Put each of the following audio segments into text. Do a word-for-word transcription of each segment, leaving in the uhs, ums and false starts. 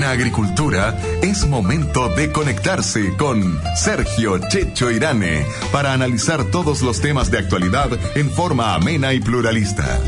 Agricultura, es momento de conectarse con Sergio Checho Irane para analizar todos los temas de actualidad en forma amena y pluralista.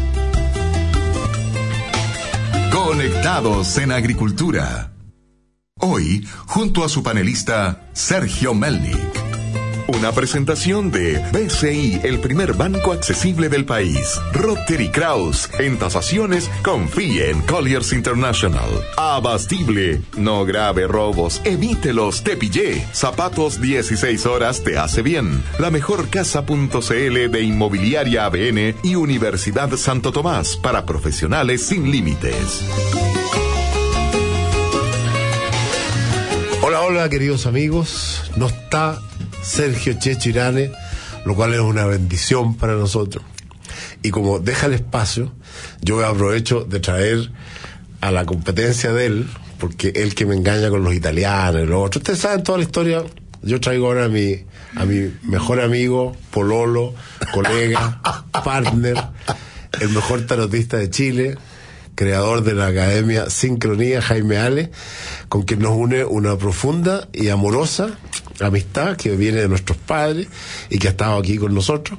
Conectados en Agricultura. Hoy, junto a su panelista Sergio Melnik. Una presentación de B C I, el primer banco accesible del país. Rotary Kraus, en tasaciones, confíe en Colliers International. Abastible, no grave robos, evítelos, te pillé. Zapatos dieciséis horas te hace bien. La mejor casa.cl de Inmobiliaria A B N y Universidad Santo Tomás, para profesionales sin límites. Hola, hola, queridos amigos. No está Sergio Checho Irane, lo cual es una bendición para nosotros. Y como deja el espacio, yo aprovecho de traer a la competencia de él, porque él que me engaña con los italianos y los otros. Ustedes saben toda la historia. Yo traigo ahora a mi, a mi mejor amigo, pololo, colega, partner, el mejor tarotista de Chile, creador de la Academia Sincronía, Jaime Ale, con quien nos une una profunda y amorosa amistad que viene de nuestros padres y que ha estado aquí con nosotros.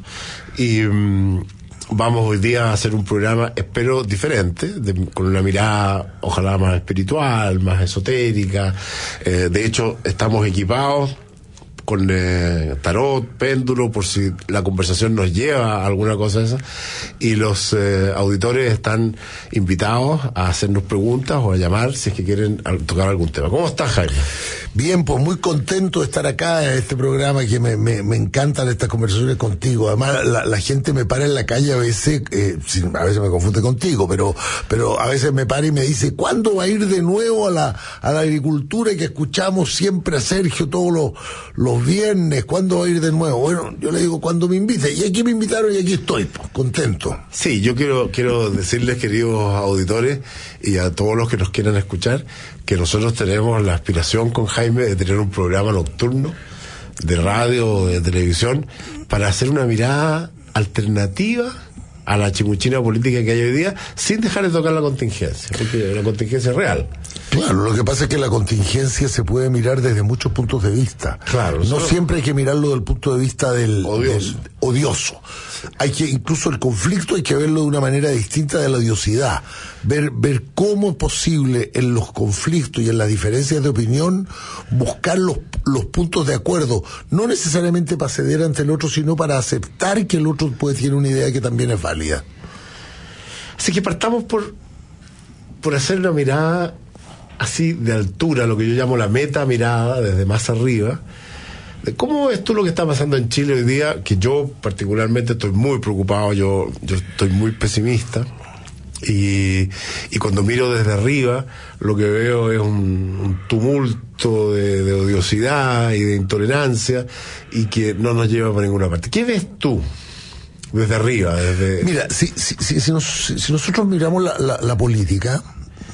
Y um, vamos hoy día a hacer un programa, espero, diferente, de, con una mirada ojalá más espiritual, más esotérica. Eh, de hecho, estamos equipados con eh, tarot, péndulo, por si la conversación nos lleva a alguna cosa de esa. Y los eh, auditores están invitados a hacernos preguntas o a llamar si es que quieren tocar algún tema. ¿Cómo estás, Jaime? Bien, pues muy contento de estar acá en este programa, que me, me, me encantan estas conversaciones contigo. Además, la, la gente me para en la calle a veces, eh, a veces me confunde contigo, pero pero a veces me para y me dice, ¿cuándo va a ir de nuevo a la a la agricultura y que escuchamos siempre a Sergio todos los, los viernes? ¿Cuándo va a ir de nuevo? Bueno, yo le digo, cuando me invite. Y aquí me invitaron y aquí estoy, pues, contento. Sí, yo quiero, quiero decirles, queridos auditores, y a todos los que nos quieran escuchar, que nosotros tenemos la aspiración con Jaime de tener un programa nocturno de radio o de televisión para hacer una mirada alternativa a la chimuchina política que hay hoy día, sin dejar de tocar la contingencia, porque la contingencia es real. Claro, lo que pasa es que la contingencia se puede mirar desde muchos puntos de vista. Claro, no nosotros... siempre hay que mirarlo del punto de vista del odioso. del odioso. Hay que, incluso el conflicto hay que verlo de una manera distinta de la odiosidad. Ver, ver cómo es posible en los conflictos y en las diferencias de opinión buscar los, los puntos de acuerdo, no necesariamente para ceder ante el otro, sino para aceptar que el otro puede tener una idea que también es válida. Así que partamos por, por hacer una mirada así de altura, lo que yo llamo la meta mirada, desde más arriba, de cómo ves tú lo que está pasando en Chile hoy día, que yo particularmente estoy muy preocupado, yo, yo estoy muy pesimista, y, y cuando miro desde arriba, lo que veo es un, un tumulto de, de odiosidad y de intolerancia, y que no nos lleva para ninguna parte. ¿Qué ves tú desde arriba? Desde... Mira, si, si, si, si, nos, si nosotros miramos la, la, la política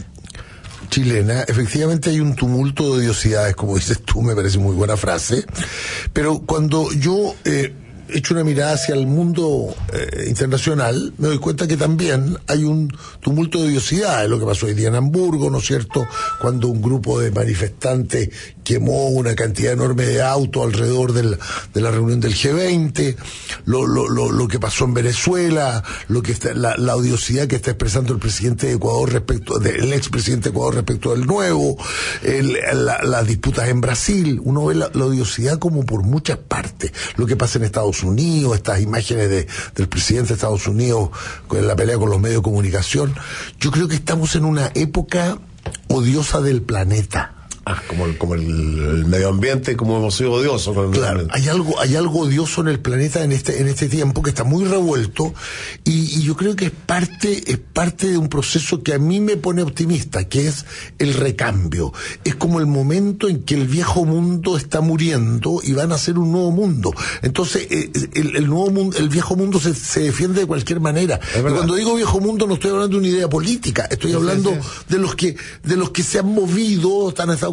chilena, efectivamente hay un tumulto de odiosidades, como dices tú, me parece muy buena frase, pero cuando yo eh, echo una mirada hacia el mundo eh, internacional, me doy cuenta que también hay un tumulto de odiosidades, lo que pasó hoy día en Hamburgo, ¿no es cierto?, cuando un grupo de manifestantes quemó una cantidad enorme de autos alrededor del, de la reunión del G veinte, lo, lo, lo, lo que pasó en Venezuela, lo que está, la, la odiosidad que está expresando el presidente de Ecuador respecto, del expresidente de Ecuador respecto del nuevo, el, la, las disputas en Brasil. Uno ve la, la odiosidad como por muchas partes. Lo que pasa en Estados Unidos, estas imágenes de, del presidente de Estados Unidos en la pelea con los medios de comunicación. Yo creo que estamos en una época odiosa del planeta. Ah, como el, como el, el medio ambiente, como hemos sido odiosos. Claro, hay algo, hay algo odioso en el planeta en este, en este tiempo que está muy revuelto, y, y yo creo que es parte, es parte de un proceso que a mí me pone optimista, que es el recambio. Es como el momento en que el viejo mundo está muriendo y van a hacer un nuevo mundo. Entonces, eh, el, el nuevo mundo, el viejo mundo se, se defiende de cualquier manera. Y cuando digo viejo mundo no estoy hablando de una idea política, estoy hablando sí, sí, sí. de los que, de los que se han movido, están estado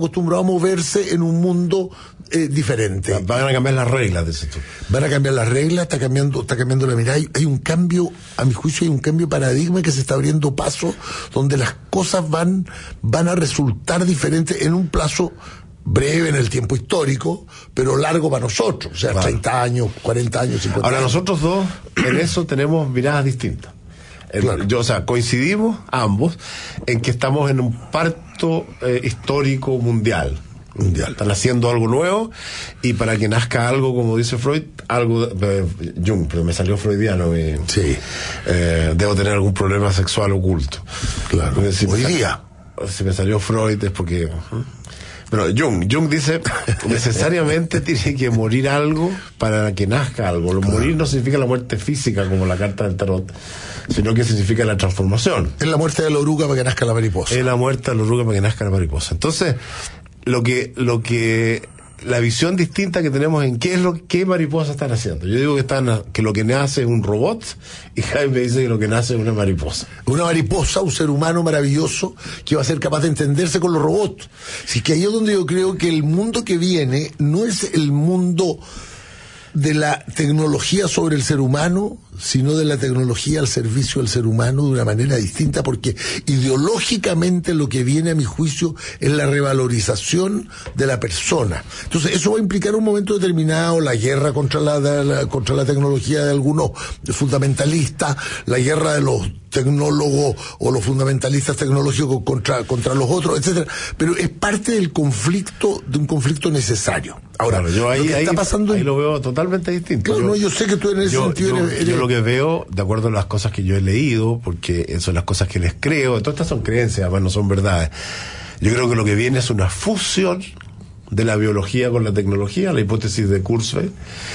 acostumbrados a moverse en un mundo eh, diferente. Van a cambiar las reglas, dices tú. Van a cambiar las reglas, está cambiando, está cambiando la mirada. Hay, hay un cambio, a mi juicio, hay un cambio de paradigma que se está abriendo paso, donde las cosas van, van a resultar diferentes en un plazo breve en el tiempo histórico, pero largo para nosotros, o sea, claro. treinta años, cuarenta años, cincuenta Ahora, años. nosotros dos, en eso tenemos miradas distintas. Claro. Yo, o sea, coincidimos ambos en que estamos en un parto eh, histórico mundial. Mundial. Están haciendo algo nuevo, y para que nazca algo, como dice Freud, algo eh, Jung, pero me salió freudiano. Y, sí. Eh, debo tener algún problema sexual oculto. Claro. Si Hoy me, día. Si me salió Freud es porque... Pero Jung, Jung dice, necesariamente tiene que morir algo para que nazca algo. Lo Claro. Morir no significa la muerte física como la carta del tarot, sino que significa la transformación. Es la muerte de la oruga para que nazca la mariposa. Es la muerte de la oruga para que nazca la mariposa. Entonces, lo que, lo que, la visión distinta que tenemos en qué es lo qué mariposa están haciendo. Yo digo que están, que lo que nace es un robot, y Jaime dice que lo que nace es una mariposa. Una mariposa, un ser humano maravilloso que va a ser capaz de entenderse con los robots. Así que ahí es donde yo creo que el mundo que viene no es el mundo de la tecnología sobre el ser humano, sino de la tecnología al servicio del ser humano de una manera distinta, porque ideológicamente lo que viene, a mi juicio, es la revalorización de la persona. Entonces eso va a implicar en un momento determinado la guerra contra la, la contra la tecnología de algunos fundamentalistas, la guerra de los tecnólogos o los fundamentalistas tecnológicos contra contra los otros, etcétera. Pero es parte del conflicto, de un conflicto necesario. Ahora, claro, yo ahí, lo que está ahí, pasando ahí en... lo veo totalmente distinto. Claro, yo, no, yo sé que tú en ese yo, sentido yo, eres, eres... yo lo que veo, de acuerdo a las cosas que yo he leído, porque son las cosas que les creo, todas estas son creencias, además no son verdades. Yo creo que lo que viene es una fusión de la biología con la tecnología, la hipótesis de Kurzweil,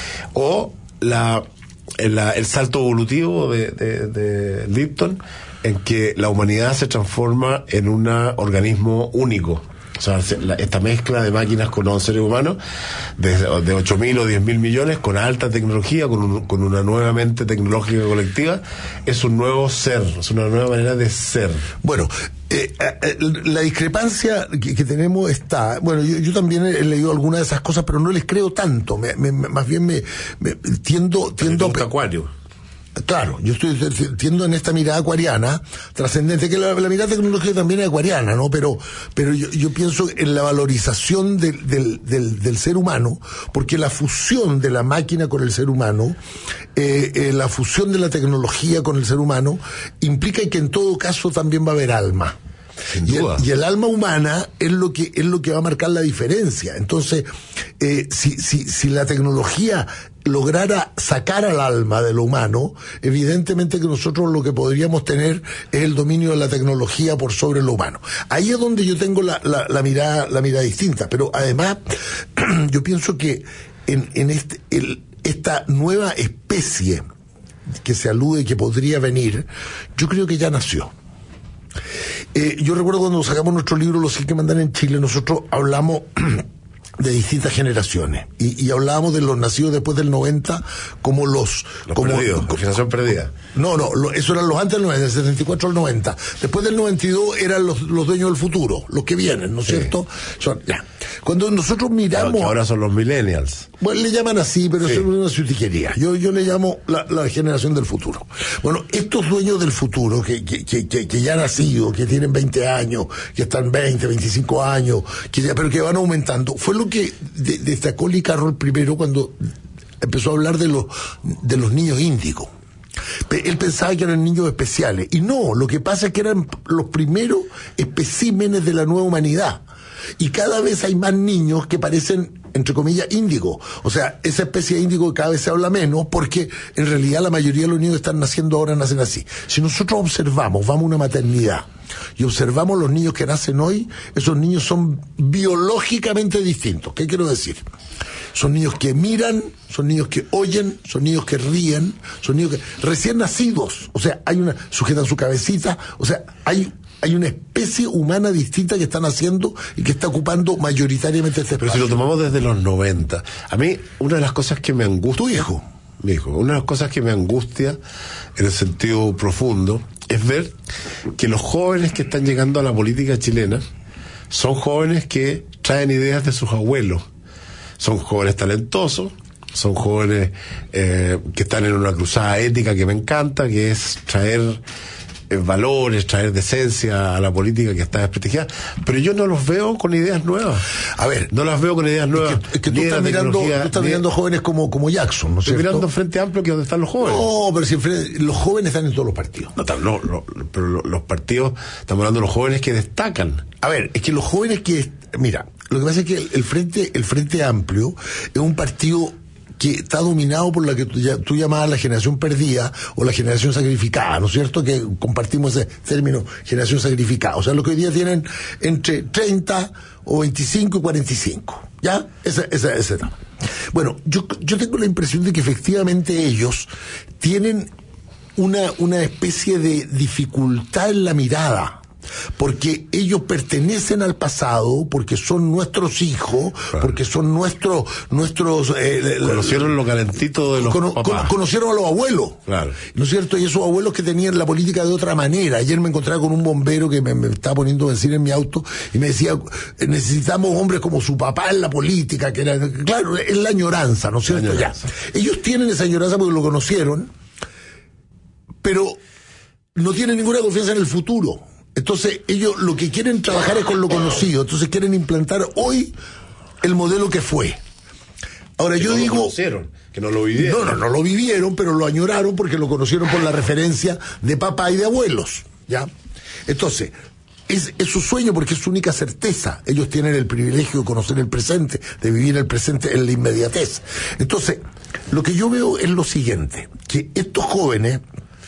o la, el, el salto evolutivo de, de, de Lipton, en que la humanidad se transforma en un organismo único. O sea, la, esta mezcla de máquinas con seres humanos, de, de ocho mil o diez mil millones, con alta tecnología, con, un, con una nueva mente tecnológica colectiva, es un nuevo ser, es una nueva manera de ser. Bueno, eh, eh, la discrepancia que, que tenemos está... Bueno, yo, yo también he leído algunas de esas cosas, pero no les creo tanto. Me, me, más bien me, me tiendo... tiendo a acuario. Claro, yo estoy tiendo en esta mirada acuariana, trascendente, que la, la mirada tecnológica también es acuariana, ¿no? Pero, pero yo, yo pienso en la valorización del, del, del, del ser humano, porque la fusión de la máquina con el ser humano, eh, eh, la fusión de la tecnología con el ser humano, implica que en todo caso también va a haber alma. Y el, y el alma humana es lo que es lo que va a marcar la diferencia. Entonces, eh, si, si, si la tecnología lograra sacar al alma de lo humano, evidentemente que nosotros lo que podríamos tener es el dominio de la tecnología por sobre lo humano. Ahí es donde yo tengo la, la, la mirada, la mirada distinta. Pero además, yo pienso que en, en este, el, esta nueva especie que se alude que podría venir, yo creo que ya nació. Eh, yo recuerdo cuando sacamos nuestro libro Los que mandan en Chile, nosotros hablamos de distintas generaciones y, y hablábamos de los nacidos después del noventa como los... Los como, perdidos, como, generación perdida. No, no, lo, eso eran los antes del noventa, del setenta y cuatro al noventa. Después del noventa y dos eran los, los dueños del futuro, los que vienen, ¿no es sí. cierto? Son, ya. Cuando nosotros miramos... Claro, que ahora son los millennials. Bueno, le llaman así, pero sí. Eso es una ciutiquería. Yo, yo le llamo la, la generación del futuro. Bueno, estos dueños del futuro, que, que, que, que, que ya han nacido, que tienen veinte años, que están veinte, veinticinco años, que ya, pero que van aumentando, fue lo que de, destacó Lee Carroll primero cuando empezó a hablar de los, de los niños índicos. Él pensaba que eran niños especiales. Y no, lo que pasa es que eran los primeros especímenes de la nueva humanidad. Y cada vez hay más niños que parecen, entre comillas, índigos. O sea, esa especie de índigo cada vez se habla menos porque en realidad la mayoría de los niños que están naciendo ahora nacen así. Si nosotros observamos, vamos a una maternidad y observamos los niños que nacen hoy, esos niños son biológicamente distintos. ¿Qué quiero decir? Son niños que miran, son niños que oyen, son niños que ríen, son niños que recién nacidos. O sea, hay una, sujetan su cabecita, o sea, hay... Hay una especie humana distinta que están haciendo y que está ocupando mayoritariamente este espacio. Pero si lo tomamos desde los noventa, a mí una de las cosas que me angustia... ¿Tu hijo? Mi hijo. Una de las cosas que me angustia en el sentido profundo es ver que los jóvenes que están llegando a la política chilena son jóvenes que traen ideas de sus abuelos. Son jóvenes talentosos, son jóvenes eh, que están en una cruzada ética que me encanta, que es traer eh, valores, traer decencia a la política que está desprestigiada, pero yo no los veo con ideas nuevas. A ver, no las veo con ideas nuevas. Es que, es que tú estás mirando, tú estás mirando jóvenes como, como Jackson, ¿no es cierto? Estoy mirando Frente Amplio, que es donde están los jóvenes. No, pero si frente, los jóvenes están en todos los partidos. No, no, no, pero los partidos, estamos hablando de los jóvenes que destacan. A ver, es que los jóvenes que, mira, lo que pasa es que el, el Frente, el Frente Amplio es un partido que está dominado por la que tú, tú llamabas la generación perdida o la generación sacrificada, ¿no es cierto? Que compartimos ese término, generación sacrificada. O sea, los que hoy día tienen entre treinta o veinticinco y cuarenta y cinco. ¿Ya? Esa, esa, esa etapa. Bueno, yo, yo tengo la impresión de que efectivamente ellos tienen una, una especie de dificultad en la mirada. Porque ellos pertenecen al pasado, porque son nuestros hijos, claro. porque son nuestros, nuestros, eh, conocieron lo calentito de los cono, papás. Conocieron a los abuelos, claro. ¿no es cierto? Y esos abuelos que tenían la política de otra manera. Ayer me encontraba con un bombero que me, me estaba poniendo benzina en mi auto y me decía, necesitamos hombres como su papá en la política, que era, claro, es la añoranza, ¿no es cierto? Ya. Ellos tienen esa añoranza porque lo conocieron, pero no tienen ninguna confianza en el futuro. Entonces, ellos lo que quieren trabajar es con lo conocido. Entonces, quieren implantar hoy el modelo que fue. Ahora, que yo no digo... Lo conocieron, que no lo vivieron. No, no, no lo vivieron, pero lo añoraron porque lo conocieron por la referencia de papá y de abuelos, ¿ya? Entonces, es, es su sueño porque es su única certeza. Ellos tienen el privilegio de conocer el presente, de vivir el presente en la inmediatez. Entonces, lo que yo veo es lo siguiente, que estos jóvenes,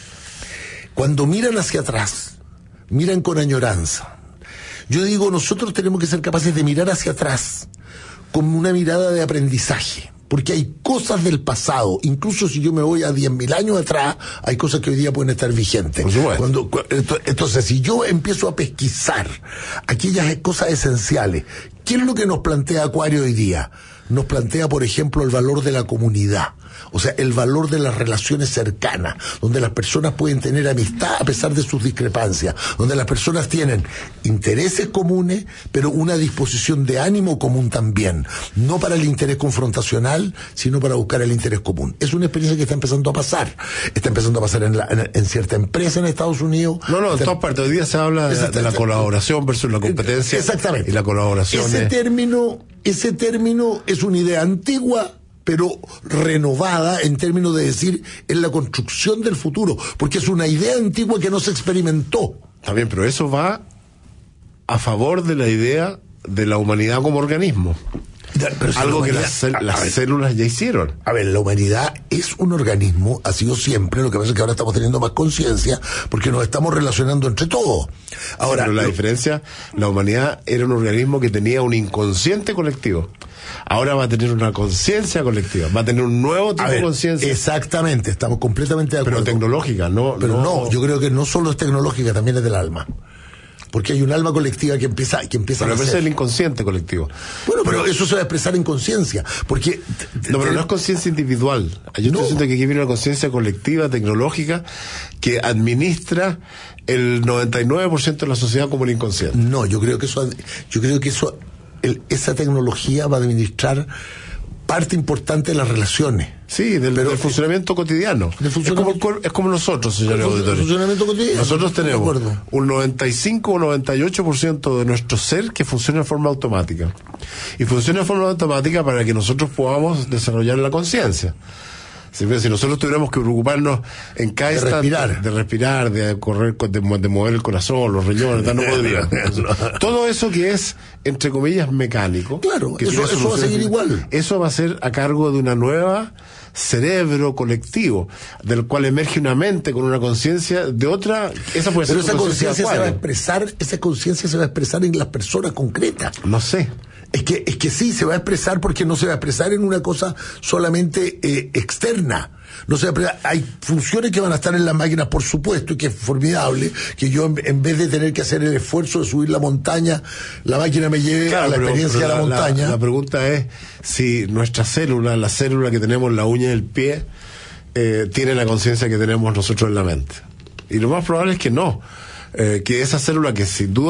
cuando miran hacia atrás, miran con añoranza. Yo digo, nosotros tenemos que ser capaces de mirar hacia atrás con una mirada de aprendizaje, porque hay cosas del pasado, incluso si yo me voy a diez mil años atrás, hay cosas que hoy día pueden estar vigentes. Cuando, entonces, si yo empiezo a pesquisar aquellas cosas esenciales, ¿qué es lo que nos plantea Acuario hoy día? Nos plantea, por ejemplo, el valor de la comunidad. O sea, el valor de las relaciones cercanas, donde las personas pueden tener amistad a pesar de sus discrepancias, donde las personas tienen intereses comunes, pero una disposición de ánimo común también, no para el interés confrontacional, sino para buscar el interés común. Es una experiencia que está empezando a pasar, está empezando a pasar en, la, en, en cierta empresa en Estados Unidos. No, no, en está, todas partes. Hoy día se habla de, de la colaboración versus la competencia. Exactamente. Y la colaboración ese es... término, ese término es una idea antigua, pero renovada en términos de decir en la construcción del futuro, porque es una idea antigua que no se experimentó. Está bien, pero eso va a favor de la idea de la humanidad como organismo. Pero si algo que las, cel- las ver, células ya hicieron. A ver, la humanidad es un organismo, ha sido siempre, lo que pasa es que ahora estamos teniendo más conciencia porque nos estamos relacionando entre todos. Ahora, pero la lo... diferencia, la humanidad era un organismo que tenía un inconsciente colectivo. Ahora va a tener una conciencia colectiva, va a tener un nuevo tipo ver, de conciencia. Exactamente, estamos completamente de acuerdo. Pero tecnológica, no. Pero no, no, yo creo que no solo es tecnológica, también es del alma. Porque hay un alma colectiva que empieza, que empieza pero a nacer. Pero es el inconsciente colectivo. Bueno, pero, pero eso se va a expresar en conciencia. Porque. No, pero no es conciencia individual. Yo no. estoy diciendo que aquí viene una conciencia colectiva, tecnológica, que administra el noventa y nueve por ciento de la sociedad como el inconsciente. No, yo creo que eso, yo creo que eso, el, esa tecnología va a administrar parte importante de las relaciones. Sí, del, pero, del funcionamiento cotidiano. Del funcionamiento, es, como, es como nosotros, señores auditores. Funcionamiento cotidiano. Nosotros tenemos un noventa y cinco o noventa y ocho por ciento de nuestro ser que funciona de forma automática. Y funciona de forma automática para que nosotros podamos desarrollar la conciencia. Si, si nosotros tuviéramos que preocuparnos en cada de instante respirar. de respirar, de correr, de, de mover el corazón, los riñones, no podría. Todo eso que es, entre comillas, mecánico. Claro, que eso, eso va a seguir igual. Eso va a ser a cargo de una nueva cerebro colectivo, del cual emerge una mente con una conciencia de otra. Esa puede ser. Pero esa conciencia se va a expresar, esa conciencia se va a expresar en las personas concretas. No sé. Es que, es que sí, se va a expresar porque no se va a expresar en una cosa solamente eh, externa. No se va a expresar. Hay funciones que van a estar en las máquinas, por supuesto, y que es formidable, que yo en, en vez de tener que hacer el esfuerzo de subir la montaña, la máquina me lleve claro, a la pero, experiencia pero de la, la montaña. La, la pregunta es si nuestra célula, la célula que tenemos en la uña del pie, eh, tiene la conciencia que tenemos nosotros en la mente. Y lo más probable es que no. Eh, que esa célula que sin duda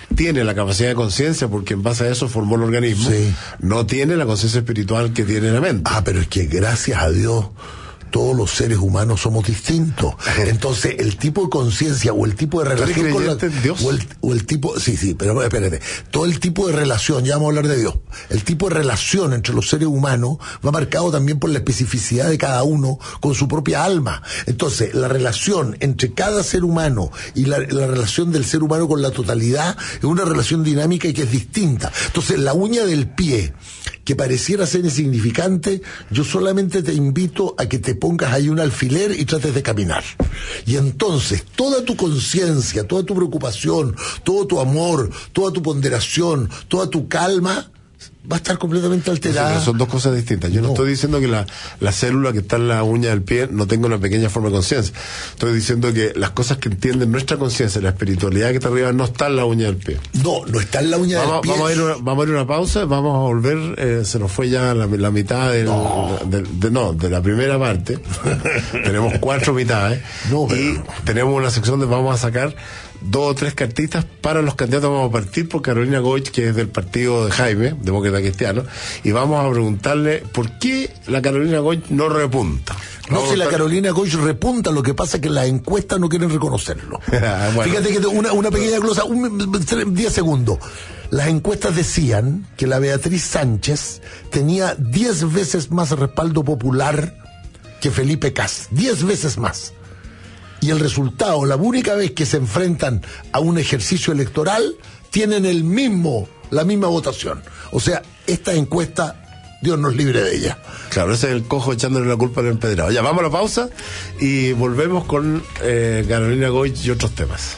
tiene la capacidad de conciencia porque en base a eso formó el organismo, sí. no tiene la conciencia espiritual que tiene la mente. Ah, pero es que gracias a Dios todos los seres humanos somos distintos. Entonces, el tipo de conciencia o el tipo de relación con la, Dios? o el, o el tipo, sí, sí, pero espérate, todo el tipo de relación, ya vamos a hablar de Dios, el tipo de relación entre los seres humanos va marcado también por la especificidad de cada uno con su propia alma. Entonces, la relación entre cada ser humano y la, la relación del ser humano con la totalidad es una relación dinámica y que es distinta. Entonces, la uña del pie, que pareciera ser insignificante, yo solamente te invito a que te pongas ahí un alfiler y trates de caminar. Y entonces, toda tu conciencia, toda tu preocupación, todo tu amor, toda tu ponderación, toda tu calma, va a estar completamente alterada. No sé, son dos cosas distintas. Yo no, no estoy diciendo que la, la célula que está en la uña del pie no tenga una pequeña forma de conciencia. Estoy diciendo que las cosas que entienden nuestra conciencia, la espiritualidad que está arriba, no está en la uña del pie. No, no está en la uña vamos, del pie. Vamos a, ir una, vamos a ir a una pausa, vamos a volver, eh, se nos fue ya la, la mitad del, no. De, de, no, de la primera parte. Tenemos cuatro mitades. No, pero... Y tenemos una sección donde vamos a sacar dos o tres cartitas para los candidatos. Vamos a partir por Carolina Goich, que es del partido de Jaime, Demócrata Cristiano, y vamos a preguntarle por qué la Carolina Goich no repunta. No, si la Carolina Goich repunta, lo que pasa es que las encuestas no quieren reconocerlo. Bueno. Fíjate que una, una pequeña glosa, un diez segundos. Las encuestas decían que la Beatriz Sánchez tenía diez veces más respaldo popular que Felipe Cas, diez veces más. Y el resultado, la única vez que se enfrentan a un ejercicio electoral, tienen el mismo, la misma votación. O sea, esta encuesta, Dios nos libre de ella. Claro, ese es el cojo echándole la culpa al empedrado. Ya, vamos a la pausa y volvemos con eh, Carolina Goich y otros temas.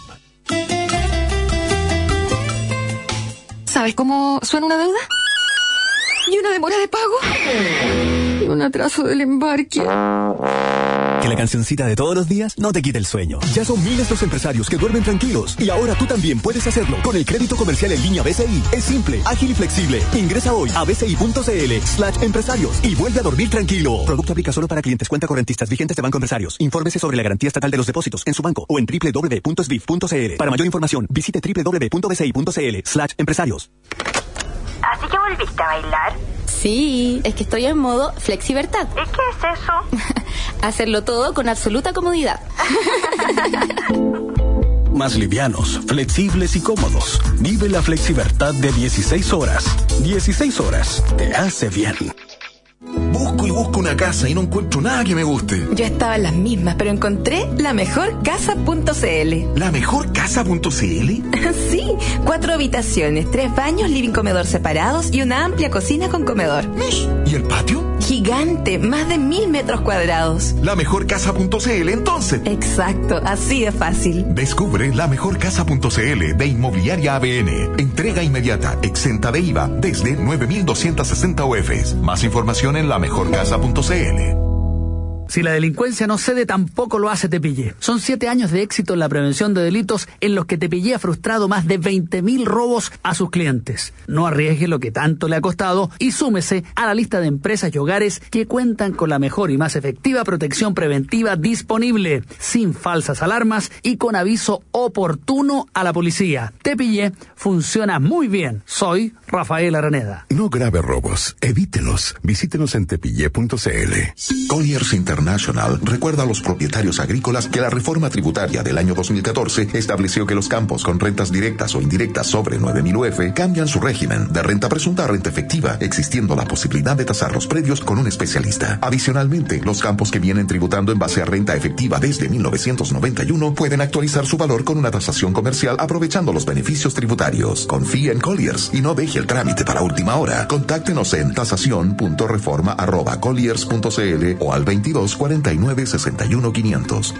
¿Sabes cómo suena una deuda? ¿Y una demora de pago? ¿Y un atraso del embarque? Que la cancioncita de todos los días no te quite el sueño. Ya son miles los empresarios que duermen tranquilos y ahora tú también puedes hacerlo con el crédito comercial en línea B C I. Es simple, ágil y flexible. Ingresa hoy a bci.cl slash empresarios y vuelve a dormir tranquilo. Producto aplica solo para clientes cuenta correntistas vigentes de Banco Empresarios. Infórmese sobre la garantía estatal de los depósitos en su banco o en doble u doble u doble u punto s b i f punto c l. Para mayor información, visite doble u doble u doble u punto b c i punto c l slash empresarios. ¿Así que volviste a bailar? Sí, es que estoy en modo flexibertad. ¿Y qué es eso? Hacerlo todo con absoluta comodidad. Más livianos, flexibles y cómodos. Vive la flexibertad de dieciséis horas. dieciséis horas te hace bien. Busco y busco una casa y no encuentro nada que me guste. Yo estaba en las mismas, pero encontré la mejor casa punto c l. ¿La mejor casa punto c l? Sí, cuatro habitaciones, tres baños, living comedor separados y una amplia cocina con comedor. ¿Y el patio? Gigante, más de mil metros cuadrados. La mejor casa punto c l entonces. Exacto, así de fácil. Descubre la mejor casa punto c l de Inmobiliaria A B N. Entrega inmediata, exenta de I V A, desde nueve mil doscientos sesenta U Fs. Más información en la mejor casa punto c l. Si la delincuencia no cede, tampoco lo hace Tepillé. Son siete años de éxito en la prevención de delitos en los que Tepillé ha frustrado más de veinte mil robos a sus clientes. No arriesgue lo que tanto le ha costado y súmese a la lista de empresas y hogares que cuentan con la mejor y más efectiva protección preventiva disponible, sin falsas alarmas y con aviso oportuno a la policía. Tepillé funciona muy bien. Soy Rafael Araneda. No grave robos, evítelos. Visítenos en tepillé punto c l. Colliers International recuerda a los propietarios agrícolas que la reforma tributaria del año dos mil catorce estableció que los campos con rentas directas o indirectas sobre nueve mil U F cambian su régimen de renta presunta a renta efectiva, existiendo la posibilidad de tasar los predios con un especialista. Adicionalmente, los campos que vienen tributando en base a renta efectiva desde mil novecientos noventa y uno pueden actualizar su valor con una tasación comercial aprovechando los beneficios tributarios. Confía en Colliers y no deje el trámite para última hora. Contáctenos en tasación punto reforma arroba colliers punto c l o al veintidós cuarenta y nueve sesenta y uno quinientos.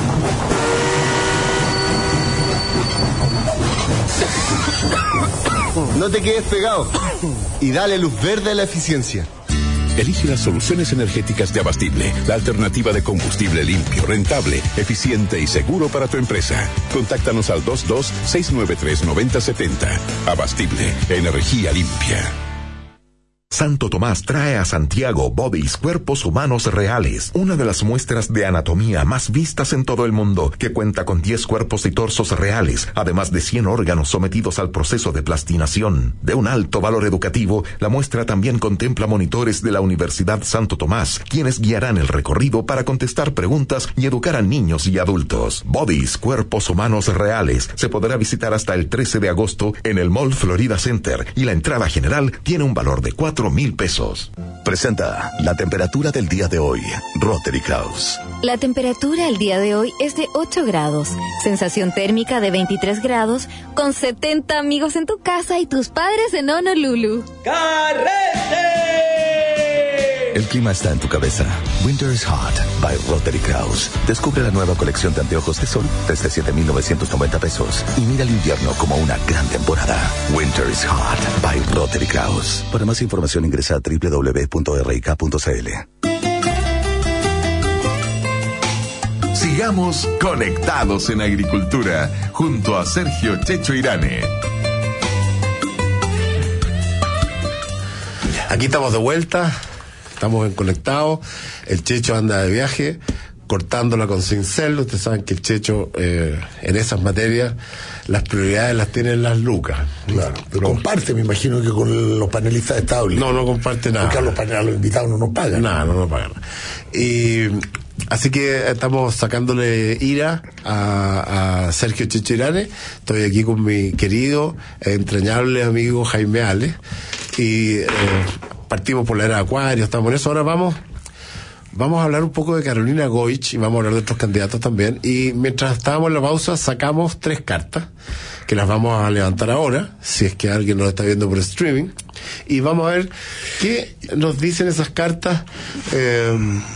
No te quedes pegado y dale luz verde a la eficiencia. Elige las soluciones energéticas de Abastible, la alternativa de combustible limpio, rentable, eficiente y seguro para tu empresa. Contáctanos al dos dos seis nueve tres nueve cero siete cero. Abastible, energía limpia. Santo Tomás trae a Santiago Bodies, cuerpos humanos reales, una de las muestras de anatomía más vistas en todo el mundo, que cuenta con diez cuerpos y torsos reales, además de cien órganos sometidos al proceso de plastinación. De un alto valor educativo, la muestra también contempla monitores de la Universidad Santo Tomás, quienes guiarán el recorrido para contestar preguntas y educar a niños y adultos. Bodies, cuerpos humanos reales, se podrá visitar hasta el trece de agosto en el Mall Florida Center, y la entrada general tiene un valor de cuatro mil pesos. Presenta la temperatura del día de hoy, Rotary Kraus. La temperatura el día de hoy es de ocho grados, sensación térmica de veintitrés grados, con setenta amigos en tu casa y tus padres en Honolulu. ¡Carrete! El clima está en tu cabeza. Winter is Hot by Rotary Kraus. Descubre la nueva colección de anteojos de sol desde siete mil novecientos noventa pesos y mira el invierno como una gran temporada. Winter is Hot by Rotary Kraus. Para más información ingresa a doble u doble u doble u punto r i k punto c l. Sigamos conectados en agricultura junto a Sergio Checho Irane. Aquí estamos de vuelta. Estamos en Conectados. El Checho anda de viaje, cortándola con cincel. Ustedes saben que el Checho, eh, en esas materias, las prioridades las tiene en las lucas. Claro. Pero comparte, me imagino que con los panelistas estables. No, no comparte nada. Porque a los, panelistas, a los invitados no nos pagan. Nada, no nos pagan. Y así que estamos sacándole ira a, a Sergio Checho Irane. Estoy aquí con mi querido, entrañable amigo Jaime Ale. Y eh, partimos por la era de Acuario, estamos en eso. Ahora vamos vamos a hablar un poco de Carolina Goich y vamos a hablar de otros candidatos también. Y mientras estábamos en la pausa sacamos tres cartas que las vamos a levantar ahora, si es que alguien nos está viendo por streaming, y vamos a ver qué nos dicen esas cartas eh,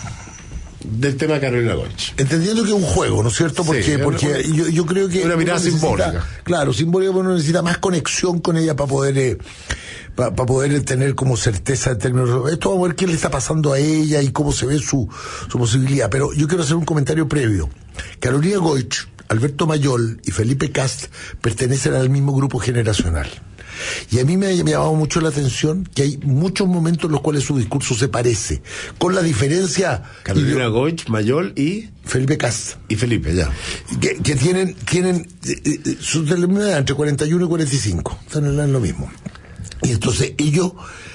del tema de Carolina Goich. Entendiendo que es un juego, ¿no es cierto? Porque, sí, porque una, yo, yo creo que una mirada necesita, simbólica. Claro, simbólica, pero uno necesita más conexión con ella para poder eh, para pa poder tener como certeza en términos. Esto vamos a ver qué le está pasando a ella y cómo se ve su, su posibilidad. Pero yo quiero hacer un comentario previo. Carolina Goich, Alberto Mayol y Felipe Kast pertenecen al mismo grupo generacional. Y a mí me ha llamado mucho la atención que hay muchos momentos en los cuales su discurso se parece, con la diferencia... Carolina Goich, Mayol y... Felipe Kast. Y Felipe, ya. Que, que tienen, tienen eh, eh, su edad entre cuarenta y uno y cuarenta y cinco, están en lo mismo. Y entonces ellos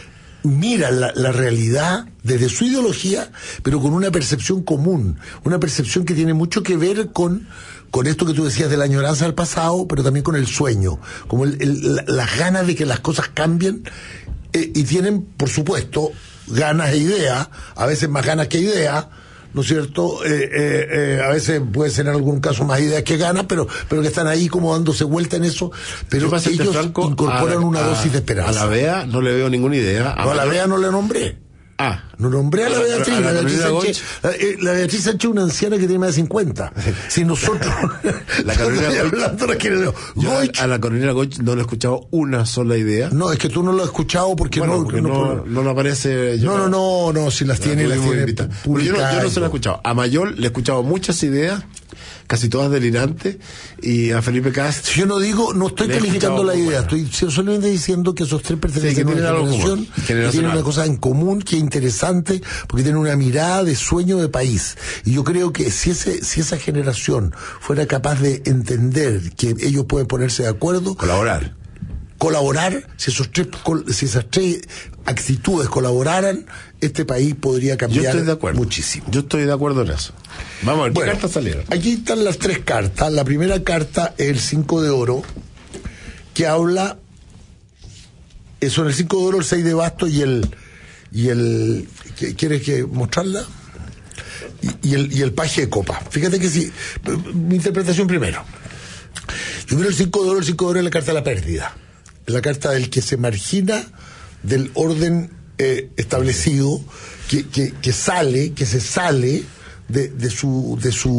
miran la, la realidad desde su ideología, pero con una percepción común, una percepción que tiene mucho que ver con... con esto que tú decías de la añoranza del pasado, pero también con el sueño, como el, el, la, las ganas de que las cosas cambien, eh, y tienen, por supuesto, ganas e ideas, a veces más ganas que ideas, ¿no es cierto? Eh, eh, eh, a veces puede ser en algún caso más ideas que ganas, pero pero que están ahí como dándose vuelta en eso, pero ellos Franco, incorporan a, una a, dosis de esperanza. A la B E A no le veo ninguna idea. A no, a la B E A no le nombré. Ah, no nombré a la Beatriz. A la, la, Beatriz Carolina Sánchez, la, eh, la Beatriz Sánchez es una anciana que tiene más de cincuenta. Si nosotros. la Carolina hablando, la que, yo Goich, a la Carolina Goich no le he escuchado una sola idea. No, es que tú no lo has escuchado porque bueno, no. Porque no, no, no lo aparece. No, no, no, no, si las tiene, las tiene. Yo no, yo no se lo he escuchado. A Mayol le he escuchado muchas ideas, casi todas delirantes, y a Felipe Kast. Yo no digo, no estoy calificando la idea, estoy solamente diciendo que esos tres pertenecen sí, a una generación que tienen una cosa en común que es interesante, porque tienen una mirada de sueño de país. Y yo creo que si ese si esa generación fuera capaz de entender que ellos pueden ponerse de acuerdo, colaborar. Colaborar, si esos tres, si esas tres actitudes colaboraran, este país podría cambiar. Yo estoy de acuerdo. Muchísimo. Yo estoy de acuerdo en eso. Vamos a ver, ¿qué bueno, cartas salieron? Aquí están las tres cartas. La primera carta es el cinco de oro, que habla, son el cinco de oro, el seis de basto y el, y el, ¿quieres que mostrarla? Y, y el, y el paje de copa. Fíjate que sí, mi interpretación primero. Yo miro el cinco de oro, el cinco de oro es la carta de la pérdida. Es la carta del que se margina del orden eh, establecido, que, que, que sale, que se sale de, de su, de su,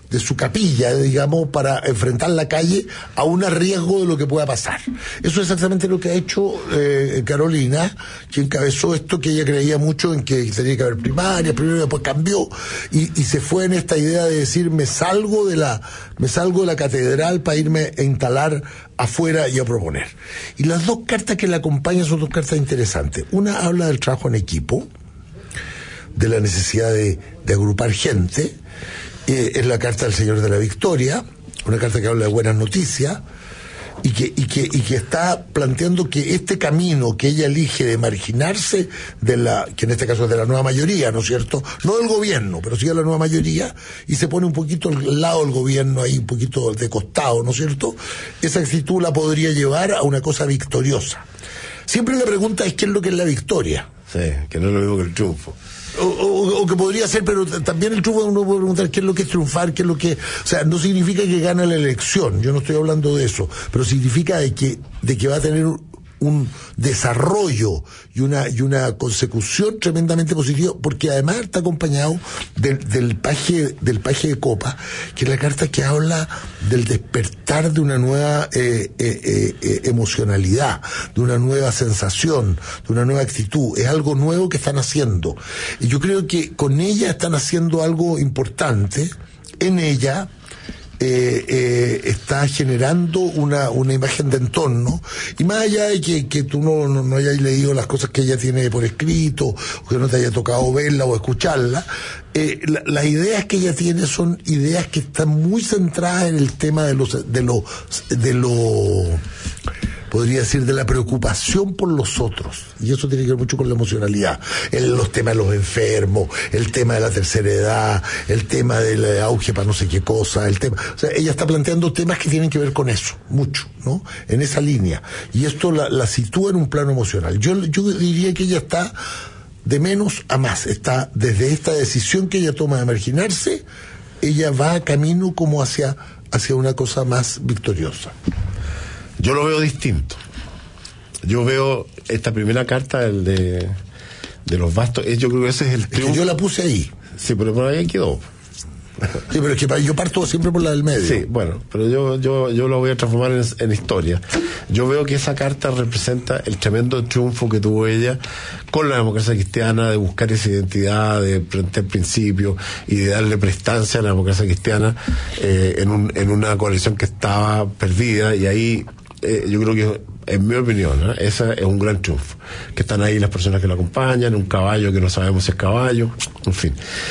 de su capilla, digamos, para enfrentar la calle a un riesgo de lo que pueda pasar. Eso es exactamente lo que ha hecho eh, Carolina, que encabezó esto, que ella creía mucho en que tenía que haber primarias, primero y después cambió, y, y se fue en esta idea de decir, me salgo de la, me salgo de la catedral para irme a instalar afuera y a proponer. Y las dos cartas que la acompañan son dos cartas interesantes. Una habla del trabajo en equipo, de la necesidad de, de agrupar gente. Eh, es la carta del Señor de la Victoria, una carta que habla de buenas noticias y que, y que, y que está planteando que este camino que ella elige de marginarse de la, que en este caso es de la nueva mayoría, ¿no es cierto? No del gobierno, pero sí de la nueva mayoría, y se pone un poquito al lado del gobierno ahí, un poquito de costado, ¿no es cierto? Esa actitud la podría llevar a una cosa victoriosa. Siempre la pregunta es qué es lo que es la victoria. Sí, que no es lo mismo que el triunfo. O, o, o que podría ser, pero también el triunfo uno puede preguntar qué es lo que es triunfar, qué es lo que... O sea, no significa que gana la elección, yo no estoy hablando de eso, pero significa de que, de que va a tener un desarrollo y una y una consecución tremendamente positiva, porque además está acompañado del, del paje del paje de copa, que es la carta que habla del despertar de una nueva eh, eh, eh, emocionalidad, de una nueva sensación, de una nueva actitud. Es algo nuevo que están haciendo, y yo creo que con ella están haciendo algo importante. En ella Eh, eh, está generando una, una imagen de entorno, y más allá de que, que tú no, no, no hayas leído las cosas que ella tiene por escrito, o que no te haya tocado verla o escucharla, eh, la, las ideas que ella tiene son ideas que están muy centradas en el tema de los, de los, de lo, podría decir, de la preocupación por los otros, y eso tiene que ver mucho con la emocionalidad, el, los temas de los enfermos, el tema de la tercera edad, el tema del auge para no sé qué cosa, el tema, o sea, ella está planteando temas que tienen que ver con eso, mucho, ¿no? En esa línea, y esto la, la sitúa en un plano emocional. Yo, yo diría que ella está de menos a más, está desde esta decisión que ella toma de marginarse, ella va camino como hacia, hacia una cosa más victoriosa. Yo lo veo distinto. Yo veo esta primera carta, el de, de los bastos, yo creo que ese es el triunfo. Es que yo la puse ahí. Sí, pero por ahí quedó. Sí, pero es que yo parto siempre por la del medio. Sí, bueno, pero yo yo yo lo voy a transformar en, en historia. Yo veo que esa carta representa el tremendo triunfo que tuvo ella con la democracia cristiana, de buscar esa identidad, de plantear principios y de darle prestancia a la democracia cristiana eh, en, un, en una coalición que estaba perdida, y ahí eh, yo creo que, en mi opinión, ¿eh? ese es un gran triunfo. Que están ahí las personas que la acompañan, un caballo que no sabemos si es caballo, en fin.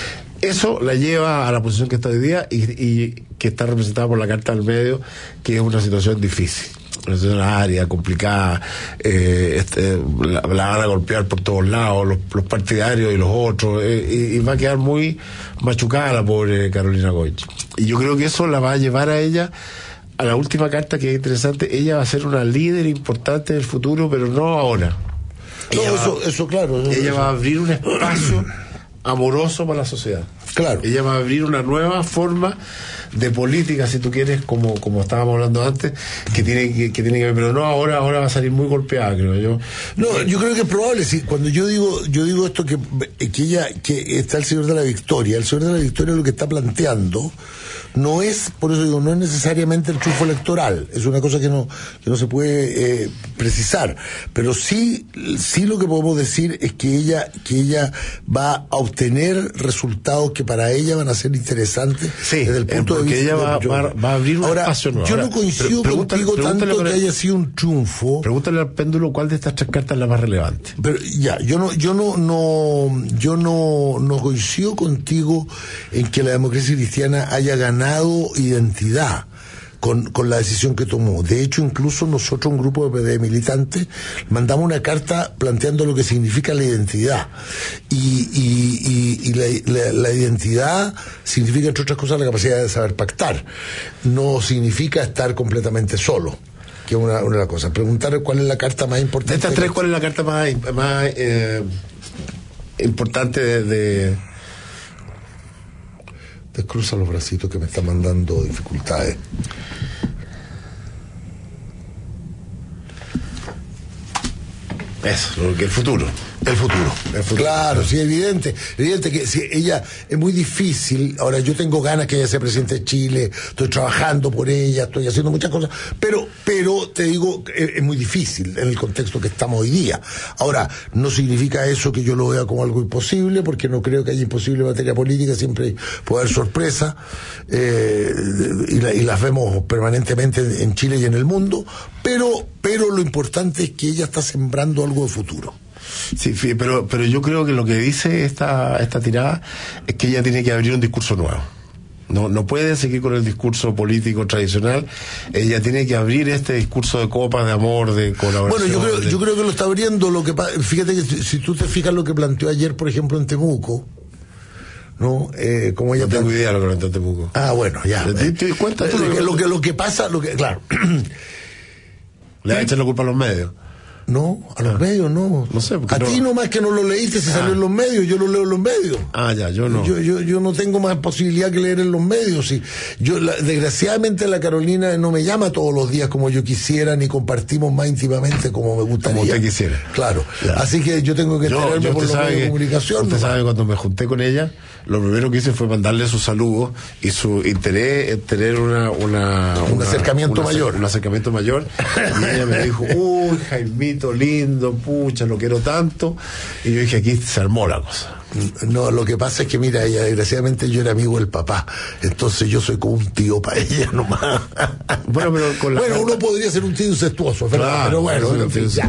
Eso la lleva a la posición que está hoy día, y, y que está representada por la carta del medio, que es una situación difícil, una situación área, complicada, eh, este, la, la van a golpear por todos lados, los, los partidarios y los otros, eh, y, y va a quedar muy machucada la pobre Carolina Goich. Y yo creo que eso la va a llevar a ella a la última carta, que es interesante. Ella va a ser una líder importante del futuro, pero no ahora. No, ella eso, va, eso claro. Eso, ella eso. va a abrir un espacio amoroso para la sociedad. Claro. Ella va a abrir una nueva forma de política, si tú quieres, como como estábamos hablando antes, que tiene que, que tiene que ver, pero no ahora, ahora va a salir muy golpeada, creo yo. No, yo creo que es probable, si cuando yo digo, yo digo esto, que, que ella, que está el Señor de la Victoria, el Señor de la Victoria lo que está planteando no es, por eso digo, no es necesariamente el triunfo electoral, es una cosa que no, que no se puede eh, precisar, pero sí, sí lo que podemos decir es que ella, que ella va a obtener resultados que para ella van a ser interesantes, sí, desde el punto eh, de vista ella va, de va, va a abrir un Ahora, espacio nuevo. Yo Ahora, no coincido pre- contigo tanto para, que haya sido un triunfo. Pregúntale al péndulo cuál de estas tres cartas es la más relevante. Pero ya, yo no, yo no, no, yo no, no coincido contigo en que la democracia cristiana haya ganado identidad con, con la decisión que tomó. De hecho, incluso nosotros, un grupo de, de militantes, mandamos una carta planteando lo que significa la identidad. Y, y, y, y la, la, la identidad significa, entre otras cosas, la capacidad de saber pactar. No significa estar completamente solo, que es una, una de las cosas. Preguntar cuál es la carta más importante. De estas tres, ¿cuál es la carta más, más eh, importante de... de... Descruza los bracitos, que me está mandando dificultades. Eso, lo que el futuro. El futuro, el futuro. Claro, sí, evidente. Evidente que si ella es muy difícil. Ahora, yo tengo ganas que ella sea presidente de Chile, estoy trabajando por ella, estoy haciendo muchas cosas, pero, pero te digo, es, es muy difícil en el contexto que estamos hoy día. Ahora, no significa eso que yo lo vea como algo imposible, porque no creo que haya imposible en materia política, siempre puede haber sorpresa, eh, y, la, y las vemos permanentemente en Chile y en el mundo, pero, pero lo importante es que ella está sembrando algo de futuro. Sí, pero, pero yo creo que lo que dice esta, esta tirada es que ella tiene que abrir un discurso nuevo. No, no puede seguir con el discurso político tradicional. Ella tiene que abrir este discurso de copas, de amor, de colaboración. Bueno, yo creo, de... yo creo que lo está abriendo. Lo que fíjate que si, si tú te fijas lo que planteó ayer, por ejemplo, en Temuco, ¿no? Eh, como ella no tengo plante... idea de lo que planteó en Temuco. Ah, bueno, ya. ¿Te, te cuenta tú lo, lo, que, lo que lo que pasa, lo que claro. Le va a echar la culpa a los medios. No, a los ah, medios no. No sé. A no... ti nomás que no lo leíste, se ah. salió en los medios, yo lo leo en los medios. Ah, ya, yo no. Yo, yo, yo no tengo más posibilidad que leer en los medios. Y yo, la, desgraciadamente, la Carolina no me llama todos los días como yo quisiera, ni compartimos más íntimamente como me gustaría. Como usted quisiera. Claro. Ya. Así que yo tengo que enterarme por los medios de comunicación. Usted sabe, cuando me junté con ella, lo primero que hice fue mandarle sus saludos y su interés en tener una, una, un una, acercamiento una, mayor. Un acercamiento mayor. Y ella me dijo, uy, Jaimito, lindo, pucha, lo quiero tanto. Y yo dije, aquí se armó la cosa. No, lo que pasa es que, mira, ella, desgraciadamente yo era amigo del papá, entonces yo soy como un tío para ella nomás. Bueno, pero con la bueno, uno podría ser un tío incestuoso, ¿verdad? Claro, pero bueno, bueno, en fin, ya.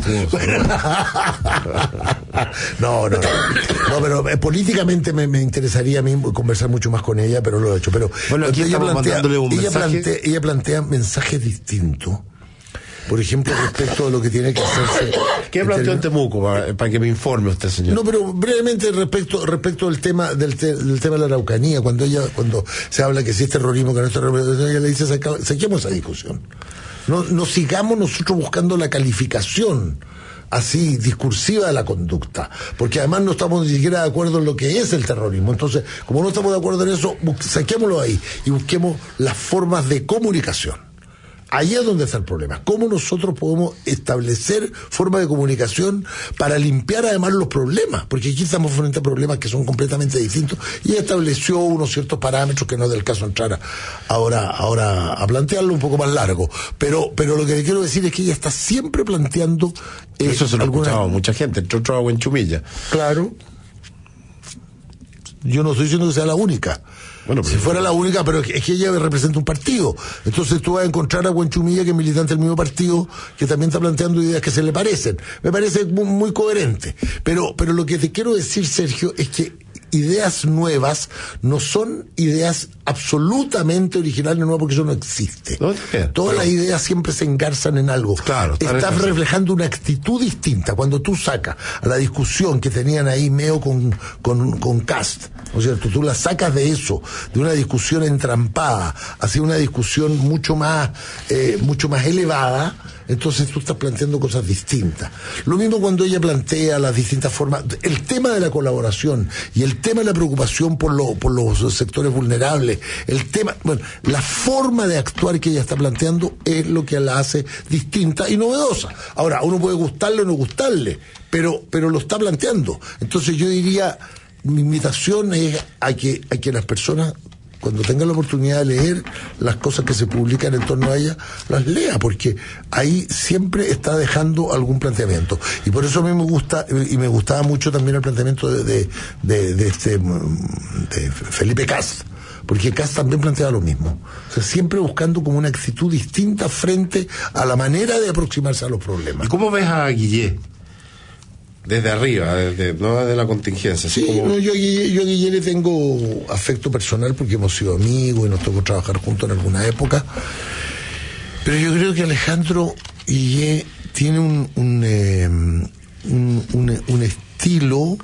no, no, no, no, pero eh, políticamente me, me interesaría a mí conversar mucho más con ella, pero lo he hecho. Pero bueno, aquí ella plantea, un ella, mensaje. plantea, ella plantea mensajes distintos. Por ejemplo, respecto a lo que tiene que hacerse. ¿Qué planteó en Temuco para, para que me informe usted, señor? No, pero brevemente respecto respecto al tema del, te, del tema de la Araucanía, cuando ella cuando se habla que si es terrorismo, que no es terrorismo, ella le dice saca, saquemos esa discusión. No, no sigamos nosotros buscando la calificación así discursiva de la conducta, porque además no estamos ni siquiera de acuerdo en lo que es el terrorismo. Entonces, como no estamos de acuerdo en eso, saquémoslo ahí y busquemos las formas de comunicación. Ahí es donde está el problema. ¿Cómo nosotros podemos establecer formas de comunicación para limpiar además los problemas? Porque aquí estamos frente a problemas que son completamente distintos y estableció unos ciertos parámetros que no es del caso entrar ahora, ahora a plantearlo un poco más largo. Pero, pero lo que quiero decir es que ella está siempre planteando... Eh, Eso se lo alguna... ha escuchado mucha gente, entre otros a Buenchumilla. Claro. Yo no estoy diciendo que sea la única. Bueno, si fuera la única, pero es que ella representa un partido. Entonces tú vas a encontrar a Buenchumilla, que es militante del mismo partido, que también está planteando ideas que se le parecen. Me parece muy, muy coherente. Pero, pero lo que te quiero decir, Sergio, es que ideas nuevas no son ideas absolutamente originales, no, porque eso no existe. No, Todas pero... las ideas siempre se engarzan en algo. Claro, estás reflejando una actitud distinta. Cuando tú sacas a la discusión que tenían ahí Meo con, con, con Kast, ¿no es cierto? Tú la sacas de eso, de una discusión entrampada, hacia una discusión mucho más, eh, mucho más elevada. Entonces tú estás planteando cosas distintas. Lo mismo cuando ella plantea las distintas formas. El tema de la colaboración y el tema de la preocupación por, lo, por los sectores vulnerables, el tema, bueno, la forma de actuar que ella está planteando es lo que la hace distinta y novedosa. Ahora, uno puede gustarle o no gustarle, pero, pero lo está planteando. Entonces yo diría, mi invitación es a que, a que las personas, cuando tengan la oportunidad de leer las cosas que se publican en torno a ella, las lea, porque ahí siempre está dejando algún planteamiento. Y por eso a mí me gusta, y me gustaba mucho también el planteamiento de, de, de, de este de Felipe Kast, porque Kast también planteaba lo mismo. O sea, siempre buscando como una actitud distinta frente a la manera de aproximarse a los problemas. ¿Y cómo ves a Guillé? Desde arriba, desde, no desde la contingencia. Sí, como... no, yo, yo a Guillé le tengo afecto personal porque hemos sido amigos y nos tocó trabajar juntos en alguna época. Pero yo creo que Alejandro Guillé tiene un, un, eh, un, un, un estilo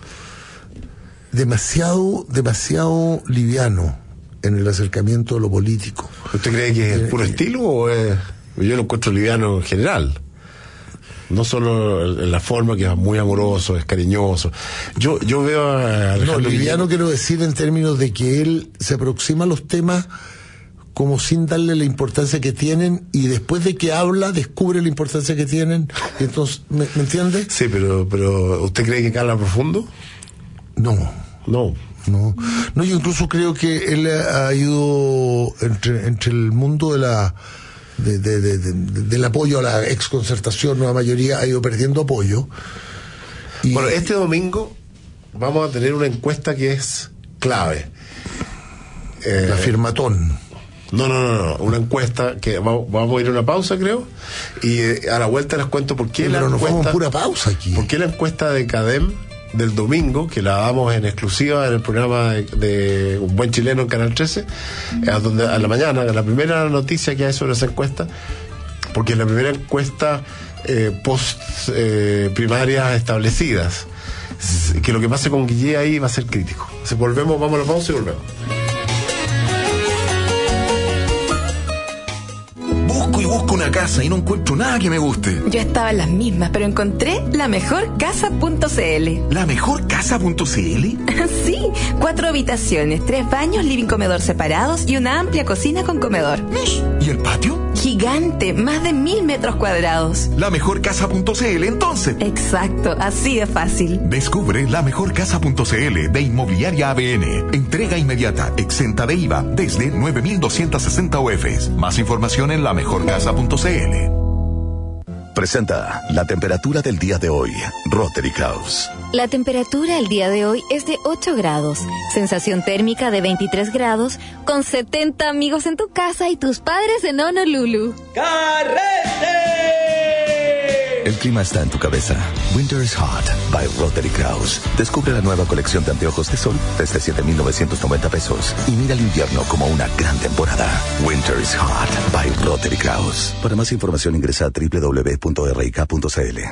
demasiado, demasiado liviano en el acercamiento a lo político. ¿Usted cree que es el puro eh, estilo o es, yo lo encuentro liviano en general? No solo en la forma, que es muy amoroso, es cariñoso. Yo yo veo a Alejandro No, liviano quiero decir en términos de que él se aproxima a los temas como sin darle la importancia que tienen, y después de que habla descubre la importancia que tienen. Y entonces, ¿me, ¿me entiende? Sí, pero, pero ¿usted cree que habla profundo? No. No. No, no, yo incluso creo que él ha ido entre, entre el mundo de la de, de, de, de, del apoyo a la exconcertación, nueva mayoría, ha ido perdiendo apoyo. Y bueno, este domingo vamos a tener una encuesta que es clave. Eh, la firmatón. No, no, no, no, una encuesta que vamos, vamos a ir a una pausa, creo, y eh, a la vuelta les cuento por qué. Pero la nos encuesta, vamos pura pausa aquí. ¿Por qué la encuesta de CADEM del domingo, que la damos en exclusiva en el programa de, de Un Buen Chileno en Canal trece, a, donde, a la mañana, la primera noticia que hay sobre esa encuesta, porque es la primera encuesta eh, post eh, primarias establecidas, que lo que pase con Guille ahí va a ser crítico. Si volvemos, vamos a la pausa y volvemos. Busco y busco una casa y no encuentro nada que me guste. Yo estaba en las mismas, pero encontré la mejor casa punto c l. ¿La mejor casa punto c l? Sí, cuatro habitaciones, tres baños, living comedor separados y una amplia cocina con comedor. ¿Y el patio? Gigante, más de mil metros cuadrados. La mejor casa punto c l, entonces. Exacto, así de fácil. Descubre la mejor casa punto c l de Inmobiliaria A B N. Entrega inmediata, exenta de I V A, desde nueve mil doscientos sesenta U Fs. Más información en la mejor casa punto c l. Presenta la temperatura del día de hoy, Rotary Kraus. La temperatura el día de hoy es de ocho grados, sensación térmica de veintitrés grados, con setenta amigos en tu casa y tus padres en Honolulu. ¡Carrete! El clima está en tu cabeza. Winter is Hot by Rotary Kraus. Descubre la nueva colección de anteojos de sol desde siete mil novecientos noventa pesos y mira el invierno como una gran temporada. Winter is Hot by Rotary Kraus. Para más información ingresa a doble u doble u doble u punto r i k punto c l.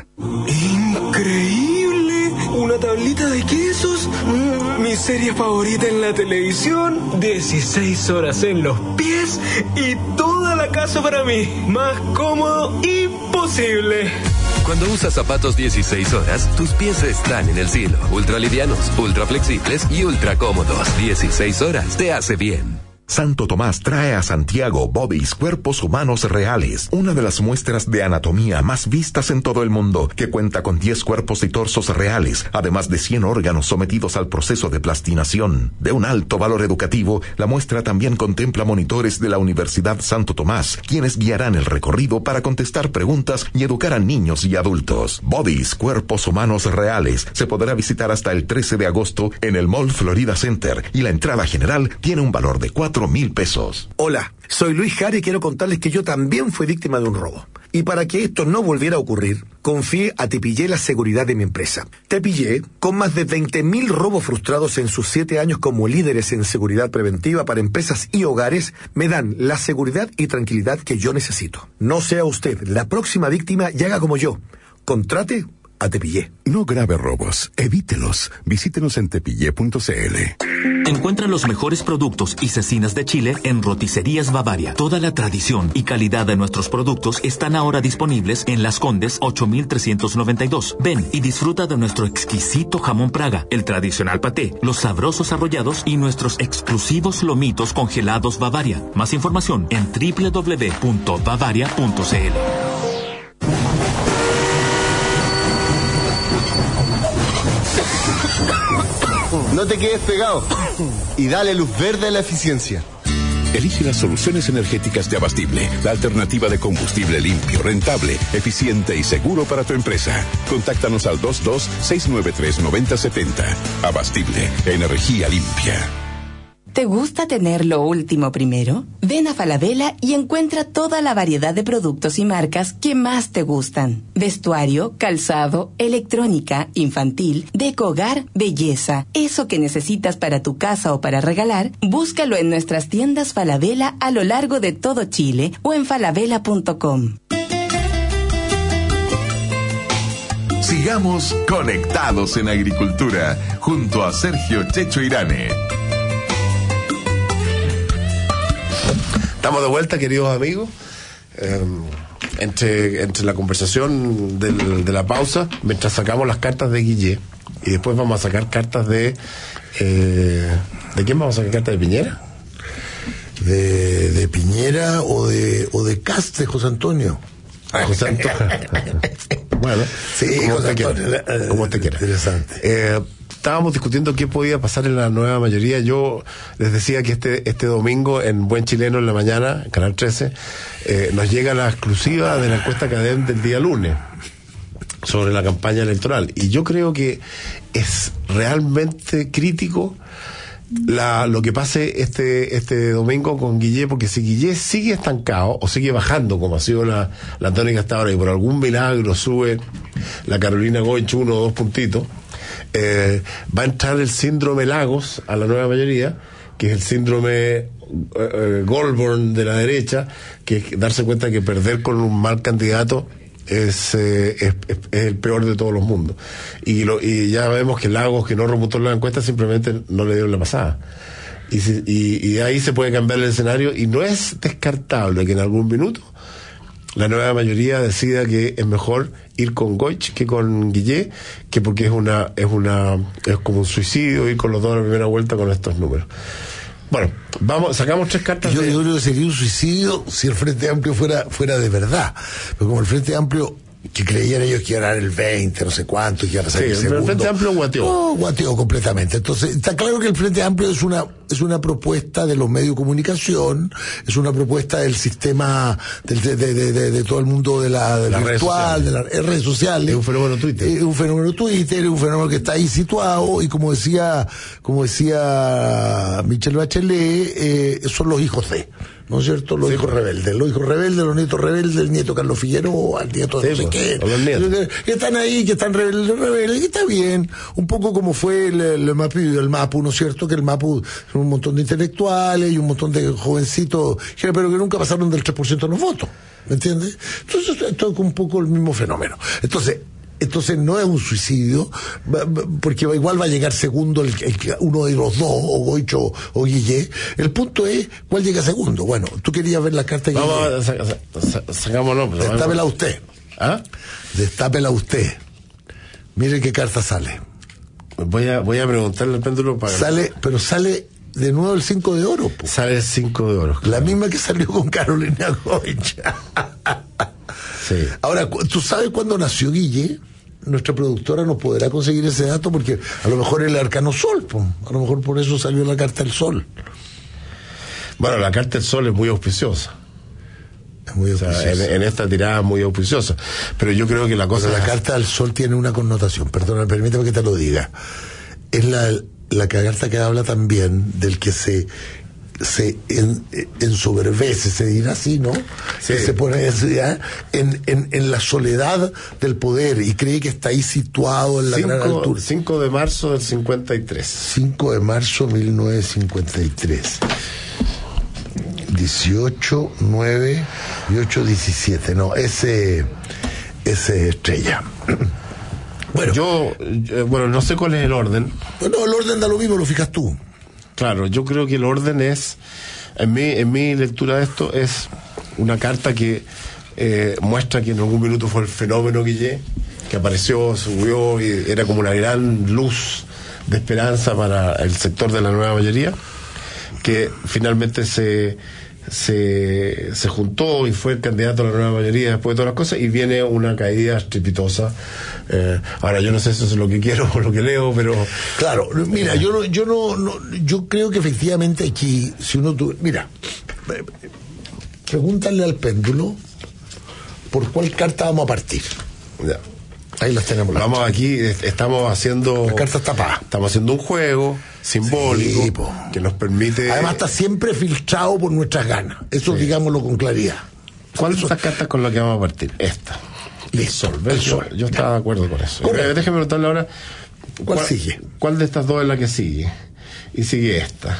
¡Increíble! Una tablita de quesos. Mm, mi serie favorita en la televisión. dieciséis horas en los pies y toda la casa para mí. Más cómodo imposible. Cuando usas zapatos dieciséis horas, tus pies están en el cielo. Ultra livianos, ultra flexibles y ultra cómodos. dieciséis horas te hace bien. Santo Tomás trae a Santiago Bodies, cuerpos humanos reales, una de las muestras de anatomía más vistas en todo el mundo, que cuenta con diez cuerpos y torsos reales, además de cien órganos sometidos al proceso de plastinación. De un alto valor educativo, la muestra también contempla monitores de la Universidad Santo Tomás, quienes guiarán el recorrido para contestar preguntas y educar a niños y adultos. Bodies, cuerpos humanos reales, se podrá visitar hasta el trece de agosto en el Mall Florida Center, y la entrada general tiene un valor de cuatro mil pesos. Hola, soy Luis Jara y quiero contarles que yo también fui víctima de un robo. Y para que esto no volviera a ocurrir, confié a Tepillé la seguridad de mi empresa. Tepillé, con más de veinte mil robos frustrados en sus siete años como líderes en seguridad preventiva para empresas y hogares, me dan la seguridad y tranquilidad que yo necesito. No sea usted la próxima víctima y haga como yo. Contrate a Tepillé. No grave robos, evítelos. Visítenos en tepillé punto c l. Encuentra los mejores productos y cecinas de Chile en Roticerías Bavaria. Toda la tradición y calidad de nuestros productos están ahora disponibles en Las Condes ocho mil trescientos noventa y dos. Ven y disfruta de nuestro exquisito jamón Praga, el tradicional paté, los sabrosos arrollados y nuestros exclusivos lomitos congelados Bavaria. Más información en doble u doble u doble u punto bavaria punto c l. No te quedes pegado y dale luz verde a la eficiencia. Elige las soluciones energéticas de Abastible, la alternativa de combustible limpio, rentable, eficiente y seguro para tu empresa. Contáctanos al dos dos seis nueve tres nueve cero siete cero. Abastible, energía limpia. ¿Te gusta tener lo último primero? Ven a Falabella y encuentra toda la variedad de productos y marcas que más te gustan. Vestuario, calzado, electrónica, infantil, deco hogar, belleza. Eso que necesitas para tu casa o para regalar, búscalo en nuestras tiendas Falabella a lo largo de todo Chile o en falabella punto com. Sigamos conectados en agricultura junto a Sergio Checho Irane. Estamos de vuelta, queridos amigos. Eh, entre, entre la conversación del, de la pausa, mientras sacamos las cartas de Guille, y después vamos a sacar cartas de... Eh, ¿De quién vamos a sacar cartas? ¿De Piñera? de, de Piñera o de, o de Kast, de José Antonio. José Antonio. Bueno, sí, como José te Antonio, quiera. eh, Como te quiera. Interesante. Eh, estábamos discutiendo qué podía pasar en la nueva mayoría. Yo les decía que este este domingo en Buen Chileno en la mañana, en Canal trece, eh, nos llega la exclusiva de la encuesta Cadem del día lunes sobre la campaña electoral. Y yo creo que es realmente crítico La, lo que pase este este domingo con Guillé, porque si Guillé sigue estancado o sigue bajando como ha sido la, la tónica hasta ahora y por algún milagro sube la Carolina Goich uno o dos puntitos, eh, va a entrar el síndrome Lagos a la nueva mayoría, que es el síndrome eh, eh, Goldborn de la derecha, que es darse cuenta que perder con un mal candidato Es, eh, es, es, es el peor de todos los mundos. Y, lo, y ya vemos que Lagos, que no remontó la encuesta, simplemente no le dieron la pasada. Y, si, y, y ahí se puede cambiar el escenario, y no es descartable que en algún minuto la nueva mayoría decida que es mejor ir con Goich que con Guillé, que porque es una es una es como un suicidio ir con los dos a la primera vuelta con estos números. Bueno, vamos, sacamos tres cartas. Yo, de... yo creo que sería un suicidio si el Frente Amplio fuera fuera de verdad. Pero como el Frente Amplio, que creían ellos que iban a dar el veinte, no sé cuánto, que iban a salir sí, segundo. El Frente Amplio guateó. No, guateó completamente. Entonces, está claro que el Frente Amplio es una es una propuesta de los medios de comunicación, es una propuesta del sistema, del, de, de, de, de, de todo el mundo de la, de la virtual, de las redes sociales. Es un fenómeno Twitter. Es un fenómeno Twitter, es un fenómeno que está ahí situado, y como decía, como decía Michelle Bachelet, eh, son los hijos de, ¿no es cierto? Los sí, hijos rebeldes, los hijos rebeldes, los nietos rebeldes, el nieto Carlos Figueroa, el nieto de sí, no sé qué, que, que están ahí, que están rebeldes, rebeldes, y está bien, un poco como fue el, el MAPU, el MAPU, ¿no es cierto? Que el MAPU son un montón de intelectuales y un montón de jovencitos, pero que nunca pasaron del tres por ciento de los votos, ¿me entiendes? Entonces, esto es un poco el mismo fenómeno. Entonces, Entonces no es un suicidio, porque igual va a llegar segundo el, el, uno de los dos, o Goicho o Guillé. El punto es, ¿cuál llega segundo? Bueno, tú querías ver la carta de Guillé. Vamos, saca, saca, sacámoslo. Destápela usted. ¿Ah? Destápela usted. Mire qué carta sale. Voy a, voy a preguntarle al péndulo para... Sale, pero sale de nuevo el cinco de oro. Po. Sale el cinco de oro. Claro. La misma que salió con Carolina Goich. Sí. Ahora, ¿tú sabes cuándo nació Guille? Nuestra productora nos podrá conseguir ese dato, porque a lo mejor el arcano sol, po. A lo mejor por eso salió la carta del sol. Bueno, la carta del sol es muy auspiciosa. Es muy auspiciosa. O sea, en, en esta tirada es muy auspiciosa. Pero yo creo que la cosa... Pero la carta del sol tiene una connotación, perdona, permítame que te lo diga. Es la, la carta que habla también del que se... se en, ensoberbece, se dirá así, ¿no? Sí. Se pone ¿eh? en, en, en la soledad del poder y cree que está ahí situado en la cinco, gran altura. cinco de marzo del cincuenta y tres. cinco de marzo de mil novecientos cincuenta y tres. dieciocho, nueve y ocho, diecisiete. No, ese ese estrella. Bueno, yo, eh, bueno, no sé cuál es el orden. No, el orden da lo mismo, lo fijas tú. Claro, yo creo que el orden es, en mi, en mi lectura de esto, es una carta que eh, muestra que en algún minuto fue el fenómeno Guillé, que apareció, subió y era como una gran luz de esperanza para el sector de la nueva mayoría, que finalmente se, se, se juntó y fue el candidato a la nueva mayoría después de todas las cosas, y viene una caída estrepitosa. Eh, ahora yo no sé si eso es lo que quiero o lo que leo, pero claro, mira, yo no, yo no, no yo creo que efectivamente aquí, si uno tu, mira, pregúntale al péndulo por cuál carta vamos a partir. Ya. Ahí las tenemos. Vamos aquí, estamos haciendo las cartas tapadas. Estamos haciendo un juego simbólico sí, que nos permite. Además está siempre filtrado por nuestras ganas. Eso sí. Digámoslo con claridad. ¿Cuál de estas cartas con la que vamos a partir? Esta. Listo, el sol. El sol. Yo estaba de acuerdo con eso. Correcto. Déjeme preguntarle ahora. ¿Cuál, ¿Cuál sigue? ¿Cuál de estas dos es la que sigue? Y sigue esta.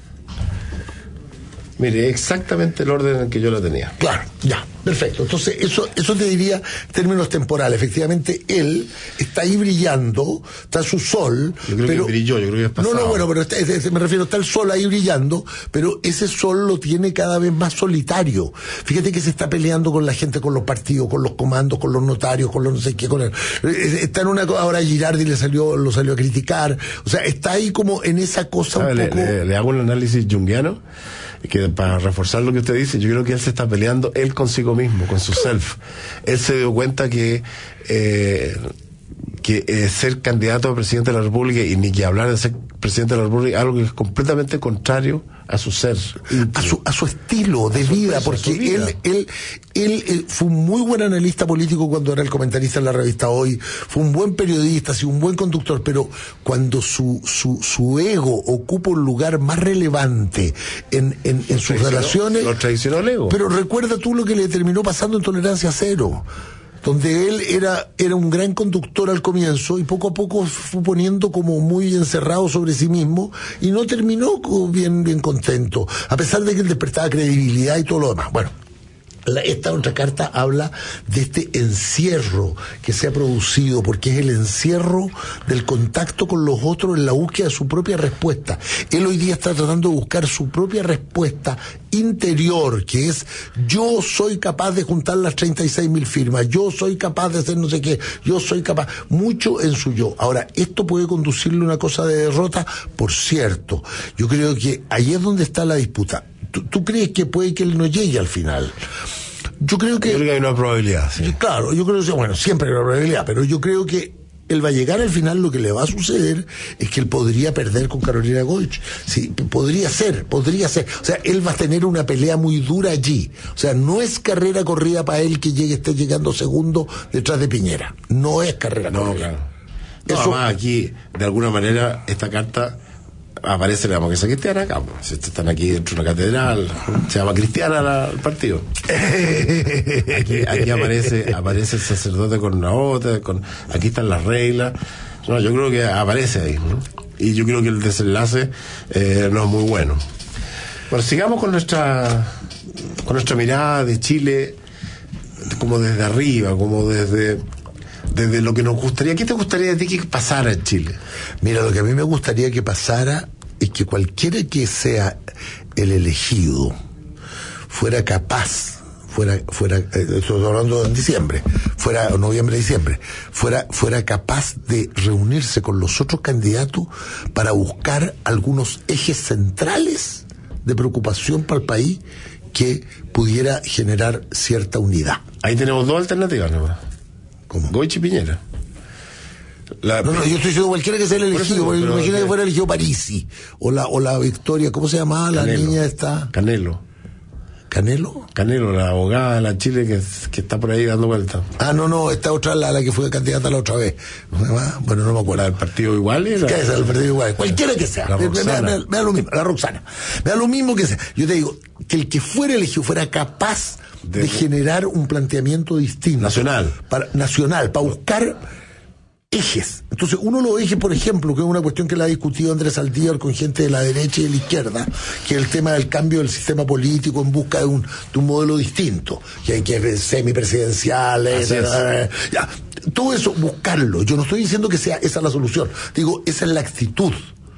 Mire, exactamente el orden en que yo la tenía. Claro, ya, perfecto. Entonces, eso eso te diría en términos temporales. Efectivamente, él está ahí brillando, está su sol. Yo creo pero, que brilló, yo creo que es pasado. No, no, bueno, pero está, es, me refiero, está el sol ahí brillando, pero ese sol lo tiene cada vez más solitario. Fíjate que se está peleando con la gente, con los partidos, con los comandos, con los notarios, con los no sé qué. Con el, está en una... Ahora Girardi le salió, lo salió a criticar. O sea, está ahí como en esa cosa un le, poco... Le, le hago un análisis junguiano. que para reforzar lo que usted dice, yo creo que él se está peleando él consigo mismo, con su self. Él se dio cuenta que eh, que eh, ser candidato a presidente de la República, y ni que hablar de ser presidente de la República, algo que es completamente contrario a su ser, a su, a su estilo de vida, porque vida. Él, él, él, él fue un muy buen analista político cuando era el comentarista en la revista Hoy, fue un buen periodista, sí, un buen conductor, pero cuando su, su, su ego ocupa un lugar más relevante en, en, en sus relaciones, lo traicionó el ego. Pero recuerda tú lo que le terminó pasando en Tolerancia Cero, donde él era, era un gran conductor al comienzo y poco a poco fue poniendo como muy encerrado sobre sí mismo y no terminó bien, bien contento, a pesar de que él despertaba credibilidad y todo lo demás. Bueno, la, esta otra carta habla de este encierro que se ha producido, porque es el encierro del contacto con los otros en la búsqueda de su propia respuesta. Él hoy día está tratando de buscar su propia respuesta interior, que es: yo soy capaz de juntar las treinta y seis mil firmas, yo soy capaz de hacer no sé qué, yo soy capaz, mucho en su yo. Ahora, ¿esto puede conducirle a una cosa de derrota? Por cierto, yo creo que ahí es donde está la disputa. ¿Tú, tú crees que puede que él no llegue al final? Yo creo que... Yo creo que hay una probabilidad, sí. Claro, yo creo que, bueno, siempre hay una probabilidad, pero yo creo que él va a llegar al final. Lo que le va a suceder es que él podría perder con Carolina Goich. Sí, podría ser, podría ser. O sea, él va a tener una pelea muy dura allí. O sea, no es carrera corrida para él que llegue, esté llegando segundo detrás de Piñera. No es carrera no, corrida. Claro. No, Eso... además aquí, de alguna manera, esta carta aparece la democracia cristiana acá. Si están aquí dentro de una catedral, se llama cristiana la, el partido. Aquí, aquí aparece, aparece el sacerdote con una bota, con, aquí están las reglas. No, yo creo que aparece ahí, ¿no? Y yo creo que el desenlace eh, no es muy bueno. Bueno, sigamos con nuestra con nuestra mirada de Chile, como desde arriba, como desde desde lo que nos gustaría. ¿Qué te gustaría a ti que pasara en Chile? Mira, lo que a mí me gustaría que pasara es que cualquiera que sea el elegido fuera capaz, fuera, fuera, eh, estoy hablando en diciembre, fuera noviembre, diciembre, fuera, fuera capaz de reunirse con los otros candidatos para buscar algunos ejes centrales de preocupación para el país que pudiera generar cierta unidad. Ahí tenemos dos alternativas, ¿no? ¿Cómo? Goich y Piñera. La, no, no, yo estoy diciendo cualquiera que sea el elegido, porque imagina que fuera elegido Parisi, o la, o la Victoria, ¿cómo se llamaba la Canelo. niña esta? Canelo. ¿Canelo? Canelo, la abogada de la Chile que, que está por ahí dando vueltas. Ah, no, no, esta otra, la, la que fue candidata la otra vez. Bueno, no me acuerdo. ¿La del Partido Igual? Era... ¿Qué es el Partido Igual? Cualquiera que sea. Me, me, me, me, me da lo mismo, la Roxana. Me da lo mismo que sea. Yo te digo, que el que fuera elegido fuera capaz de, de generar un planteamiento distinto. Nacional. Para, nacional, para buscar ejes. Entonces, uno de los ejes, por ejemplo, que es una cuestión que la ha discutido Andrés Aldívar con gente de la derecha y de la izquierda, que es el tema del cambio del sistema político en busca de un, de un modelo distinto, que hay que ser semipresidencial, eh, ya, todo eso, buscarlo. Yo no estoy diciendo que sea esa la solución, digo, esa es la actitud.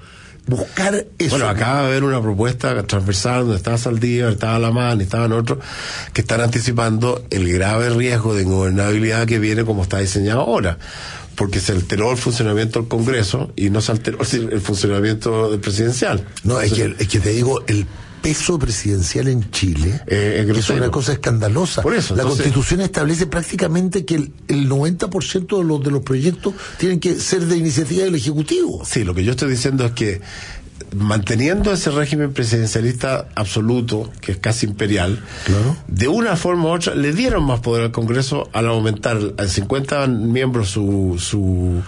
Buscar eso. Bueno, acaba de haber una propuesta transversal donde estaba Saldívar, estaba Lamán, estaban otros que están anticipando el grave riesgo de ingobernabilidad que viene como está diseñado ahora, porque se alteró el funcionamiento del Congreso y no se alteró el funcionamiento del presidencial. No, es que, es que te digo, el peso presidencial en Chile eh, es, es una cosa escandalosa. Por eso, la entonces... Constitución establece prácticamente que el, el noventa por ciento de los, de los proyectos tienen que ser de iniciativa del Ejecutivo. Sí, lo que yo estoy diciendo es que manteniendo ese régimen presidencialista absoluto, que es casi imperial, claro, de una forma u otra le dieron más poder al Congreso al aumentar a cincuenta miembros su su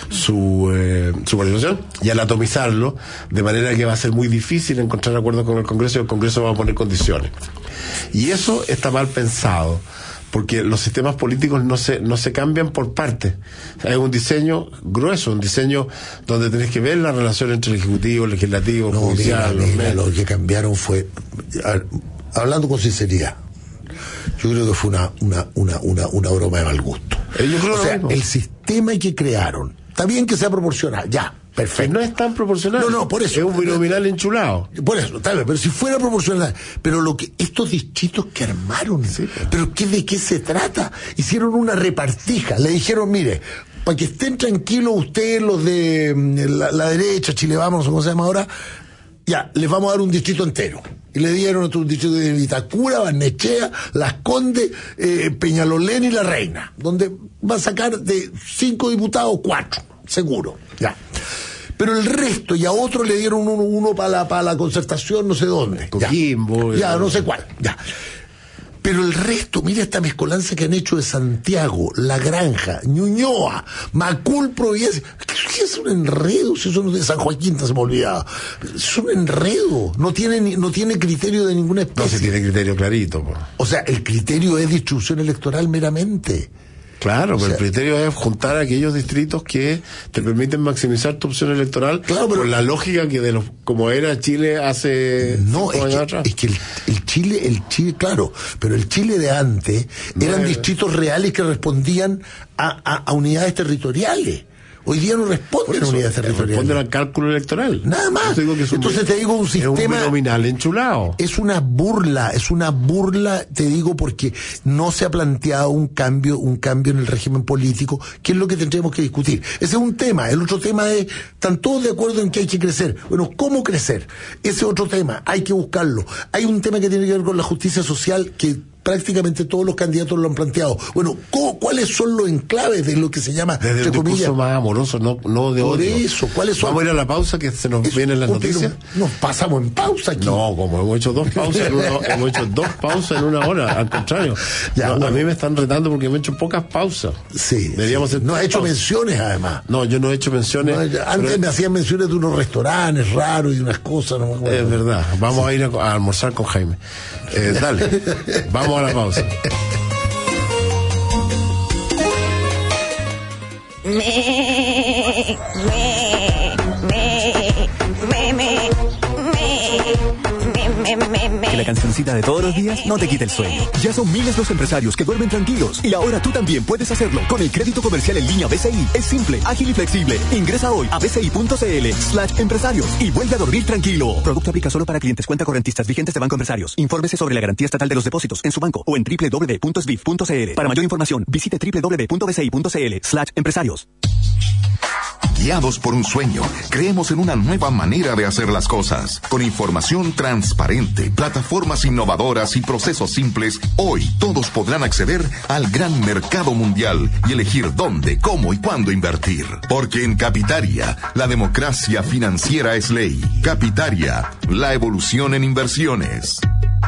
su eh, su participación y al atomizarlo, de manera que va a ser muy difícil encontrar acuerdos con el Congreso y el Congreso va a poner condiciones. Y eso está mal pensado, porque los sistemas políticos no se no se cambian por partes. Es un diseño grueso, un diseño donde tenés que ver la relación entre el Ejecutivo, el Legislativo, el no, Judicial. Mira, los mira, lo que cambiaron fue, hablando con sinceridad, yo creo que fue una una una una, una broma de mal gusto. Eh, yo creo o sea, mismo. El sistema que crearon, está bien que sea proporcional, ya. Perfecto. No es tan proporcional. No, no, por eso. Es un binominal enchulado. Por eso, tal vez, pero si fuera proporcional. Pero lo que, estos distritos que armaron, sí, pero ¿qué, de qué se trata? Hicieron una repartija. Le dijeron, mire, para que estén tranquilos ustedes, los de la, la derecha, Chile Vamos, ¿cómo se llama ahora? ya, les vamos a dar un distrito entero. Y le dieron otro distrito de Vitacura, Barnechea, Las Condes, eh, Peñalolén y La Reina, donde va a sacar de cinco diputados, cuatro, seguro, ya. Pero el resto, y a otro le dieron uno, uno para la, para la concertación, no sé dónde. Coquimbo. Ya, ya, no sé cuál, ya. Pero el resto, mira esta mezcolanza que han hecho de Santiago, La Granja, Ñuñoa, Macul, Providencia. ¿Qué es un enredo? Si eso no de San Joaquín, se me olvidaba. Es un enredo. No tiene, no tiene criterio de ninguna especie. No se tiene criterio clarito. Po. O sea, el criterio es distribución electoral meramente. Claro, o pero sea, el criterio es juntar aquellos distritos que te permiten maximizar tu opción electoral. Claro, pero con la lógica que de los como era Chile hace no es años que, atrás. es que el, el Chile, el Chile, claro, pero el Chile de antes no eran era. distritos reales que respondían a, a, a unidades territoriales. Hoy día no responden a unidades territoriales. Responden al cálculo electoral. Nada más. Te Entonces un, te digo un sistema. Es un binominal enchulado. Es una burla, es una burla, te digo, porque no se ha planteado un cambio, un cambio en el régimen político, que es lo que tendremos que discutir. Ese es un tema. El otro tema es, están todos de acuerdo en que hay que crecer. Bueno, ¿cómo crecer? Ese otro tema, hay que buscarlo. Hay un tema que tiene que ver con la justicia social que prácticamente todos los candidatos lo han planteado. Bueno, ¿cuáles son los enclaves de lo que se llama, desde entre un comillas, discurso más amoroso, no, no de odio? Por eso, ¿cuáles son? Vamos a ir a la pausa que se nos Eso, vienen las noticias. No, nos pasamos en pausa aquí. No, como hemos hecho dos pausas en una, hemos hecho dos pausas en una hora, al contrario. Ya, no, bueno. A mí me están retando porque me he hecho pocas pausas. Sí. Deberíamos sí. hacer no ha hecho pausas. menciones además. No, yo no he hecho menciones. No, antes pero... me hacían menciones de unos restaurantes raros y unas cosas. No me acuerdo. Es verdad. Vamos sí. a ir a, a almorzar con Jaime. Eh, dale. Vamos a la pausa. Me, me, me, me, me, me, me, me. Que la cancioncita de todos los días no te quite el sueño. Ya son miles los empresarios que duermen tranquilos y ahora tú también puedes hacerlo con el crédito comercial en línea B C I. Es simple, ágil y flexible. Ingresa hoy a bci.cl slash empresarios y vuelve a dormir tranquilo. Producto aplica solo para clientes cuenta correntistas vigentes de Banco Empresarios. Infórmese sobre la garantía estatal de los depósitos en su banco o en doble u doble u doble u punto s b i f punto c l. Para mayor información, visite doble u doble u doble u punto b c i punto c l slash empresarios. Guiados por un sueño, creemos en una nueva manera de hacer las cosas. Con información transparente, plataformas innovadoras y procesos simples, hoy todos podrán acceder al gran mercado mundial y elegir dónde, cómo y cuándo invertir. Porque en Capitaria, la democracia financiera es ley. Capitaria, la evolución en inversiones.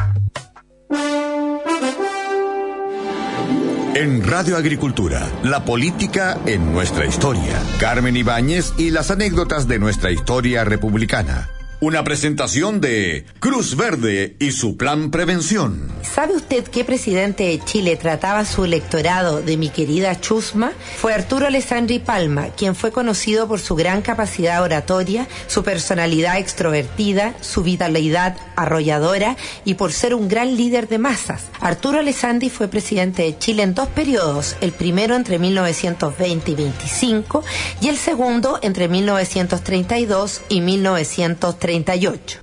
En Radio Agricultura, la política en nuestra historia. Carmen Ibáñez y las anécdotas de nuestra historia republicana. Una presentación de Cruz Verde y su plan prevención. ¿Sabe usted qué presidente de Chile trataba su electorado de mi querida chusma? Fue Arturo Alessandri Palma, quien fue conocido por su gran capacidad oratoria, su personalidad extrovertida, su vitalidad arrolladora y por ser un gran líder de masas. Arturo Alessandri fue presidente de Chile en dos periodos, el primero entre mil novecientos veinte y veinticinco y el segundo entre mil novecientos treinta y dos y mil novecientos treinta y ocho.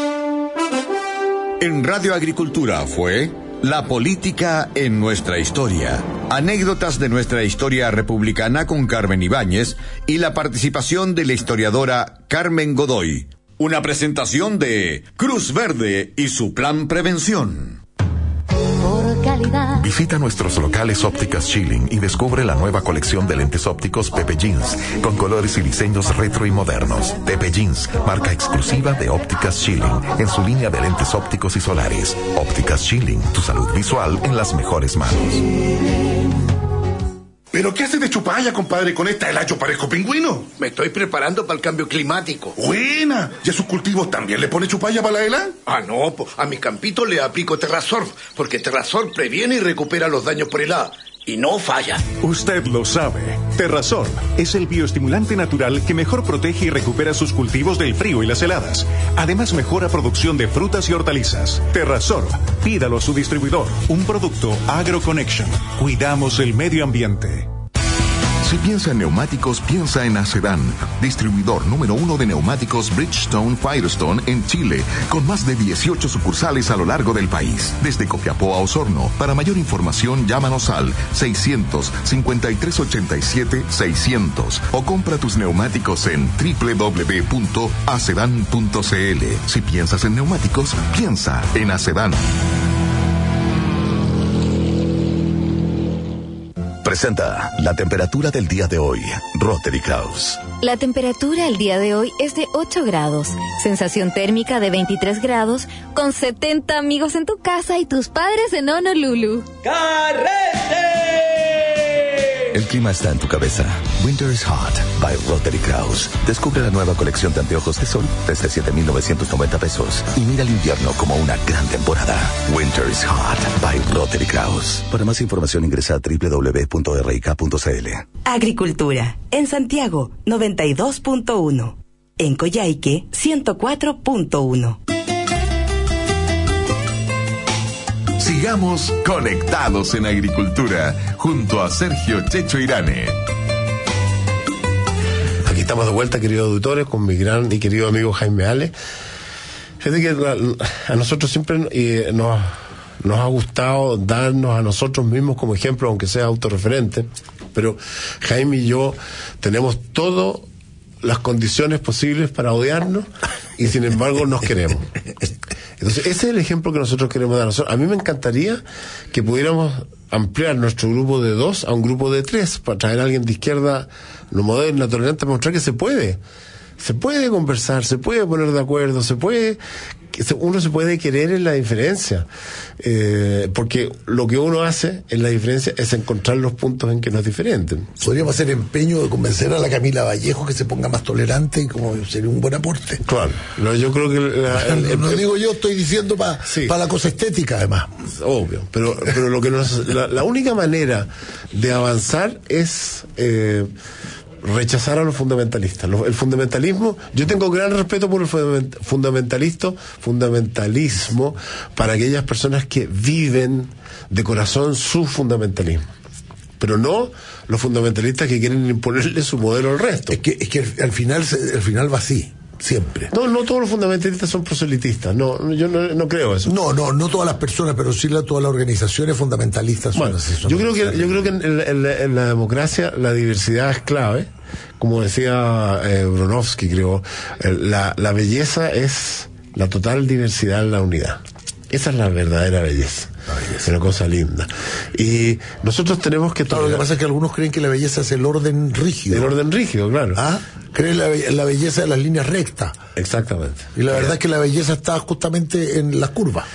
En Radio Agricultura fue La política en nuestra historia. Anécdotas de nuestra historia republicana con Carmen Ibáñez y la participación de la historiadora Carmen Godoy. Una presentación de Cruz Verde y su plan prevención. Visita nuestros locales Ópticas Schilling y descubre la nueva colección de lentes ópticos Pepe Jeans, con colores y diseños retro y modernos. Pepe Jeans, marca exclusiva de Ópticas Schilling, en su línea de lentes ópticos y solares. Ópticas Schilling, tu salud visual en las mejores manos. ¿Pero qué haces de chupalla, compadre? Con esta helacho parezco pingüino. Me estoy preparando para el cambio climático. Buena. ¿Y a sus cultivos también le pone chupalla para la hela? Ah, no, po. A mis campitos le aplico Terrasorb, porque Terrasorb previene y recupera los daños por helada. Y no falla. Usted lo sabe. Terrasorb es el bioestimulante natural que mejor protege y recupera sus cultivos del frío y las heladas. Además, mejora producción de frutas y hortalizas. Terrasorb, pídalo a su distribuidor. Un producto AgroConnection. Cuidamos el medio ambiente. Si piensa en neumáticos, piensa en Acedán, distribuidor número uno de neumáticos Bridgestone Firestone en Chile, con más de dieciocho sucursales a lo largo del país, desde Copiapó a Osorno. Para mayor información, llámanos al seiscientos cincuenta y tres ochenta y siete seiscientos o compra tus neumáticos en doble u doble u doble u punto acedan punto c l. Si piensas en neumáticos, piensa en Acedán. Presenta la temperatura del día de hoy, Rotary Kraus. La temperatura el día de hoy es de ocho grados, sensación térmica de veintitrés grados, con setenta amigos en tu casa y tus padres en Honolulu. ¡Carrete! El clima está en tu cabeza. Winter is Hot by Rotary Kraus. Descubre la nueva colección de anteojos de sol desde siete mil novecientos noventa pesos y mira el invierno como una gran temporada. Winter is Hot by Rotary Kraus. Para más información ingresa a doble u doble u doble u punto r i k punto c l. Agricultura. En Santiago, noventa y dos punto uno. En Coyhaique, ciento cuatro punto uno. Sigamos conectados en agricultura junto a Sergio Checho Irane. Aquí estamos de vuelta, queridos auditores, con mi gran y querido amigo Jaime Ale. Fíjate que la, a nosotros siempre eh, nos, nos ha gustado darnos a nosotros mismos como ejemplo, aunque sea autorreferente, pero Jaime y yo tenemos todas las condiciones posibles para odiarnos y sin embargo nos queremos. Entonces, ese es el ejemplo que nosotros queremos dar. A mí me encantaría que pudiéramos ampliar nuestro grupo de dos a un grupo de tres, para traer a alguien de izquierda, lo moderna, tolerante, para mostrar que se puede. Se puede conversar, se puede poner de acuerdo, se puede, uno se puede querer en la diferencia, eh, porque lo que uno hace en la diferencia es encontrar los puntos en que nos diferenten. Podríamos hacer empeño de convencer a la Camila Vallejo que se ponga más tolerante, y como sería un buen aporte. Claro, no, yo creo que la, el, el, no el, digo yo, estoy diciendo para sí, pa la cosa estética además. Obvio, pero pero lo que nos, la, la única manera de avanzar es eh, rechazar a los fundamentalistas. El fundamentalismo, yo tengo gran respeto por el fundamentalismo, fundamentalismo para aquellas personas que viven de corazón su fundamentalismo, pero no los fundamentalistas que quieren imponerle su modelo al resto. Es que, es que al final, al final va así. Siempre. No, no todos los fundamentalistas son proselitistas. No, yo no, no creo eso. No, no, no todas las personas, pero sí la, todas las organizaciones fundamentalistas son bueno, así. Son yo creo que, yo creo que en, en, en la democracia la diversidad es clave. Como decía eh, Bronowski, creo, eh, la, la belleza es la total diversidad en la unidad. Esa es la verdadera belleza. La belleza. Es una cosa linda. Y nosotros tenemos que... Claro, lo que pasa es que algunos creen que la belleza es el orden rígido. El orden rígido, claro. ¿Ah? Creen la, la belleza de las líneas rectas. Exactamente. Y la verdad es que la belleza está justamente en las curvas.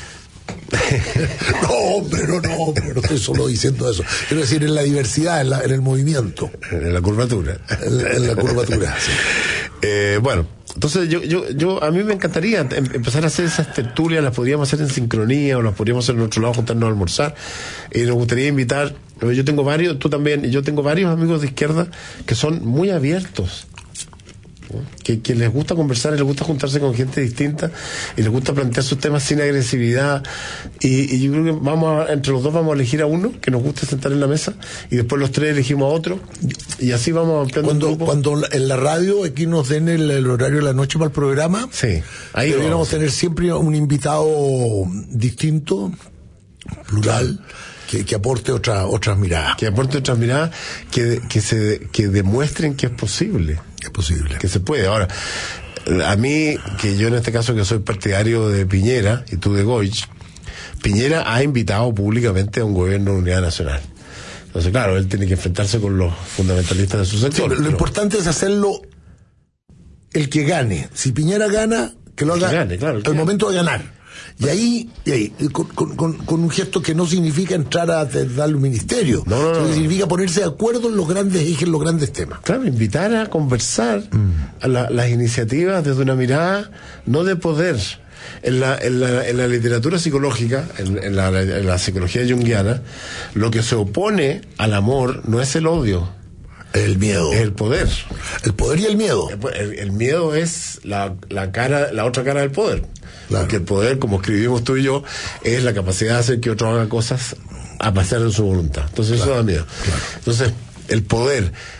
No, hombre, no, no, hombre, no estoy solo diciendo eso. Quiero decir, en la diversidad, en, la, en el movimiento. En la curvatura. En, en la curvatura, sí. Eh, bueno, entonces yo, yo, yo, a mí me encantaría empezar a hacer esas tertulias, las podríamos hacer en sincronía o las podríamos hacer en otro lado, juntarnos a almorzar. Y nos gustaría invitar, yo tengo varios, tú también, y yo tengo varios amigos de izquierda que son muy abiertos. Que, que les gusta conversar y les gusta juntarse con gente distinta y les gusta plantear sus temas sin agresividad y, y yo creo que vamos a, entre los dos vamos a elegir a uno que nos guste sentar en la mesa y después los tres elegimos a otro y así vamos ampliando cuando, el grupo. Cuando en la radio aquí nos den el, el horario de la noche para el programa, sí, ahí deberíamos tener siempre un invitado distinto, plural, que, que aporte otra, otras miradas. Que aporte otras miradas que, que, se, que demuestren que es posible. Es posible. Que se puede. Ahora, a mí, que yo en este caso que soy partidario de Piñera y tú de Goich, Piñera ha invitado públicamente a un gobierno de unidad nacional. Entonces, claro, él tiene que enfrentarse con los fundamentalistas de su sector. Sí, lo pero... importante es hacerlo el que gane. Si Piñera gana, que lo haga que gane, claro, al gane. momento de ganar. Y ahí, y ahí con, con, con un gesto que no significa entrar a darle un ministerio, no, no, no, no. significa ponerse de acuerdo en los grandes ejes, en los grandes temas. Claro, invitar a conversar mm. a la, las iniciativas desde una mirada no de poder. En la, en la, en la literatura psicológica, en, en, la, en la psicología junguiana, lo que se opone al amor no es el odio. El miedo. Es el poder. El poder y el miedo. El, el, el miedo es la, la cara, la otra cara del poder. Claro. Porque el poder, como escribimos tú y yo, es la capacidad de hacer que otro haga cosas a pesar de su voluntad. Entonces claro, eso da miedo. Claro. Entonces, el poder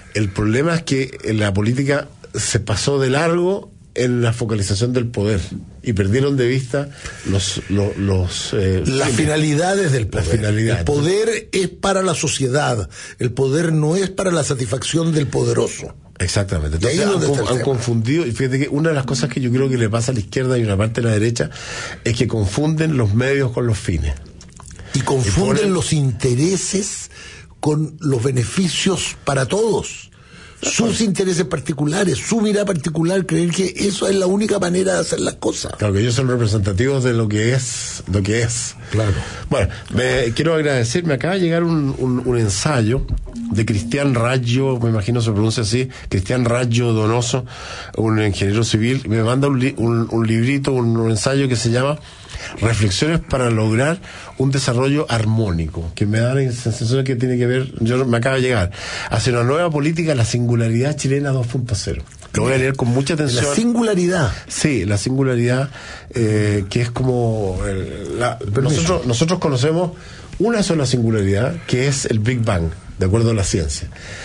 El problema es que en la política se pasó de largo en la focalización del poder y perdieron de vista los los, los eh, las fines. finalidades del poder. Finalidades. El poder es para la sociedad, el poder no es para la satisfacción del poderoso. Exactamente. Entonces han, han confundido, y fíjate que una de las cosas que yo creo que le pasa a la izquierda y una parte de la derecha es que confunden los medios con los fines. Y confunden y ponen... los intereses con los beneficios para todos. Sus intereses particulares, su mirada particular, creer que eso es la única manera de hacer las cosas. Claro, que ellos son representativos de lo que es, lo que es. Claro. Bueno, me quiero agradecer, me acaba de llegar un, un, un ensayo de Cristian Raggio, me imagino se pronuncia así, Cristian Raggio Donoso, un ingeniero civil, me manda un, li, un, un librito, un, un ensayo que se llama Reflexiones para lograr un desarrollo armónico, que me da la sensación que tiene que ver, yo me acaba de llegar, hacia una nueva política, la singularidad chilena dos punto cero. Lo voy a leer con mucha atención. La singularidad. Sí, la singularidad, eh, que es como el, la, nosotros, nosotros conocemos una sola singularidad, que es el Big Bang, de acuerdo a la ciencia.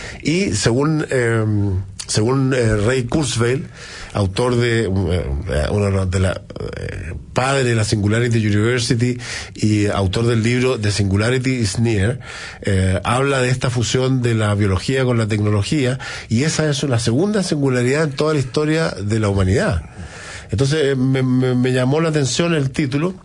Y según eh, según eh, Ray Kurzweil, autor de eh, uno de la eh, padre de la Singularity University y autor del libro The Singularity is Near, eh, habla de esta fusión de la biología con la tecnología, y esa es una segunda singularidad en toda la historia de la humanidad. Entonces me, me, me llamó la atención el título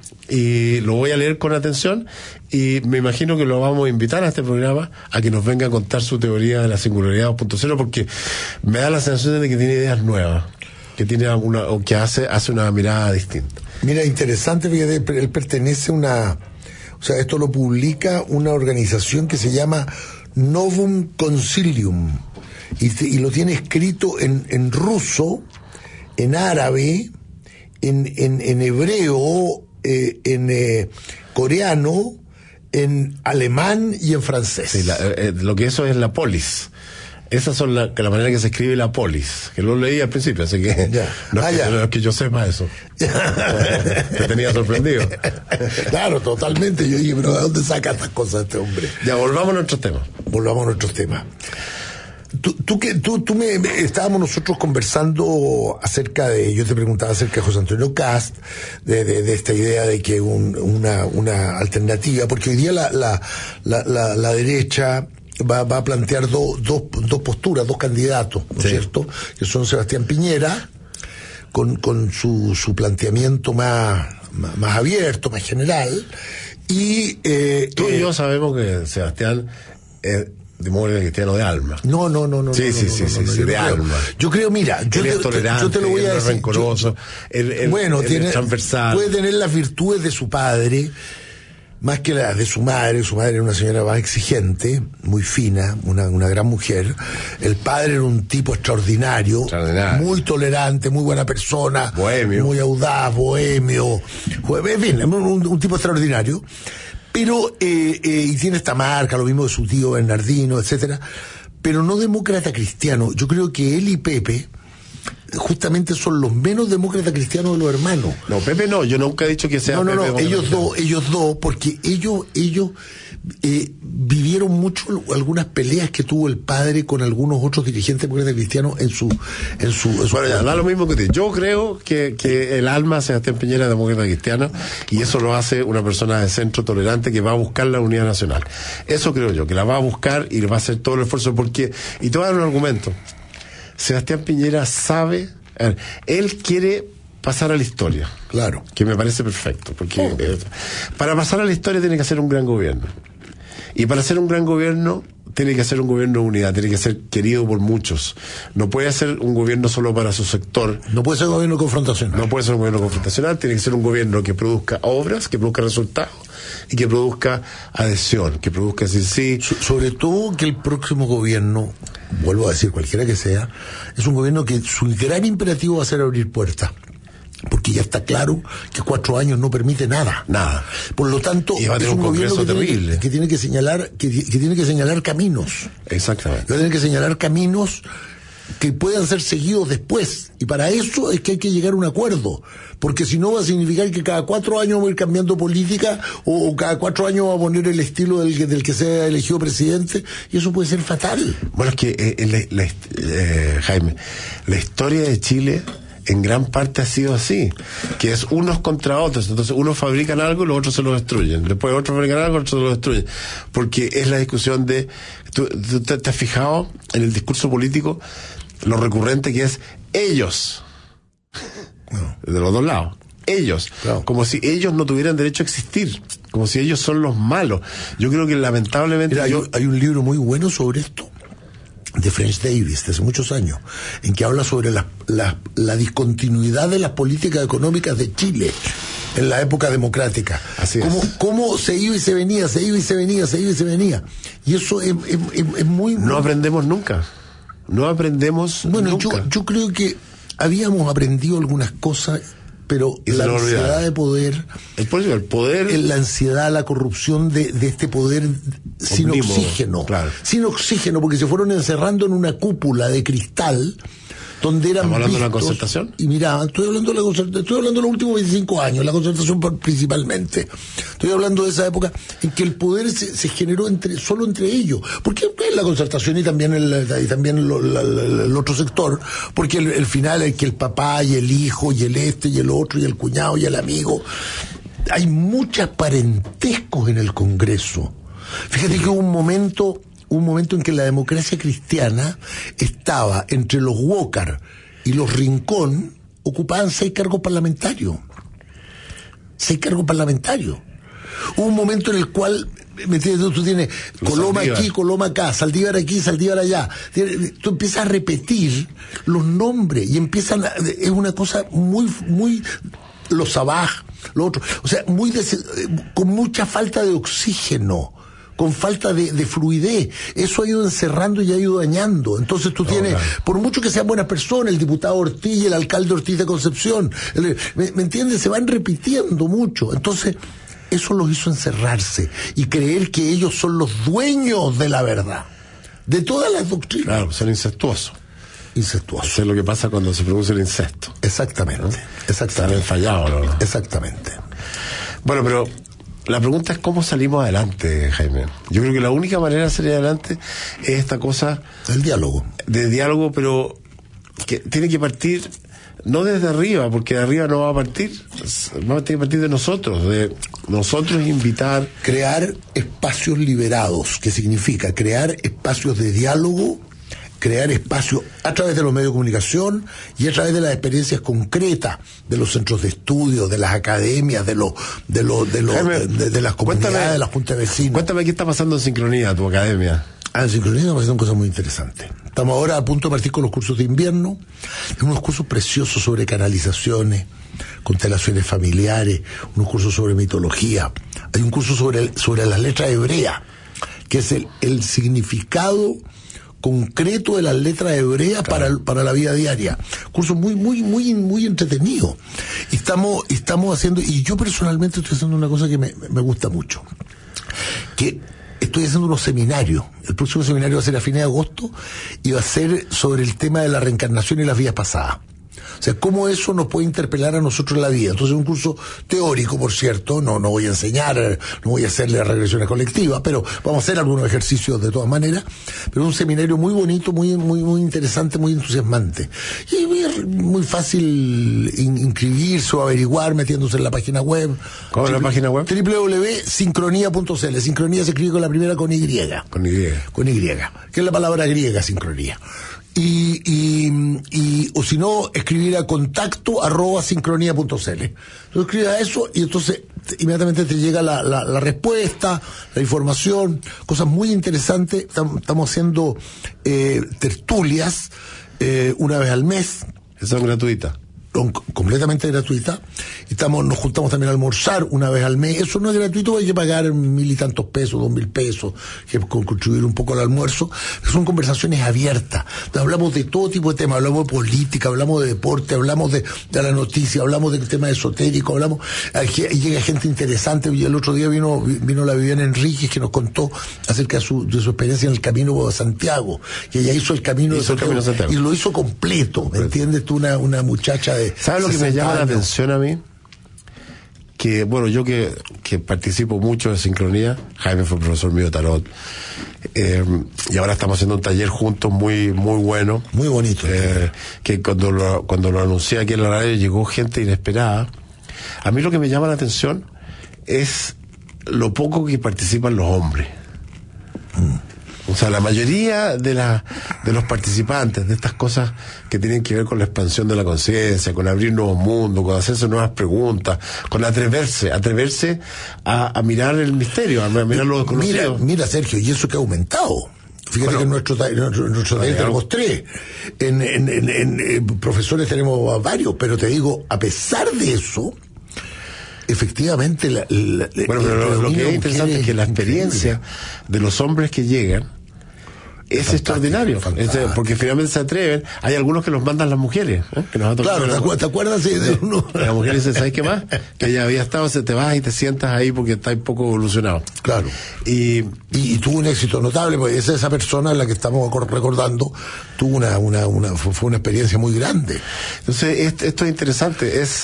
y lo voy a leer con atención, y me imagino que lo vamos a invitar a este programa a que nos venga a contar su teoría de la singularidad dos punto cero, porque me da la sensación de que tiene ideas nuevas, que tiene alguna, o que hace hace una mirada distinta. Mira, interesante, fíjate, él pertenece a una, o sea, esto lo publica una organización que se llama Novum Concilium, y, y lo tiene escrito en, en ruso, en árabe, en, en, en hebreo, eh, en eh, coreano, en alemán y en francés. Sí, la, eh, lo que eso es la polis. Esas son la, la manera que se escribe la polis, que lo leí al principio, así que ya. no, ah, es que, no es que yo sepa eso. Te tenía sorprendido. Claro, totalmente. Yo dije, pero ¿de dónde saca estas cosas este hombre? Ya, volvamos a nuestros temas. Volvamos a nuestros temas. Tú, tú, que, tú, tú me, me, estábamos nosotros conversando acerca de, yo te preguntaba acerca de José Antonio Cast, de, de, de esta idea de que un, una, una alternativa, porque hoy día la, la, la, la, la derecha va, va a plantear do, dos, dos posturas, dos candidatos, ¿no es sí. cierto? Que son Sebastián Piñera, con, con su, su planteamiento más, más, más abierto, más general, y eh, tú eh, y yo sabemos que Sebastián eh, demócrata cristiano de alma. No, no, no, no. Sí, no, sí, no, sí, no, sí, no, sí, yo de creo, alma. Yo creo, mira, yo, él te, es tolerante, yo te lo voy a él es decir. rencoroso, yo, él, él, bueno, él tiene, es transversal. Puede tener las virtudes de su padre, más que las de su madre. Su madre era una señora más exigente, muy fina, una, una gran mujer. El padre era un tipo extraordinario, extraordinario. Muy tolerante, muy buena persona, bohemio. Muy audaz, bohemio, en fin, un, un tipo extraordinario. Pero, eh, eh, y tiene esta marca, lo mismo de su tío Bernardino, etcétera, pero no demócrata cristiano. Yo creo que él y Pepe justamente son los menos demócratas cristianos de los hermanos. No, Pepe no, yo nunca he dicho que sea No, no, Pepe no, ellos dos, ellos dos, porque ellos, ellos eh, vivieron mucho algunas peleas que tuvo el padre con algunos otros dirigentes demócratas cristianos en su, en su, en su bueno, ya, da lo mismo que te. Yo creo que, que el alma Sebastián Piñera es demócrata cristiano, y eso lo hace una persona de centro tolerante que va a buscar la unidad nacional. Eso creo yo, que la va a buscar y le va a hacer todo el esfuerzo, porque, y te voy a dar un argumento. Sebastián Piñera sabe, a ver, él quiere pasar a la historia. Claro. Que me parece perfecto, porque oh. eh, para pasar a la historia tiene que hacer un gran gobierno. Y para hacer un gran gobierno tiene que hacer un gobierno de unidad, tiene que ser querido por muchos. No puede ser un gobierno solo para su sector. No puede ser un gobierno confrontacional. No puede ser un gobierno confrontacional, tiene que ser un gobierno que produzca obras, que produzca resultados y que produzca adhesión, que produzca decir sí. So, sobre todo que el próximo gobierno, vuelvo a decir cualquiera que sea, es un gobierno que su gran imperativo va a ser abrir puertas. Porque ya está claro que cuatro años no permite nada. Nada. Por lo tanto, es un, un gobierno que terrible. Tiene, que tiene que señalar, que, que tiene que señalar caminos. Exactamente. Que tiene que señalar caminos que puedan ser seguidos después. Y para eso es que hay que llegar a un acuerdo. Porque si no va a significar que cada cuatro años vamos a ir cambiando política, o, o cada cuatro años va a poner el estilo del, del que sea elegido presidente, y eso puede ser fatal. Bueno, es que, eh, la, la, eh, Jaime, la historia de Chile en gran parte ha sido así, que es unos contra otros. Entonces unos fabrican algo y los otros se lo destruyen, después otros fabrican algo y otros se lo destruyen, porque es la discusión de tú, tú te, te has fijado en el discurso político lo recurrente que es ellos, no. de los dos lados, ellos, claro. Como si ellos no tuvieran derecho a existir, como si ellos son los malos. Yo creo que lamentablemente Mira, yo... hay, hay un libro muy bueno sobre esto de French Davis, de hace muchos años, en que habla sobre la, la, la discontinuidad de las políticas económicas de Chile en la época democrática. Así es. Cómo, cómo se iba y se venía, se iba y se venía, se iba y se venía. Y eso es, es, es, es muy... No aprendemos nunca. No aprendemos bueno, nunca. Bueno, yo, yo creo que habíamos aprendido algunas cosas, pero la ansiedad de poder, el, el poder, la ansiedad, la corrupción de, de este poder sin omnívoro, oxígeno, claro. sin oxígeno, porque se fueron encerrando en una cúpula de cristal donde eran ¿Estamos hablando vistos, de la concertación? Y mira, estoy hablando de la concertación, estoy hablando de los últimos veinticinco años, la concertación principalmente. Estoy hablando de esa época en que el poder se, se generó entre solo entre ellos. Porque es la concertación y también el, y también lo, la, la, el otro sector, porque el, el final es que el papá y el hijo y el este y el otro y el cuñado y el amigo. Hay muchos parentescos en el Congreso. Fíjate que hubo un momento un momento en que la democracia cristiana estaba entre los Walker y los Rincón, ocupaban seis cargos parlamentarios. Seis cargos parlamentarios. Hubo un momento en el cual, ¿me entiendes? Tú tienes Coloma aquí, Coloma acá, Saldívar aquí, Saldívar allá. Tú empiezas a repetir los nombres y empiezan a, es una cosa muy, muy, los Sabaj, los otros, o sea, muy des, con mucha falta de oxígeno, con falta de, de fluidez. Eso ha ido encerrando y ha ido dañando. Entonces tú no, tienes, claro. por mucho que sean buenas personas, el diputado Ortiz y el alcalde Ortiz de Concepción, el, ¿me, ¿me entiendes? Se van repitiendo mucho. Entonces, eso los hizo encerrarse y creer que ellos son los dueños de la verdad, de todas las doctrinas. Claro, son incestuosos. Incestuosos. Eso es lo que pasa cuando se produce el incesto. Exactamente. ¿No? Exactamente. Están fallados, ¿no? Exactamente. Bueno, pero la pregunta es cómo salimos adelante, Jaime. Yo creo que la única manera de salir adelante es esta cosa... El diálogo. De diálogo, pero que tiene que partir no desde arriba, porque de arriba no va a partir, va a tener que partir de nosotros, de nosotros invitar... Crear espacios liberados, que significa crear espacios de diálogo, crear espacios a través de los medios de comunicación y a través de las experiencias concretas de los centros de estudio, de las academias, de los de los de los Jaime, de, de, de las comunidades, cuéntame, de las juntas de vecinos. Cuéntame qué está pasando en Sincronía, tu academia. Ah, en Sincronía está pasando cosas muy interesantes. Estamos ahora a punto de partir con los cursos de invierno, unos cursos preciosos sobre canalizaciones, constelaciones familiares, unos cursos sobre mitología. Hay un curso sobre el, sobre las letras hebreas, que es el, el significado concreto de las letras hebreas, claro, para, para la vida diaria. Curso muy, muy, muy, muy entretenido. Y estamos, estamos haciendo, y yo personalmente estoy haciendo una cosa que me, me gusta mucho. Que estoy haciendo unos seminarios. El próximo seminario va a ser a fines de agosto y va a ser sobre el tema de la reencarnación y las vidas pasadas. O sea, cómo eso nos puede interpelar a nosotros en la vida. Entonces es un curso teórico, por cierto, no, no voy a enseñar, no voy a hacerle regresiones colectivas, pero vamos a hacer algunos ejercicios de todas maneras. Pero es un seminario muy bonito, muy, muy, muy interesante, muy entusiasmante. Y es muy fácil in, inscribirse o averiguar metiéndose en la página web. ¿Cómo es la página web? doble u doble u doble u punto sincronía punto c l. Sincronía se escribe con la primera con Y. Con Y. Con Y. Que es la palabra griega, sincronía. Y, y, y, o si no, escribir a contacto arroba sincronía punto c l. Tú escribes a eso y entonces inmediatamente te llega la, la, la respuesta, la información, cosas muy interesantes. Estamos haciendo eh, tertulias eh, una vez al mes. ¿Son gratuitas? completamente gratuita. Estamos, nos juntamos también a almorzar una vez al mes. Eso no es gratuito, hay que pagar mil y tantos pesos, dos mil pesos, que es contribuir un poco al almuerzo. Son conversaciones abiertas. Hablamos de todo tipo de temas, hablamos de política, hablamos de deporte, hablamos de, de la noticia, hablamos del tema esotérico, hablamos, aquí llega gente interesante. Y el otro día vino, vino la Viviana Enríquez, que nos contó acerca de su, de su experiencia en el Camino de Santiago, que ella hizo el Camino, de Santiago, el camino de Santiago y lo hizo completo, ¿me entiendes? Tú, una, una muchacha de ¿sabes lo que me llama años? La atención a mí? Que, bueno, yo que, que participo mucho de sincronía, Jaime fue profesor mío de tarot, eh, y ahora estamos haciendo un taller juntos muy muy bueno. Muy bonito. Eh, que cuando lo, cuando lo anuncié aquí en la radio llegó gente inesperada. A mí lo que me llama la atención es lo poco que participan los hombres. Mm. O sea, la mayoría de la, de los participantes de estas cosas que tienen que ver con la expansión de la conciencia, con abrir nuevos mundos, con hacerse nuevas preguntas, con atreverse, atreverse a, a mirar el misterio, a mirar lo desconocido. Mira, mira, Sergio, y eso que ha aumentado. Fíjate bueno, que en nuestro, en nuestro, en nuestro taller tenemos tres. En, en, en, en, en profesores tenemos varios, pero te digo, a pesar de eso, efectivamente la, la, bueno, pero lo, lo que es interesante es que la experiencia increíble de los hombres que llegan es, es extraordinario, es, porque finalmente se atreven. Hay algunos que los mandan las mujeres, ¿eh? Que nos claro, ¿te, acu ¿te acuerdas? Sí, de uno? La mujer dice, ¿sabes qué más? Que ya había estado, se te vas y te sientas ahí porque está un poco evolucionado. Claro. Y, y, y tuvo un éxito notable, porque esa, esa persona, la que estamos recordando, tuvo una, una, una, fue una experiencia muy grande. Entonces, esto, esto es interesante, es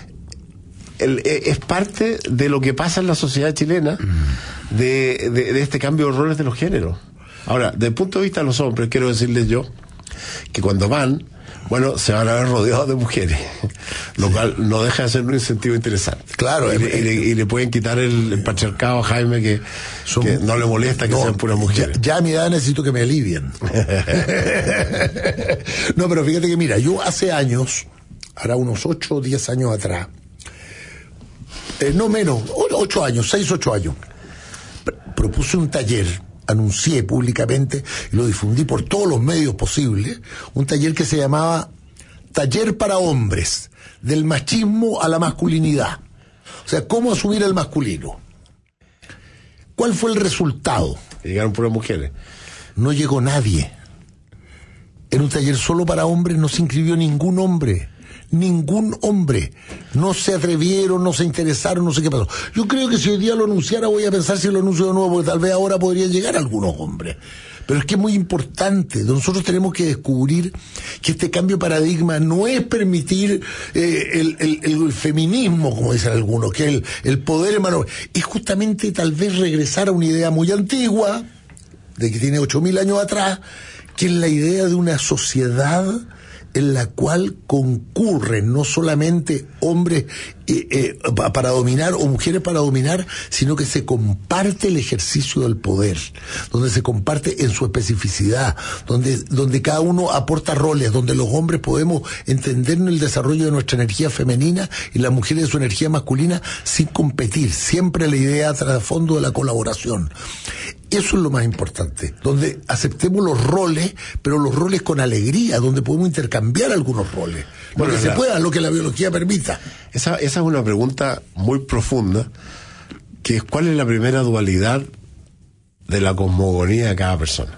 El, es parte de lo que pasa en la sociedad chilena, mm. de, de, de este cambio de roles de los géneros. Ahora, desde el punto de vista de los hombres, quiero decirles yo que cuando van, bueno, se van a ver rodeados de mujeres, lo cual no deja de ser un incentivo interesante. Claro, y, le, y, le, y le pueden quitar el, el patriarcado a Jaime, que, son, que no le molesta que no, sean puras mujeres. Ya, ya a mi edad necesito que me alivien. No, pero fíjate que mira, yo hace años, hará unos ocho o diez años atrás, eh, no menos, ocho años, seis, ocho años, propuse un taller, anuncié públicamente y lo difundí por todos los medios posibles, un taller que se llamaba Taller para Hombres, del machismo a la masculinidad. O sea, cómo asumir el masculino. ¿Cuál fue el resultado? Llegaron puras mujeres. No llegó nadie. En un taller solo para hombres no se inscribió ningún hombre. Ningún hombre. No se atrevieron, no se interesaron, no sé qué pasó. Yo creo que si hoy día lo anunciara, voy a pensar si lo anuncio de nuevo, porque tal vez ahora podrían llegar algunos hombres. Pero es que es muy importante. Nosotros tenemos que descubrir que este cambio de paradigma no es permitir eh, el, el, el feminismo, como dicen algunos, que el, el poder hermano. Es justamente tal vez regresar a una idea muy antigua, de que tiene ocho mil años atrás, que es la idea de una sociedad en la cual concurren no solamente hombres eh, eh, para dominar o mujeres para dominar, sino que se comparte el ejercicio del poder, donde se comparte en su especificidad, donde, donde cada uno aporta roles, donde los hombres podemos entender el desarrollo de nuestra energía femenina y las mujeres de su energía masculina sin competir, siempre la idea trasfondo de la colaboración. Eso es lo más importante, donde aceptemos los roles, pero los roles con alegría, donde podemos intercambiar algunos roles, bueno, lo que la, se pueda, lo que la biología permita. Esa, esa es una pregunta muy profunda, que es ¿cuál es la primera dualidad de la cosmogonía de cada persona?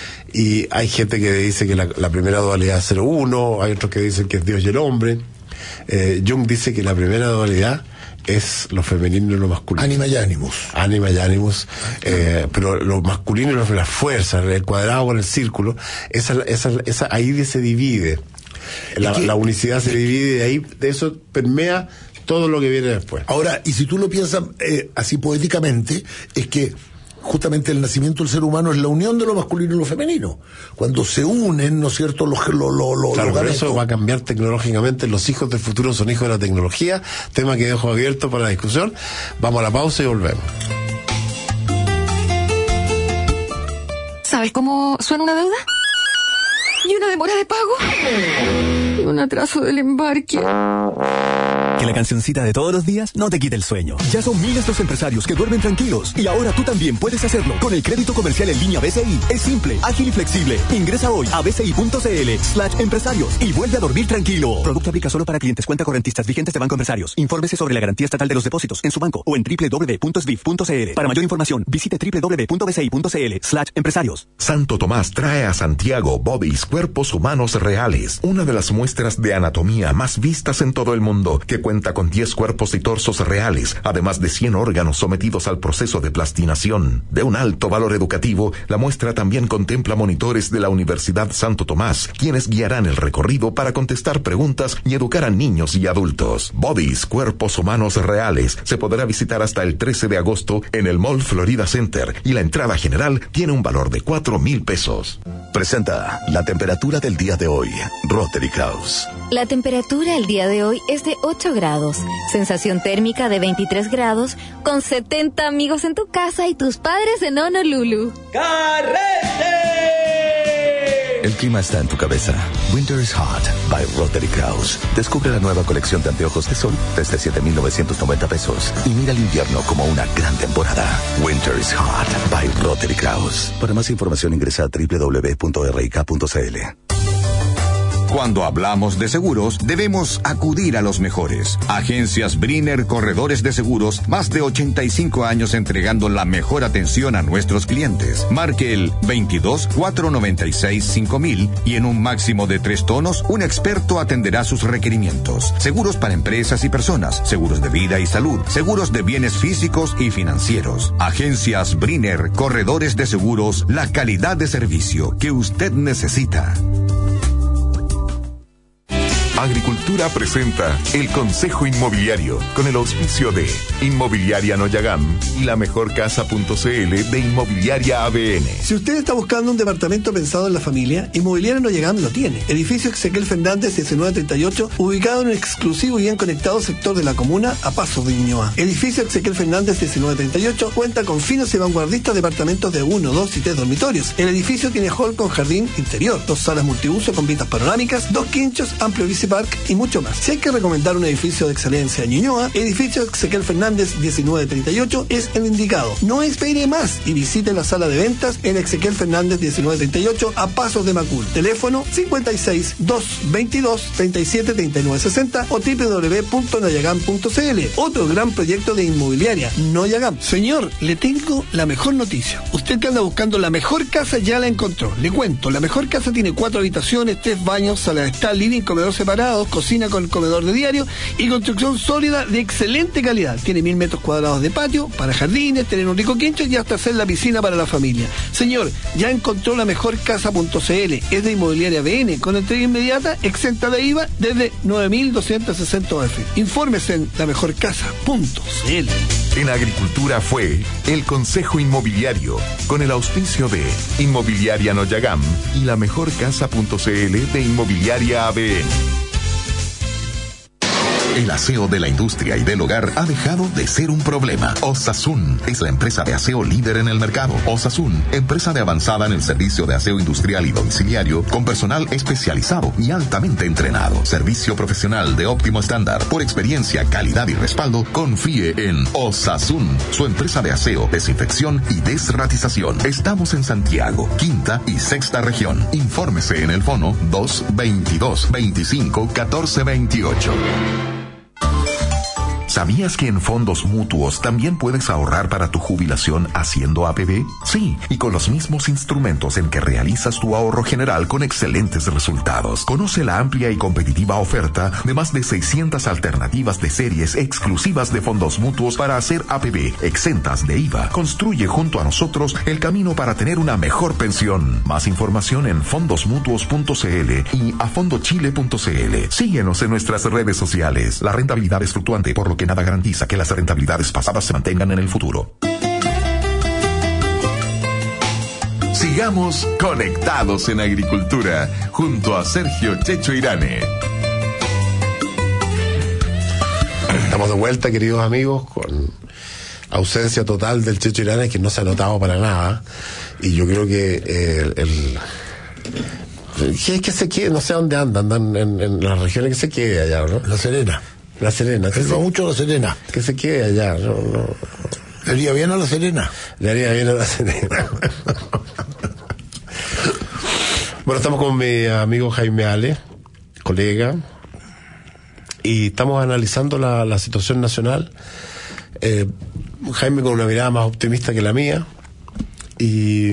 Y hay gente que dice que la, la primera dualidad es cero uno, hay otros que dicen que es Dios y el hombre. Eh, Jung dice que la primera dualidad es lo femenino y lo masculino. Anima y animus. Anima y animus. Eh, pero lo masculino y la fuerza, el cuadrado con el círculo, esa, esa, esa, ahí se divide. La, que, la unicidad se divide y ahí de eso permea todo lo que viene después. Ahora, y si tú lo piensas eh, así poéticamente, es que justamente el nacimiento del ser humano es la unión de lo masculino y lo femenino. Cuando se unen, ¿no es cierto?, los lo, lo, lo, claro, por eso va a cambiar tecnológicamente. Los hijos del futuro son hijos de la tecnología. Tema que dejo abierto para la discusión. Vamos a la pausa y volvemos. ¿Sabes cómo suena una deuda? ¿Y una demora de pago? hay un atraso del embarque. Que la cancioncita de todos los días no te quite el sueño. Ya son miles los empresarios que duermen tranquilos. Y ahora tú también puedes hacerlo con el crédito comercial en línea B C I. Es simple, ágil y flexible. Ingresa hoy a bci.cl slash empresarios y vuelve a dormir tranquilo. Producto aplica solo para clientes cuenta correntistas vigentes de Banco Empresarios. Infórmese sobre la garantía estatal de los depósitos en su banco o en doble u doble u doble u punto s b i f punto c l. Para mayor información, visite doble u doble u doble u punto b c i punto c l slash empresarios. Santo Tomás trae a Santiago Bodies, cuerpos humanos reales, una de las muestras de anatomía más vistas en todo el mundo, que cuenta con diez cuerpos y torsos reales, además de cien órganos sometidos al proceso de plastinación. De un alto valor educativo, la muestra también contempla monitores de la Universidad Santo Tomás, quienes guiarán el recorrido para contestar preguntas y educar a niños y adultos. Bodies, cuerpos humanos reales, se podrá visitar hasta el trece de agosto en el Mall Florida Center y la entrada general tiene un valor de cuatro mil pesos. Presenta la temperatura del día de hoy, Rotary Kraus. La temperatura el día de hoy es de ocho grados, sensación térmica de veintitrés grados, con setenta amigos en tu casa y tus padres en Honolulu. ¡Carrete! El clima está en tu cabeza. Winter is Hot by Rotary Kraus. Descubre la nueva colección de anteojos de sol desde siete mil novecientos noventa pesos y mira el invierno como una gran temporada. Winter is Hot by Rotary Kraus. Para más información ingresa a doble u doble u doble u punto r i k punto c l. Cuando hablamos de seguros, debemos acudir a los mejores. Agencias Briner Corredores de Seguros, más de ochenta y cinco años entregando la mejor atención a nuestros clientes. Marque el veintidós, cuatrocientos noventa y seis, cinco mil y en un máximo de tres tonos, un experto atenderá sus requerimientos. Seguros para empresas y personas, seguros de vida y salud, seguros de bienes físicos y financieros. Agencias Briner Corredores de Seguros, la calidad de servicio que usted necesita. Agricultura presenta el Consejo Inmobiliario con el auspicio de Inmobiliaria Noyagam y la mejor casa punto c l de Inmobiliaria A B N. Si usted está buscando un departamento pensado en la familia, Inmobiliaria Noyagam lo tiene. Edificio Ezequiel Fernández diecinueve treinta y ocho, ubicado en un exclusivo y bien conectado sector de la comuna a pasos de Ñuñoa. Edificio Ezequiel Fernández diecinueve treinta y ocho cuenta con finos y vanguardistas departamentos de uno, dos y tres dormitorios. El edificio tiene hall con jardín interior, dos salas multiuso con vistas panorámicas, dos quinchos, amplio bici park y mucho más. Si hay que recomendar un edificio de excelencia en Ñuñoa, edificio Ezequiel Fernández diecinueve treinta y ocho es el indicado. No espere más y visite la sala de ventas en Ezequiel Fernández diecinueve treinta y ocho a pasos de Macul. Teléfono cincuenta y seis, doscientos veintidós, treinta y siete, treinta y nueve sesenta o doble u doble u doble u punto noyagam punto c l. Otro gran proyecto de inmobiliaria, Noyagam. Señor, le tengo la mejor noticia. Usted que anda buscando la mejor casa ya la encontró. Le cuento, la mejor casa tiene cuatro habitaciones, tres baños, sala de estar, living, comedor separado, cocina con comedor de diario y construcción sólida de excelente calidad. Tiene mil metros cuadrados de patio para jardines, tener un rico quincho y hasta hacer la piscina para la familia. Señor, ya encontró la mejor casa punto c l. Es de Inmobiliaria B N con entrega inmediata, exenta de I V A desde nueve mil doscientos sesenta U F. Infórmese en la mejor casa punto c l. En Agricultura fue el Consejo Inmobiliario con el auspicio de Inmobiliaria Noyagam y la mejor casa punto c l de Inmobiliaria A B N. El aseo de la industria y del hogar ha dejado de ser un problema. Osasun es la empresa de aseo líder en el mercado. Osasun, empresa de avanzada en el servicio de aseo industrial y domiciliario, con personal especializado y altamente entrenado. Servicio profesional de óptimo estándar. Por experiencia, calidad y respaldo, confíe en Osasun, su empresa de aseo, desinfección y desratización. Estamos en Santiago, quinta y sexta región. Infórmese en el fono dos veintidós, veinticinco, catorce veintiocho. ¿Sabías que en fondos mutuos también puedes ahorrar para tu jubilación haciendo A P B? Sí, y con los mismos instrumentos en que realizas tu ahorro general con excelentes resultados. Conoce la amplia y competitiva oferta de más de seiscientas alternativas de series exclusivas de fondos mutuos para hacer A P B, exentas de I V A. Construye junto a nosotros el camino para tener una mejor pensión. Más información en fondos mutuos punto c l y a fondo chile punto c l. Síguenos en nuestras redes sociales. La rentabilidad es fluctuante, por lo que nada garantiza que las rentabilidades pasadas se mantengan en el futuro. Sigamos conectados en Agricultura junto a Sergio Checho Irane. Estamos de vuelta, queridos amigos, con ausencia total del Checho Irane, que no se ha notado para nada. Y yo creo que eh, el, Que, que se quede, no sé dónde andan, andan en, en las regiones, que se quede allá, ¿no? La Serena. La Serena. Que se, mucho La Serena. Que se quede allá, ¿no? no. ¿Le haría bien a La Serena? Le haría bien a La Serena. Bueno, estamos con mi amigo Jaime Ale, colega, y estamos analizando la, la situación nacional. Eh, Jaime con una mirada más optimista que la mía, y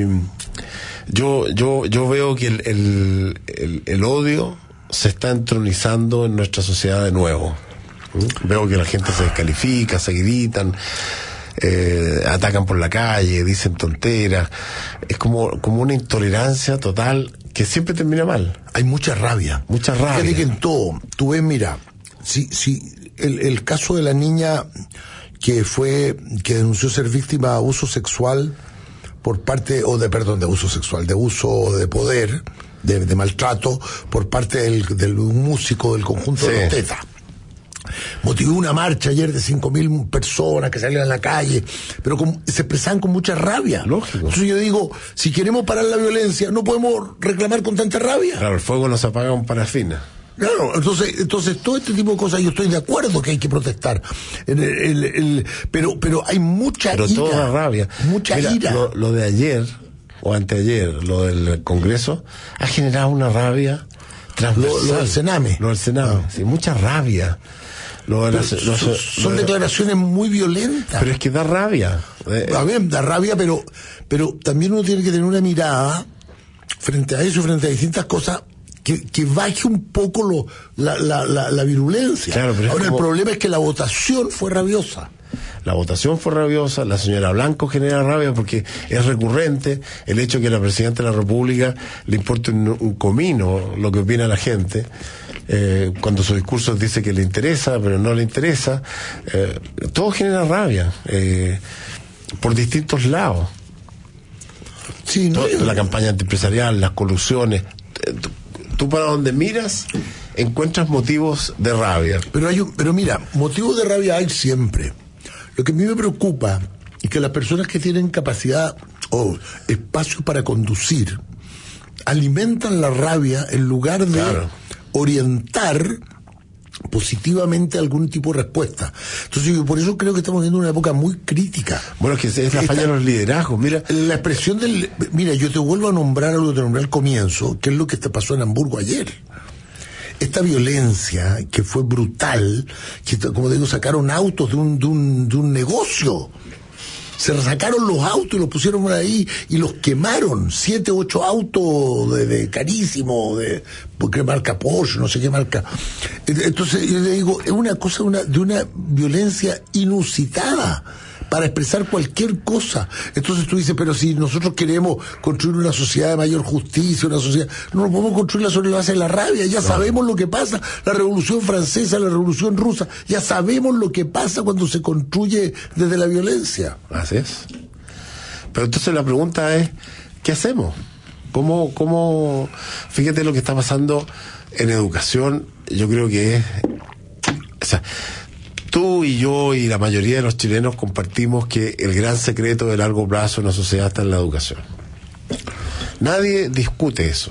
yo yo yo veo que el, el, el, el odio se está entronizando en nuestra sociedad de nuevo. ¿Mm? Veo que la gente se descalifica, se gritan, eh, atacan por la calle, dicen tonteras. Es como, como una intolerancia total que siempre termina mal. Hay mucha rabia. Mucha rabia. Fíjate que en todo, tú ves, mira, si, si el, el caso de la niña que fue, que denunció ser víctima de abuso sexual por parte, o de, perdón, de abuso sexual, de uso de poder, de, de maltrato, por parte del, del músico del conjunto Sí. de los Tetas. Motivó una marcha ayer de cinco mil personas que salieron a la calle, pero con, se expresaban con mucha rabia. Lógico. Entonces yo digo, si queremos parar la violencia, no podemos reclamar con tanta rabia. Claro, el fuego no se apaga con parafina. Claro, entonces, entonces todo este tipo de cosas yo estoy de acuerdo que hay que protestar. El, el, el, pero, pero hay mucha Pero ira. toda rabia. Mucha Mira, ira. Lo, lo de ayer, o anteayer, lo del Congreso, ha generado una rabia transversal. Lo, lo del Sename. Lo del Sename, Ah. sí, mucha rabia. Lo de Pero las- son, lo- lo son de- declaraciones muy violentas. Pero es que da rabia. Eh, A ver, da rabia, pero, pero también uno tiene que tener una mirada frente a eso, frente a distintas cosas, que, que baje un poco lo, la, la, la, la virulencia. Claro, pero es Ahora, como- el problema es que la votación fue rabiosa. La votación fue rabiosa, la señora Blanco genera rabia porque es recurrente el hecho que a la Presidenta de la República le importe un, un comino lo que opina la gente, eh, cuando su discurso dice que le interesa, pero no le interesa. Eh, todo genera rabia, eh, por distintos lados. Sí, no, Todo- la campaña antiempresarial, las colusiones. eh, Tú, tú para donde miras encuentras motivos de rabia. Pero hay un, pero mira, motivos de rabia hay siempre. Lo que a mí me preocupa es que las personas que tienen capacidad o espacio para conducir alimentan la rabia en lugar de Claro. orientar positivamente algún tipo de respuesta. Entonces yo por eso creo que estamos viviendo una época muy crítica. Bueno, es que es la Esta- falla de los liderazgos. Mira, La expresión del... Mira, yo te vuelvo a nombrar algo que te nombré al comienzo, que es lo que te pasó en Hamburgo ayer. Esta violencia que fue brutal, que como digo, sacaron autos de un, de un, de un negocio. Se sacaron los autos y los pusieron por ahí y los quemaron. Siete, ocho autos de, de carísimo, de qué marca Porsche, no sé qué marca. Entonces yo le digo, es una cosa una, de una violencia inusitada para expresar cualquier cosa. Entonces tú dices, pero si nosotros queremos construir una sociedad de mayor justicia, una sociedad, no podemos construirla sobre la base de la rabia, ya sabemos lo que pasa, la Revolución Francesa, la Revolución Rusa, ya sabemos lo que pasa cuando se construye desde la violencia. así es. Pero entonces la pregunta es, ¿qué hacemos? ¿Cómo, cómo, fíjate lo que está pasando en educación? Yo creo que es, o sea, tú y yo y la mayoría de los chilenos compartimos que el gran secreto de largo plazo en la sociedad está en la educación. Nadie discute eso.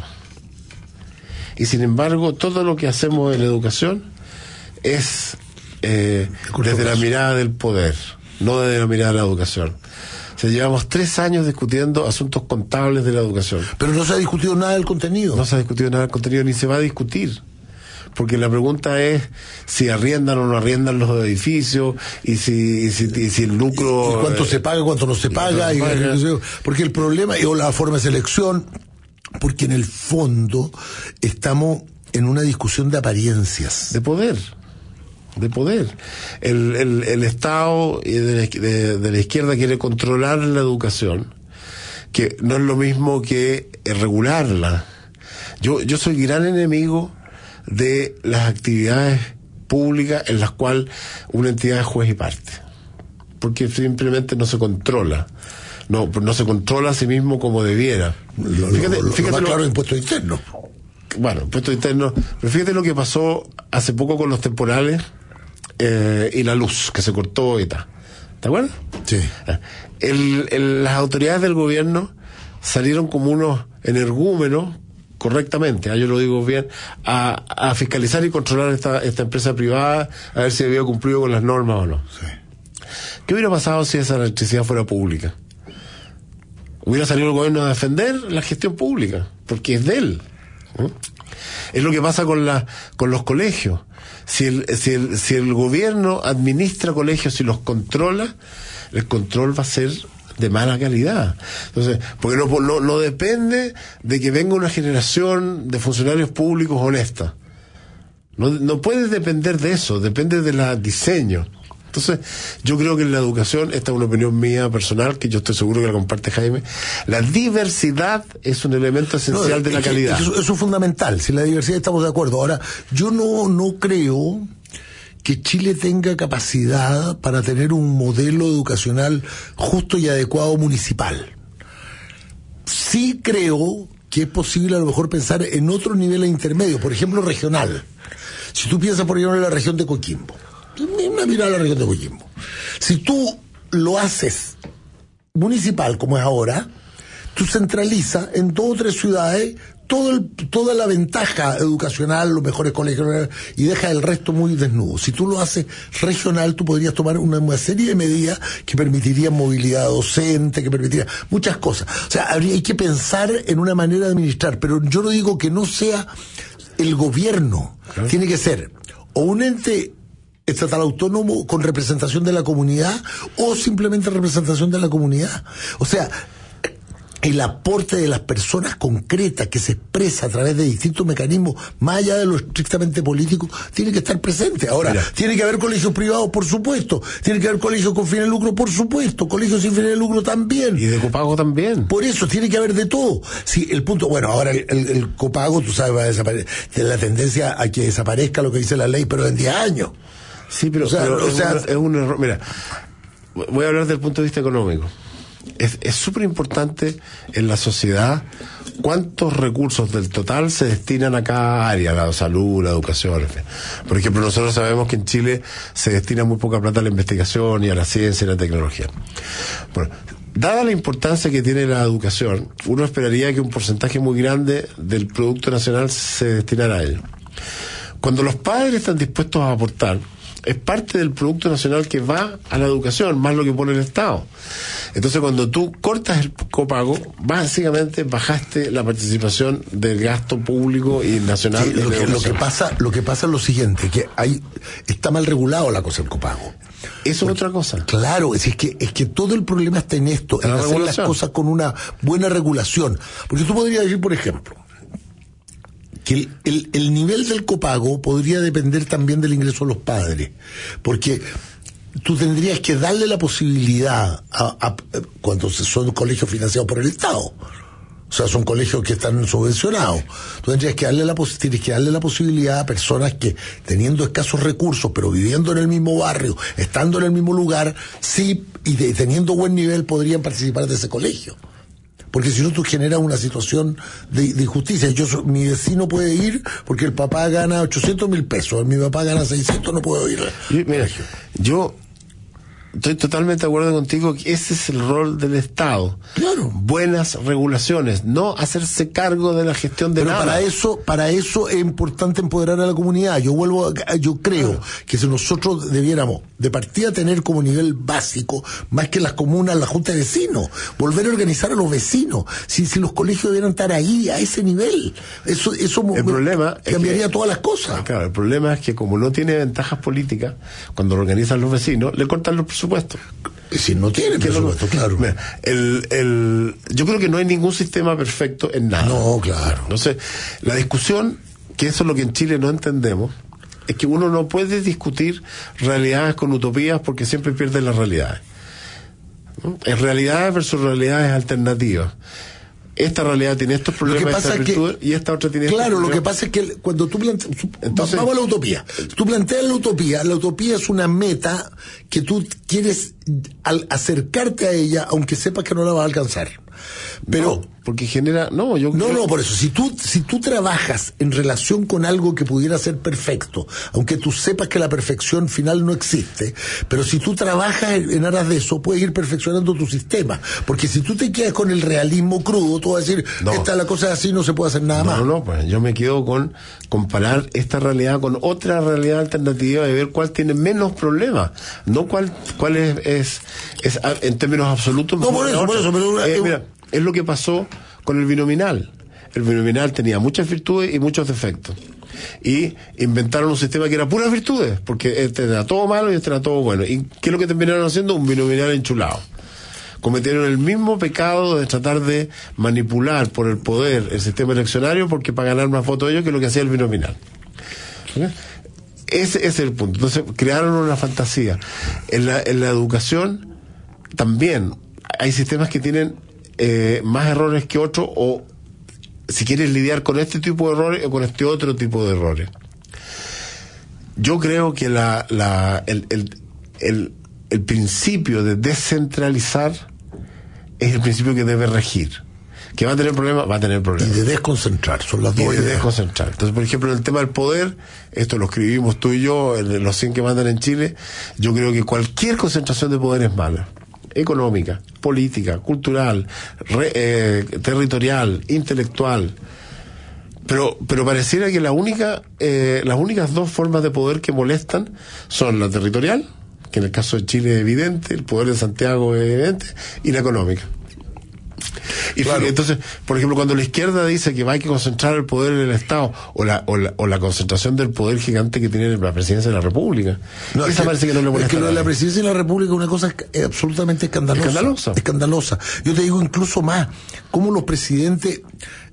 Y sin embargo, todo lo que hacemos en la educación es eh, desde la mirada del poder, no desde la mirada de la educación. O sea, llevamos tres años discutiendo asuntos contables de la educación. Pero no se ha discutido nada del contenido. No se ha discutido nada del contenido, ni se va a discutir. Porque la pregunta es si arriendan o no arriendan los edificios, y si, y si, y si el lucro... ¿Y cuánto eh, se paga, cuánto no se paga? se Y, paga. porque el problema, o la forma de selección, porque en el fondo estamos en una discusión de apariencias. De poder. De poder. El, el, el Estado de la, de, de la izquierda quiere controlar la educación, que no es lo mismo que regularla. Yo, yo soy gran enemigo de las actividades públicas en las cuales una entidad es juez y parte, porque simplemente no se controla, no no se controla a sí mismo como debiera. Lo, fíjate, lo, lo, fíjate lo más lo, claro, impuestos internos. Bueno, impuestos internos, pero fíjate lo que pasó hace poco con los temporales eh, y la luz que se cortó y tal. ¿Te acuerdas? Sí. El, el, las autoridades del gobierno salieron como unos energúmenos correctamente, ah, yo lo digo bien, a, a fiscalizar y controlar esta, esta empresa privada, a ver si había cumplido con las normas o no. Sí. ¿Qué hubiera pasado si esa electricidad fuera pública? Hubiera salido el gobierno a defender la gestión pública, porque es de él. ¿Mm? Es lo que pasa con la, con los colegios. Si el, si el, si el gobierno administra colegios y los controla, el control va a ser de mala calidad. Entonces, porque no, no, no depende de que venga una generación de funcionarios públicos honestas. No, no puede depender de eso, depende del diseño. Entonces, yo creo que en la educación, esta es una opinión mía personal, que yo estoy seguro que la comparte Jaime, la diversidad es un elemento esencial no, de la calidad. Eso, eso es fundamental, si la diversidad estamos de acuerdo. Ahora, yo no, no creo que Chile tenga capacidad para tener un modelo educacional justo y adecuado municipal. Sí creo que es posible a lo mejor pensar en otros niveles intermedios, por ejemplo regional. Si tú piensas por ejemplo en la región de Coquimbo, una mirada a la región de Coquimbo. Si tú lo haces municipal como es ahora, tú centralizas en dos o tres ciudades todo el, toda la ventaja educacional, los mejores colegios, y dejas el resto muy desnudo. Si tú lo haces regional, tú podrías tomar una, una serie de medidas que permitirían movilidad docente, que permitirían muchas cosas. O sea, habría, hay que pensar en una manera de administrar, pero yo no digo que no sea el gobierno, ¿eh? Tiene que ser o un ente estatal autónomo con representación de la comunidad o simplemente representación de la comunidad. O sea, el aporte de las personas concretas que se expresa a través de distintos mecanismos, más allá de lo estrictamente político, tiene que estar presente. Ahora, Mira. tiene que haber colegios privados, por supuesto, tiene que haber colegios con fines de lucro, por supuesto, colegios sin fines de lucro también. Y de copago también. Por eso, tiene que haber de todo. Sí, el punto, bueno, ahora el, el, el copago, tú sabes, va a desaparecer, la tendencia a que desaparezca lo que dice la ley, pero en diez años. Sí, pero, o sea, pero o es, sea, un, es un error. Mira, voy a hablar del punto de vista económico. Es súper importante en la sociedad cuántos recursos del total se destinan a cada área, la salud, la educación, en fin. Por ejemplo, nosotros sabemos que en Chile se destina muy poca plata a la investigación y a la ciencia y a la tecnología. Bueno, dada la importancia que tiene la educación, uno esperaría que un porcentaje muy grande del Producto Nacional se destinara a ello. Cuando los padres están dispuestos a aportar, es parte del Producto Nacional que va a la educación, más lo que pone el Estado. Entonces, cuando tú cortas el copago, básicamente bajaste la participación del gasto público y nacional. Sí, lo, que, lo que pasa, lo que pasa es lo siguiente, que hay, está mal regulado la cosa del copago. Eso es otra cosa. Claro, es, es que es que todo el problema está en esto, en hacer las cosas con una buena regulación. Porque tú podrías decir, por ejemplo, que el, el, el nivel del copago podría depender también del ingreso de los padres, porque tú tendrías que darle la posibilidad a, a, cuando son colegios financiados por el Estado, o sea, son colegios que están subvencionados, tú tendrías que darle la tienes que darle la posibilidad a personas que, teniendo escasos recursos, pero viviendo en el mismo barrio, estando en el mismo lugar, sí, y de, teniendo buen nivel, podrían participar de ese colegio. Porque si no, tú generas una situación de, de injusticia. Yo, mi vecino puede ir porque el papá gana ochocientos mil pesos, mi papá gana seiscientos, no puedo ir. Y, mira, yo estoy totalmente de acuerdo contigo que ese es el rol del Estado. Claro. Buenas regulaciones, no hacerse cargo de la gestión de Pero nada. para eso, para eso es importante empoderar a la comunidad. Yo vuelvo, a, yo creo claro. que si nosotros debiéramos de partida tener como nivel básico, más que las comunas, la junta de vecinos, volver a organizar a los vecinos. Si, si los colegios debieran estar ahí, a ese nivel, eso, eso el problema cambiaría es que, todas las cosas. Claro, el problema es que como no tiene ventajas políticas, cuando lo organizan los vecinos, le cortan los presupuesto. Si no tiene presupuesto, claro. Mira, el, el, yo creo que no hay ningún sistema perfecto en nada. No, claro. Entonces, la discusión, que eso es lo que en Chile no entendemos, es que uno no puede discutir realidades con utopías porque siempre pierde las realidades. ¿No? Es realidades versus realidades alternativas. Esta realidad tiene estos problemas, esta virtud, y esta otra tiene claro, estos lo que pasa es que cuando tú planteas, entonces, vamos a la utopía, tú planteas la utopía, la utopía es una meta que tú quieres al acercarte a ella, aunque sepas que no la vas a alcanzar. Pero no, porque genera, no, yo No, creo... no, por eso, si tú si tú trabajas en relación con algo que pudiera ser perfecto, aunque tú sepas que la perfección final no existe, pero si tú trabajas en, en aras de eso, puedes ir perfeccionando tu sistema, porque si tú te quedas con el realismo crudo, tú vas a decir, No. esta la cosa es así, no se puede hacer nada No, más. no, no, pues yo me quedo con comparar esta realidad con otra realidad alternativa y ver cuál tiene menos problemas, no cuál cuál es es, es a- en términos absolutos. No, por mejor que eso, la por otra. eso, pero una- Eh, mira, es lo que pasó con el binominal. El binominal tenía muchas virtudes y muchos defectos. Y inventaron un sistema que era puras virtudes, porque este era todo malo y este era todo bueno. ¿Y qué es lo que terminaron haciendo? Un binominal enchulado. Cometieron el mismo pecado de tratar de manipular por el poder el sistema eleccionario, porque para ganar más votos ellos que lo que hacía el binominal. ¿Ok? Ese, ese es el punto. Entonces crearon una fantasía. En la, en la educación también hay sistemas que tienen eh, más errores que otros, o si quieres lidiar con este tipo de errores o con este otro tipo de errores. Yo creo que la, la, el, el, el, el principio de descentralizar es el principio que debe regir. Que va a tener problemas, va a tener problemas. Y de desconcentrar, son las dos Y de ideas. desconcentrar. Entonces, por ejemplo, en el tema del poder, esto lo escribimos tú y yo, en los cien que mandan en Chile, yo creo que cualquier concentración de poder es mala. Económica, política, cultural, re, eh, territorial, intelectual. Pero, pero pareciera que la única, eh, las únicas dos formas de poder que molestan son la territorial, que en el caso de Chile es evidente, el poder de Santiago es evidente, y la económica. Y claro. Entonces, por ejemplo, cuando la izquierda dice que va a que concentrar el poder en el Estado, o la, o la, o la concentración del poder gigante que tiene la presidencia de la República, no, esa es parece que no le molesta. Es que lo de la presidencia de la República es una cosa es absolutamente escandalosa. Escandalosa. Escandalosa. Yo te digo incluso más, cómo los presidentes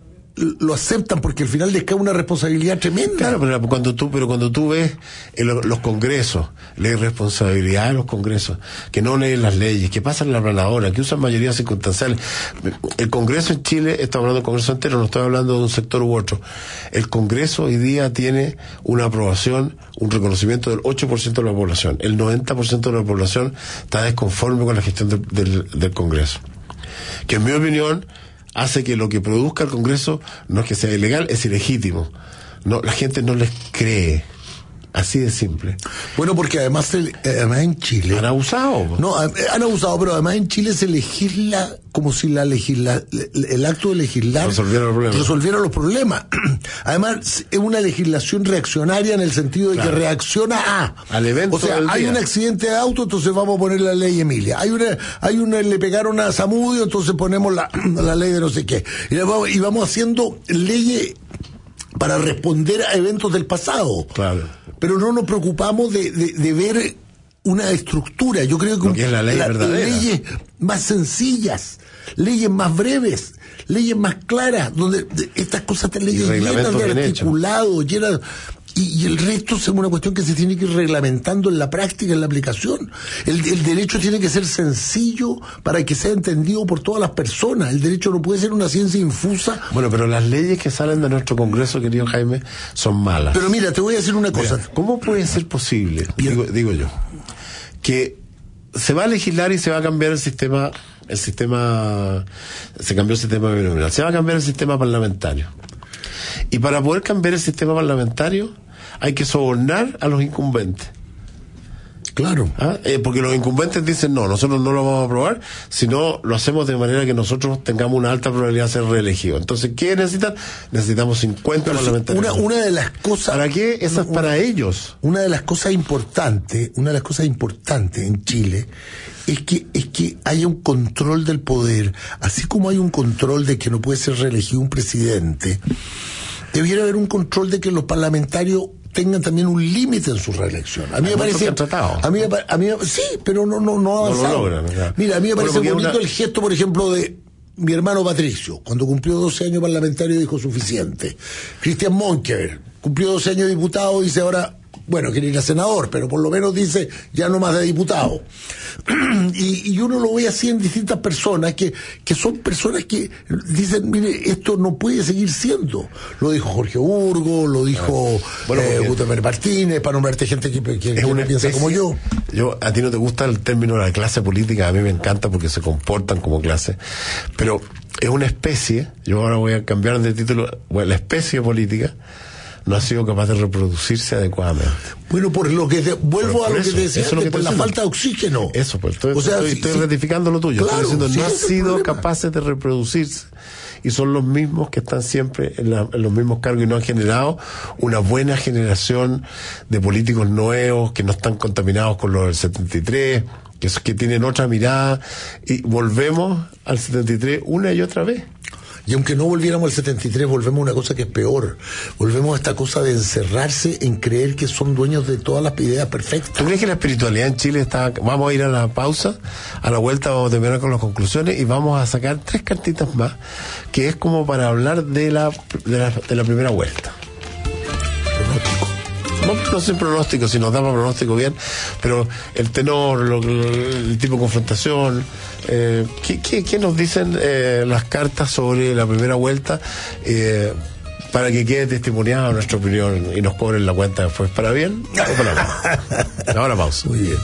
lo aceptan, porque al final les cae una responsabilidad tremenda. Claro, pero cuando tú, pero cuando tú ves en lo, los congresos, la irresponsabilidad de los congresos, que no leen las leyes, que pasan la planadora, que usan mayorías circunstanciales. El Congreso en Chile, estoy hablando del Congreso entero, no estoy hablando de un sector u otro. El Congreso hoy día tiene una aprobación, un reconocimiento del ocho por ciento de la población. El noventa por ciento de la población está desconforme con la gestión de, del, del Congreso. Que en mi opinión hace que lo que produzca el Congreso no es que sea ilegal, es ilegítimo. No, la gente no les cree. Así de simple. Bueno, porque además, el, además en Chile... Han abusado. No, han abusado, pero además en Chile se legisla como si la legisla, el acto de legislar resolviera los problemas. Resolviera los problemas. Además, es una legislación reaccionaria en el sentido de claro. que reacciona a... Al evento O sea, del hay día. un accidente de auto, entonces vamos a poner la ley Emilia. Hay una, hay una, le pegaron a Zamudio, entonces ponemos la, la ley de no sé qué. Y vamos, y vamos haciendo leyes para responder a eventos del pasado. Claro. Pero no nos preocupamos de, de, de ver una estructura. Yo creo que, Lo que es la ley la, verdadera. leyes más sencillas, leyes más breves, leyes más claras, donde estas cosas te leyes llenas de articulado, llenas... Y, y el resto es una cuestión que se tiene que ir reglamentando en la práctica, en la aplicación. El, el derecho tiene que ser sencillo para que sea entendido por todas las personas. El derecho no puede ser una ciencia infusa. Bueno, pero las leyes que salen de nuestro Congreso, querido Jaime, son malas. Pero mira, te voy a decir una cosa. Mira, ¿cómo puede ser posible, digo, digo yo, que se va a legislar y se va a cambiar el sistema, el sistema, se cambió el sistema binominal, se va a cambiar el sistema parlamentario? Y para poder cambiar el sistema parlamentario hay que sobornar a los incumbentes. Claro. ¿Ah? Eh, porque los incumbentes dicen, no, nosotros no lo vamos a aprobar, sino lo hacemos de manera que nosotros tengamos una alta probabilidad de ser reelegidos. Entonces, ¿qué necesitan? Necesitamos cincuenta Pero parlamentarios. Una, una de las cosas... ¿Para qué? Eso es una, para ellos. Una de las cosas importantes, una de las cosas importantes en Chile es que, es que haya un control del poder, así como hay un control de que no puede ser reelegido un presidente. Debiera haber un control de que los parlamentarios tengan también un límite en su reelección. A mí me parece, a mí, a mí, sí, pero no, no, no ha avanzado. No lo logran, claro. Mira, a mí me parece bueno, bonito una... el gesto, por ejemplo, de mi hermano Patricio, cuando cumplió doce años parlamentario dijo suficiente. Cristian Monkever cumplió doce años diputado, dice ahora bueno, quiere ir a senador, pero por lo menos dice ya no más de diputado. y, y uno lo ve así en distintas personas que, que son personas que dicen, mire, esto no puede seguir siendo. Lo dijo Jorge Burgo, lo dijo bueno, eh, Gutenberg Martínez, para nombrarte gente que, que, que una piensa como yo. Yo, a ti no te gusta el término de la clase política, a mí me encanta porque se comportan como clase, pero es una especie, yo ahora voy a cambiar de título, bueno, la especie política no ha sido capaz de reproducirse adecuadamente. Bueno, por lo que te, vuelvo a lo eso, que te decía, eso antes, por la falta de oxígeno. Eso, pues estoy, o sea, estoy, si, estoy si, ratificando lo tuyo. Claro, estoy diciendo, sí, no han sido problema. capaces de reproducirse. Y son los mismos que están siempre en, la, en los mismos cargos y no han generado una buena generación de políticos nuevos que no están contaminados con los del setenta y tres, que, que tienen otra mirada. Y volvemos al setenta y tres una y otra vez. Y aunque no volviéramos al setenta y tres, volvemos a una cosa que es peor. Volvemos a esta cosa de encerrarse en creer que son dueños de todas las ideas perfectas. ¿Tú crees que la espiritualidad en Chile está...? Vamos a ir a la pausa, a la vuelta vamos a terminar con las conclusiones y vamos a sacar tres cartitas más, que es como para hablar de la, de la, de la primera vuelta. Pronóstico. No, no sé pronóstico, si nos damos pronóstico bien, pero el tenor, lo, lo, el tipo de confrontación, eh, ¿qué, qué, qué nos dicen eh, las cartas sobre la primera vuelta eh, para que quede testimoniada nuestra opinión y nos cobren la cuenta después? ¿Para bien o para mal? Ahora pausa. Muy bien.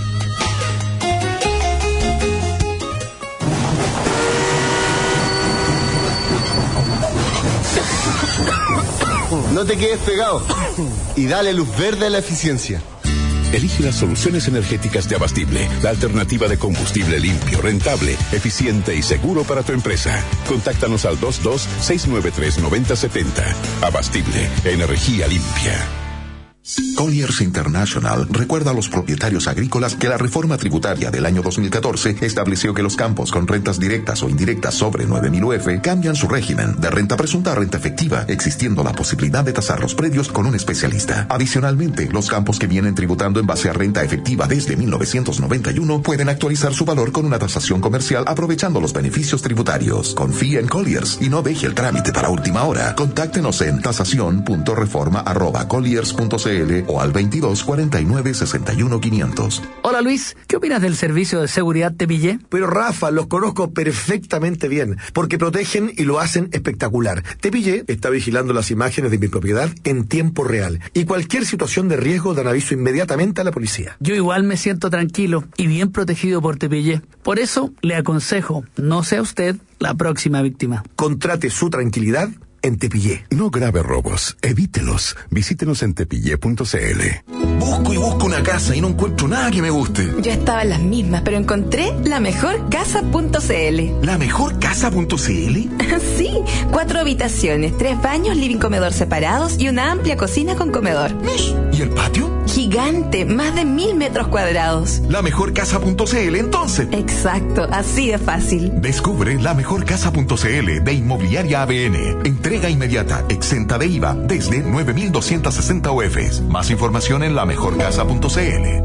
No te quedes pegado y dale luz verde a la eficiencia. Elige las soluciones energéticas de Abastible, la alternativa de combustible limpio, rentable, eficiente y seguro para tu empresa. Contáctanos al dos dos seis nueve tres nueve cero siete cero. Abastible, energía limpia. Colliers International recuerda a los propietarios agrícolas que la reforma tributaria del año dos mil catorce estableció que los campos con rentas directas o indirectas sobre nueve mil U F cambian su régimen de renta presunta a renta efectiva, existiendo la posibilidad de tasar los predios con un especialista. Adicionalmente, los campos que vienen tributando en base a renta efectiva desde mil novecientos noventa y uno pueden actualizar su valor con una tasación comercial aprovechando los beneficios tributarios. Confía en Colliers y no deje el trámite para última hora. Contáctenos en tasación punto reforma arroba colliers punto c l o al veintidós cuarenta y nueve sesenta y uno quinientos. Hola Luis, ¿qué opinas del servicio de seguridad Tepillé? Pero Rafa, los conozco perfectamente bien, porque protegen y lo hacen espectacular. Tepillé está vigilando las imágenes de mi propiedad en tiempo real y cualquier situación de riesgo dan aviso inmediatamente a la policía. Yo igual me siento tranquilo y bien protegido por Tepillé. Por eso le aconsejo, no sea usted la próxima víctima. Contrate su tranquilidad en Tepillé. No grave robos, evítelos. Visítenos en tepillé punto c l. Busco y busco una casa y no encuentro nada que me guste. Yo estaba en las mismas, pero encontré la mejor casa punto c l. ¿La mejor casa punto c l? Sí, cuatro habitaciones, tres baños, living comedor separados y una amplia cocina con comedor. ¿Y el patio? Gigante, más de mil metros cuadrados. La mejor casa punto c l entonces. Exacto, así de fácil. Descubre la mejor casa punto c l de Inmobiliaria A B N. Entrega inmediata, exenta de I V A, desde nueve mil doscientos sesenta U Fs. Más información en la mejor casa punto c l.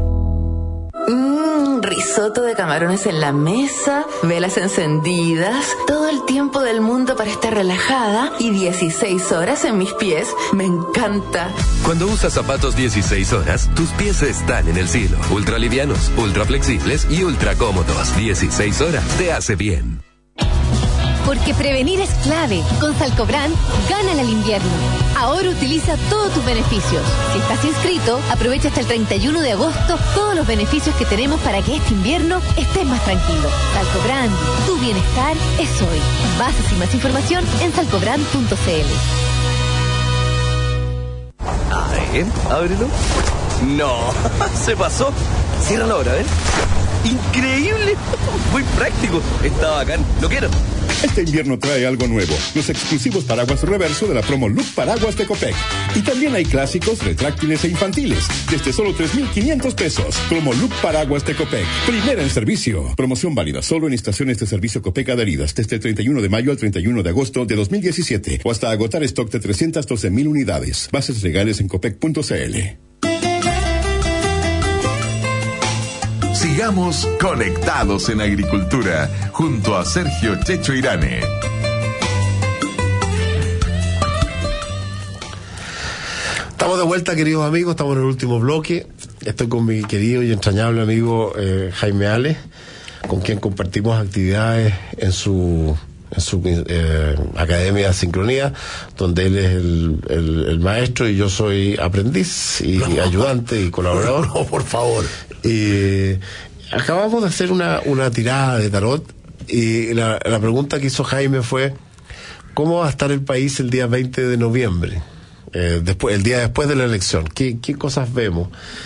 Mmm, risotto de camarones en la mesa, velas encendidas, todo el tiempo del mundo para estar relajada y dieciséis horas en mis pies. Me encanta. Cuando usas zapatos dieciséis horas, tus pies están en el cielo. Ultra livianos, ultra flexibles y ultra cómodos. dieciséis horas te hace bien. Porque prevenir es clave. Con Salcobrand, gánale al invierno. Ahora utiliza todos tus beneficios. Si estás inscrito, aprovecha hasta el treinta y uno de agosto todos los beneficios que tenemos para que este invierno estés más tranquilo. Salcobrand, tu bienestar es hoy. Bases y más información en salcobrand punto c l. A ver, ábrelo. No, se pasó. Ciérralo ahora, ¿ven? ¡Increíble! Muy práctico. Está bacán. Lo quiero. Este invierno trae algo nuevo, los exclusivos paraguas reverso de la promo Look Paraguas de Copec. Y también hay clásicos, retráctiles e infantiles, desde solo tres mil quinientos pesos. Promo Look Paraguas de Copec, primera en servicio. Promoción válida solo en estaciones de servicio Copec adheridas desde el treinta y uno de mayo al treinta y uno de agosto de dos mil diecisiete o hasta agotar stock de trescientas doce mil unidades. Bases legales en copec punto c l. Sigamos conectados en agricultura junto a Sergio Checho Irane. Estamos de vuelta, queridos amigos, estamos en el último bloque. Estoy con mi querido y entrañable amigo eh, Jaime Ale, con quien compartimos actividades en su en su eh, Academia Sincronía, donde él es el, el, el maestro y yo soy aprendiz y no, ayudante y colaborador. No, por favor. Y acabamos de hacer una, una tirada de tarot y la, la pregunta que hizo Jaime fue: ¿cómo va a estar el país el día veinte de noviembre? Eh, después, el día después de la elección. ¿Qué, qué cosas vemos?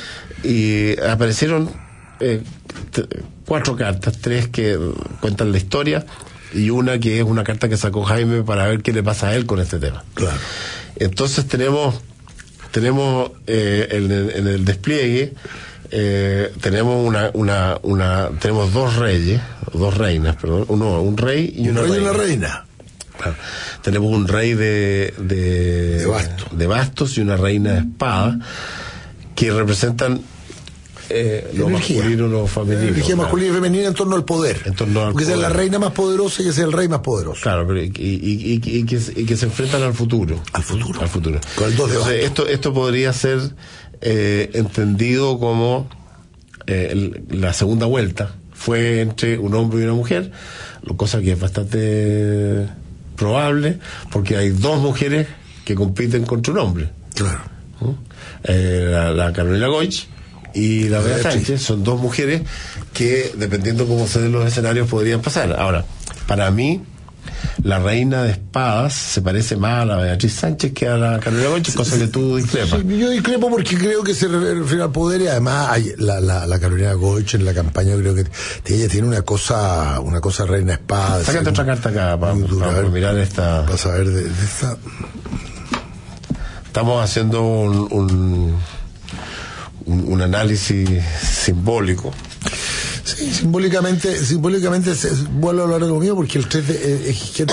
Y aparecieron eh, t- cuatro cartas, tres que cuentan la historia y una que es una carta que sacó Jaime para ver qué le pasa a él con este tema. Claro. Entonces tenemos tenemos eh, en, el, en el despliegue eh, tenemos una una una tenemos dos reyes, dos reinas, perdón, uno un rey y una un rey reina. y una reina. Claro. Tenemos un rey de de, de, bastos. de bastos y una reina de espada que representan eh, lo energía. masculino, lo femenino. Energía claro. masculina y femenina en torno al poder. En torno al Porque poder. esa es la reina más poderosa y ese es el rey más poderoso. Claro, pero y, y, y, y, que, y que se enfrentan al futuro. Al futuro. Al futuro. Con el dos de Entonces, esto, esto podría ser eh, entendido como eh, el, la segunda vuelta. Fue entre un hombre y una mujer, lo cosa que es bastante probable, porque hay dos mujeres que compiten contra un hombre. Claro. ¿Mm? Eh, la, la Carolina Goich y la Bea Beatriz. Sánchez son dos mujeres que, dependiendo cómo se den los escenarios, podrían pasar. Ahora, para mí, la reina de espadas se parece más a la Beatriz Sánchez que a la Carolina Goich, sí, cosa que tú discrepas. Sí, yo discrepo porque creo que se refiere al poder y además hay la, la, la Carolina Goich en la campaña, creo que ella tiene una cosa una cosa reina de espadas. Sácate otra carta acá para, para, para mirar esta. Para saber de, de esta. Estamos haciendo un, un, un, un análisis simbólico. Sí, simbólicamente, simbólicamente se, vuelvo a hablar de lo mío porque el tres de, eh, es gente,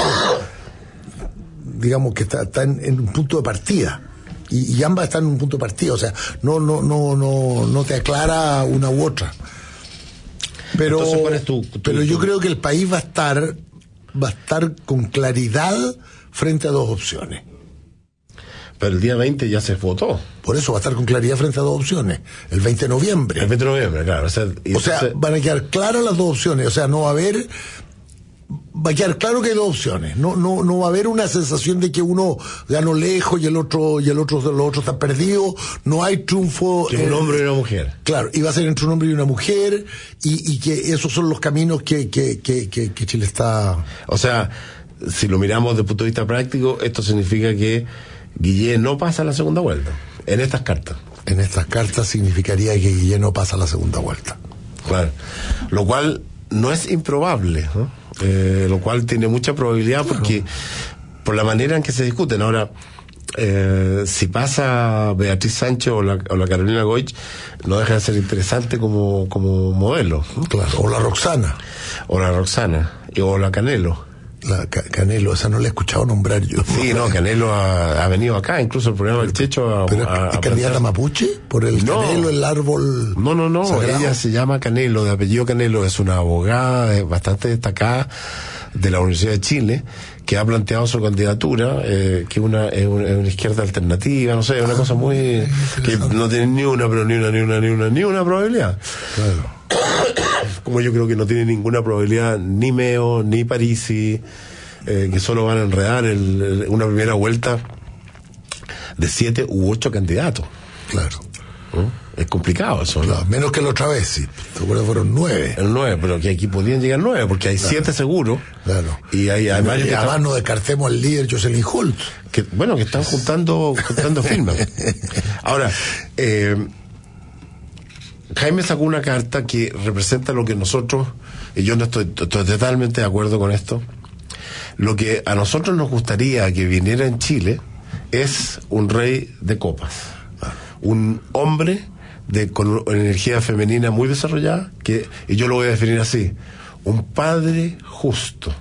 digamos que está, está en, en un punto de partida. Y, y ambas están en un punto de partida, o sea, no, no, no, no, no te aclara una u otra. Pero, Entonces, ¿cuál es tu, tu, pero tu, yo creo que el país va a estar, va a estar con claridad frente a dos opciones. Pero el día veinte ya se votó. Por eso va a estar con claridad frente a dos opciones. El veinte de noviembre. El veinte de noviembre, claro. O sea, o sea entonces... van a quedar claras las dos opciones. O sea, no va a haber... Va a quedar claro que hay dos opciones. No, no, no va a haber una sensación de que uno ganó lejos y el otro, y el otro, los otros están perdidos. No hay triunfo. Que un hombre y una mujer. Claro, y va a ser entre un hombre y una mujer, y, y que esos son los caminos que, que, que, que, que Chile está. O sea, si lo miramos desde el punto de vista práctico, esto significa que Guillén no pasa a la segunda vuelta, en estas cartas. En estas cartas significaría que Guillén no pasa a la segunda vuelta. Claro. Lo cual no es improbable, ¿no? Eh, lo cual tiene mucha probabilidad porque claro. por la manera en que se discuten. Ahora, eh, si pasa Beatriz Sánchez o la, o la Carolina Goich, no deja de ser interesante como, como modelo, ¿no? Claro. O la Roxana. O la Roxana. O la Canelo. La Ca- Canelo, esa no la he escuchado nombrar yo. Sí, no, Canelo ha, ha venido acá, incluso el programa del Checho. A, ¿Pero a, es candidata mapuche? ¿Por el no, Canelo, el árbol? No, no, no, sagrado? Ella se llama Canelo, de apellido Canelo, es una abogada bastante destacada de la Universidad de Chile, que ha planteado su candidatura, eh, que una, es una, es una izquierda alternativa, no sé, es una ah, cosa muy... que no tiene ni una, pero ni una, ni una, ni una, ni una probabilidad. Claro. Como yo creo que no tiene ninguna probabilidad ni Meo, ni Parisi, eh, que solo van a enredar el, el, una primera vuelta de siete u ocho candidatos. Claro. ¿Mm? Es complicado eso, ¿no? Claro, menos que la otra vez, sí. ¿Te acuerdas? Fueron nueve. El nueve, pero que aquí podían llegar nueve, porque hay claro. siete seguros. Claro. Y hay, hay y varios que además están, no descartemos al líder Jocelyn Holt. Que, bueno, que están juntando, juntando firmas. Ahora, eh, Jaime sacó una carta que representa lo que nosotros, y yo no estoy, estoy totalmente de acuerdo con esto, lo que a nosotros nos gustaría que viniera en Chile es un rey de copas, un hombre de, con una energía femenina muy desarrollada, que, y yo lo voy a definir así, un padre justo.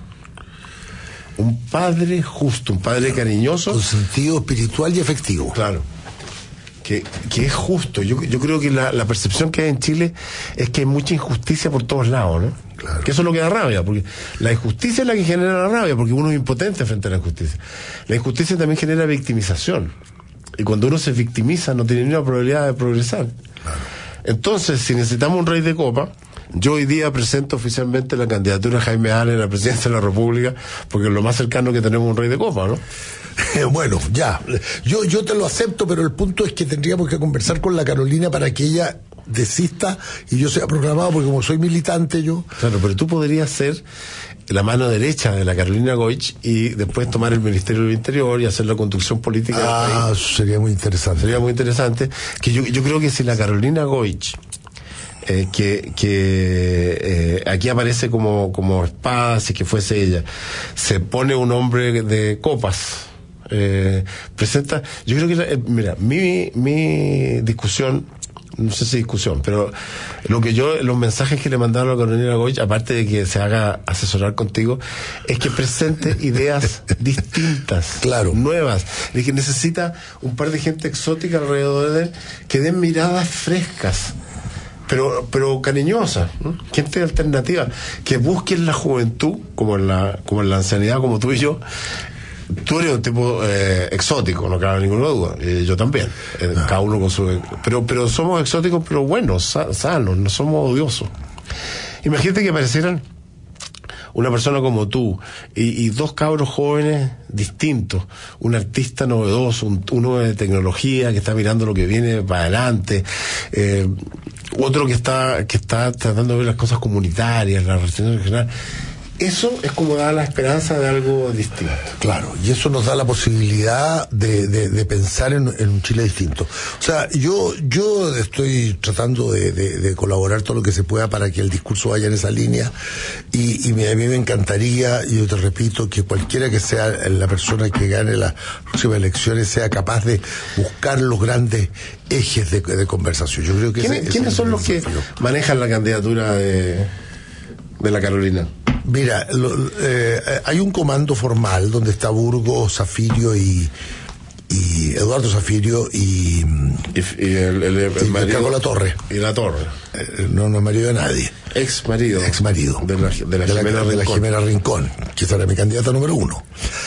Un padre justo, un padre cariñoso. Con sentido espiritual y efectivo. Claro. Que, que es justo. Yo, yo creo que la, la percepción que hay en Chile es que hay mucha injusticia por todos lados, ¿no? Claro. Que eso es lo que da rabia, porque la injusticia es la que genera la rabia, porque uno es impotente frente a la injusticia. La injusticia también genera victimización. Y cuando uno se victimiza, no tiene ni una probabilidad de progresar. Claro. Entonces, si necesitamos un rey de copa, yo hoy día presento oficialmente la candidatura de Jaime Arana a la presidencia de la República, porque es lo más cercano que tenemos a un rey de copa, ¿no? Bueno, ya, yo, yo te lo acepto, pero el punto es que tendríamos que conversar con la Carolina para que ella desista y yo sea proclamado, porque como soy militante yo... Claro, pero tú podrías ser la mano derecha de la Carolina Goich y después tomar el Ministerio del Interior y hacer la conducción política. Ah, del país. Sería muy interesante. Sería muy interesante. Que yo, yo creo que si la Carolina Goich, eh, que, que eh, aquí aparece como, como espada, si que fuese ella, se pone un hombre de copas, eh, presenta, yo creo que, eh, mira, mi, mi discusión, no sé si discusión, pero lo que yo, los mensajes que le mandaron a Carolina Goich, aparte de que se haga asesorar contigo, es que presente ideas distintas, claro, nuevas, de que necesita un par de gente exótica alrededor de él, que den miradas frescas, pero pero cariñosas, ¿no? Gente alternativa, que busquen la juventud, como en la, como en la ancianidad, como tú y yo. Tú eres un tipo eh, exótico, no cabe ninguna duda, eh, yo también, eh, cada uno con su... Pero, pero somos exóticos, pero buenos, sa- sanos, no somos odiosos. Imagínate que aparecieran una persona como tú y, y dos cabros jóvenes distintos, un artista novedoso, un, uno de tecnología que está mirando lo que viene para adelante, eh, otro que está que está tratando de ver las cosas comunitarias, la relación regional. Eso es como dar la esperanza de algo distinto. Claro, y eso nos da la posibilidad de, de, de pensar en, en un Chile distinto. O sea, yo yo estoy tratando de, de, de colaborar todo lo que se pueda para que el discurso vaya en esa línea, y, y me, a mí me encantaría, y yo te repito, que cualquiera que sea la persona que gane las próximas elecciones sea capaz de buscar los grandes ejes de, de conversación. Yo creo que ¿Quiénes, ese, ¿quiénes ese son los que manejan la candidatura de, de la Carolina? Mira, lo, eh, hay un comando formal donde está Burgos, Zafirio y, y Eduardo Zafirio y, y, y el, el, el y marido La Torre. Y La Torre. Eh, no, no es marido de nadie. Ex marido. Ex marido. De la, de la, de la, Jimena, de la Rincón. Jimena Rincón, que será mi candidata número uno.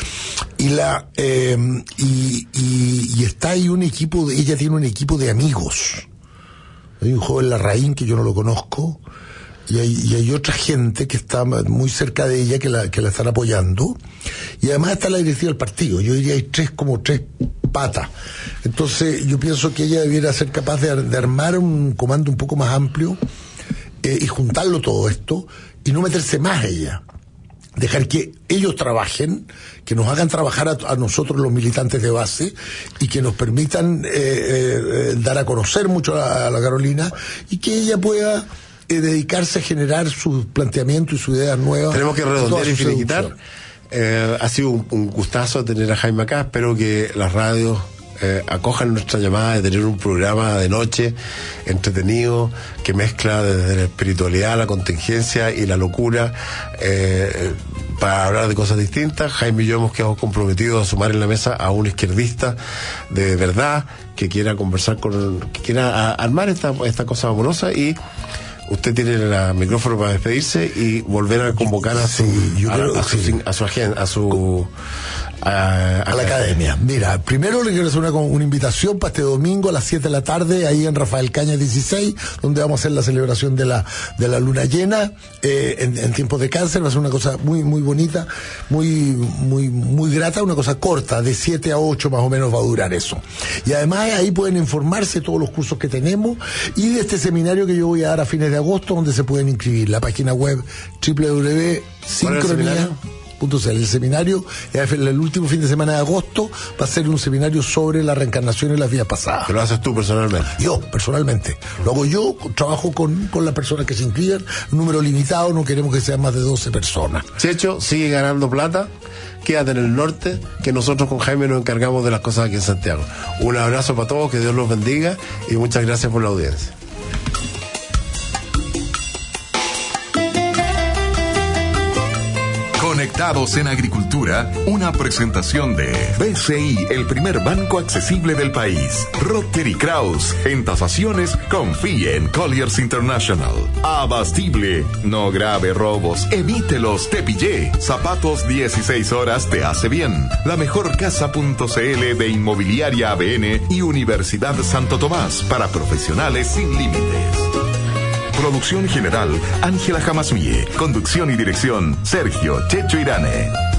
Y la eh, y, y, y está ahí un equipo, de, ella tiene un equipo de amigos. Hay un joven Larraín que yo no lo conozco. Y hay, y hay otra gente que está muy cerca de ella que la, que la están apoyando, y además está la directiva del partido. Yo diría hay tres, como tres patas. Entonces yo pienso que ella debiera ser capaz de, de armar un comando un poco más amplio, eh, y juntarlo todo esto y no meterse más ella, dejar que ellos trabajen, que nos hagan trabajar a, a nosotros los militantes de base, y que nos permitan eh, eh, dar a conocer mucho a, a la Carolina, y que ella pueda Eh, dedicarse a generar sus planteamientos y sus ideas nuevas. Tenemos que redondear y finiquitar. Eh, ha sido un, un gustazo tener a Jaime acá. Espero que las radios eh, acojan nuestra llamada de tener un programa de noche entretenido que mezcla desde la espiritualidad, la contingencia y la locura, eh, para hablar de cosas distintas. Jaime y yo hemos quedado comprometidos a sumar en la mesa a un izquierdista de verdad que quiera conversar con, que quiera a, armar esta, esta cosa amorosa, y usted tiene el micrófono para despedirse y volver a convocar a su, sí, yo a, creo, a, su sí. a su agenda, a su a, a, a la academia. Mira, primero le quiero hacer una, una invitación para este domingo a las siete de la tarde, ahí en Rafael Cañas dieciséis, donde vamos a hacer la celebración de la de la luna llena, eh, en, en tiempos de cáncer. Va a ser una cosa muy muy bonita, muy muy muy grata, una cosa corta, de siete a ocho más o menos va a durar eso. Y además ahí pueden informarse todos los cursos que tenemos, y de este seminario que yo voy a dar a fines de agosto, donde se pueden inscribir. La página web doble u doble u doble u punto sincronía punto c l. El seminario, el último fin de semana de agosto, va a ser un seminario sobre la reencarnación y las vidas pasadas. ¿Que lo haces tú personalmente? Yo, personalmente. Lo hago yo, trabajo con, con las personas que se inscriben, un número limitado, no queremos que sean más de doce personas. Checho, sigue ganando plata, quédate en el norte, que nosotros con Jaime nos encargamos de las cosas aquí en Santiago. Un abrazo para todos, que Dios los bendiga, y muchas gracias por la audiencia. Conectados. Conectados en Agricultura, una presentación de B C I, el primer banco accesible del país. Rotary Kraus, en tasaciones, confíe en Colliers International. Abastible, no grave robos, evítelos, te pillé. Zapatos dieciséis horas te hace bien. La mejor casa.cl de Inmobiliaria A B N y Universidad Santo Tomás, para profesionales sin límites. Producción general, Ángela Jamasmie. Conducción y dirección, Sergio Checho Irane.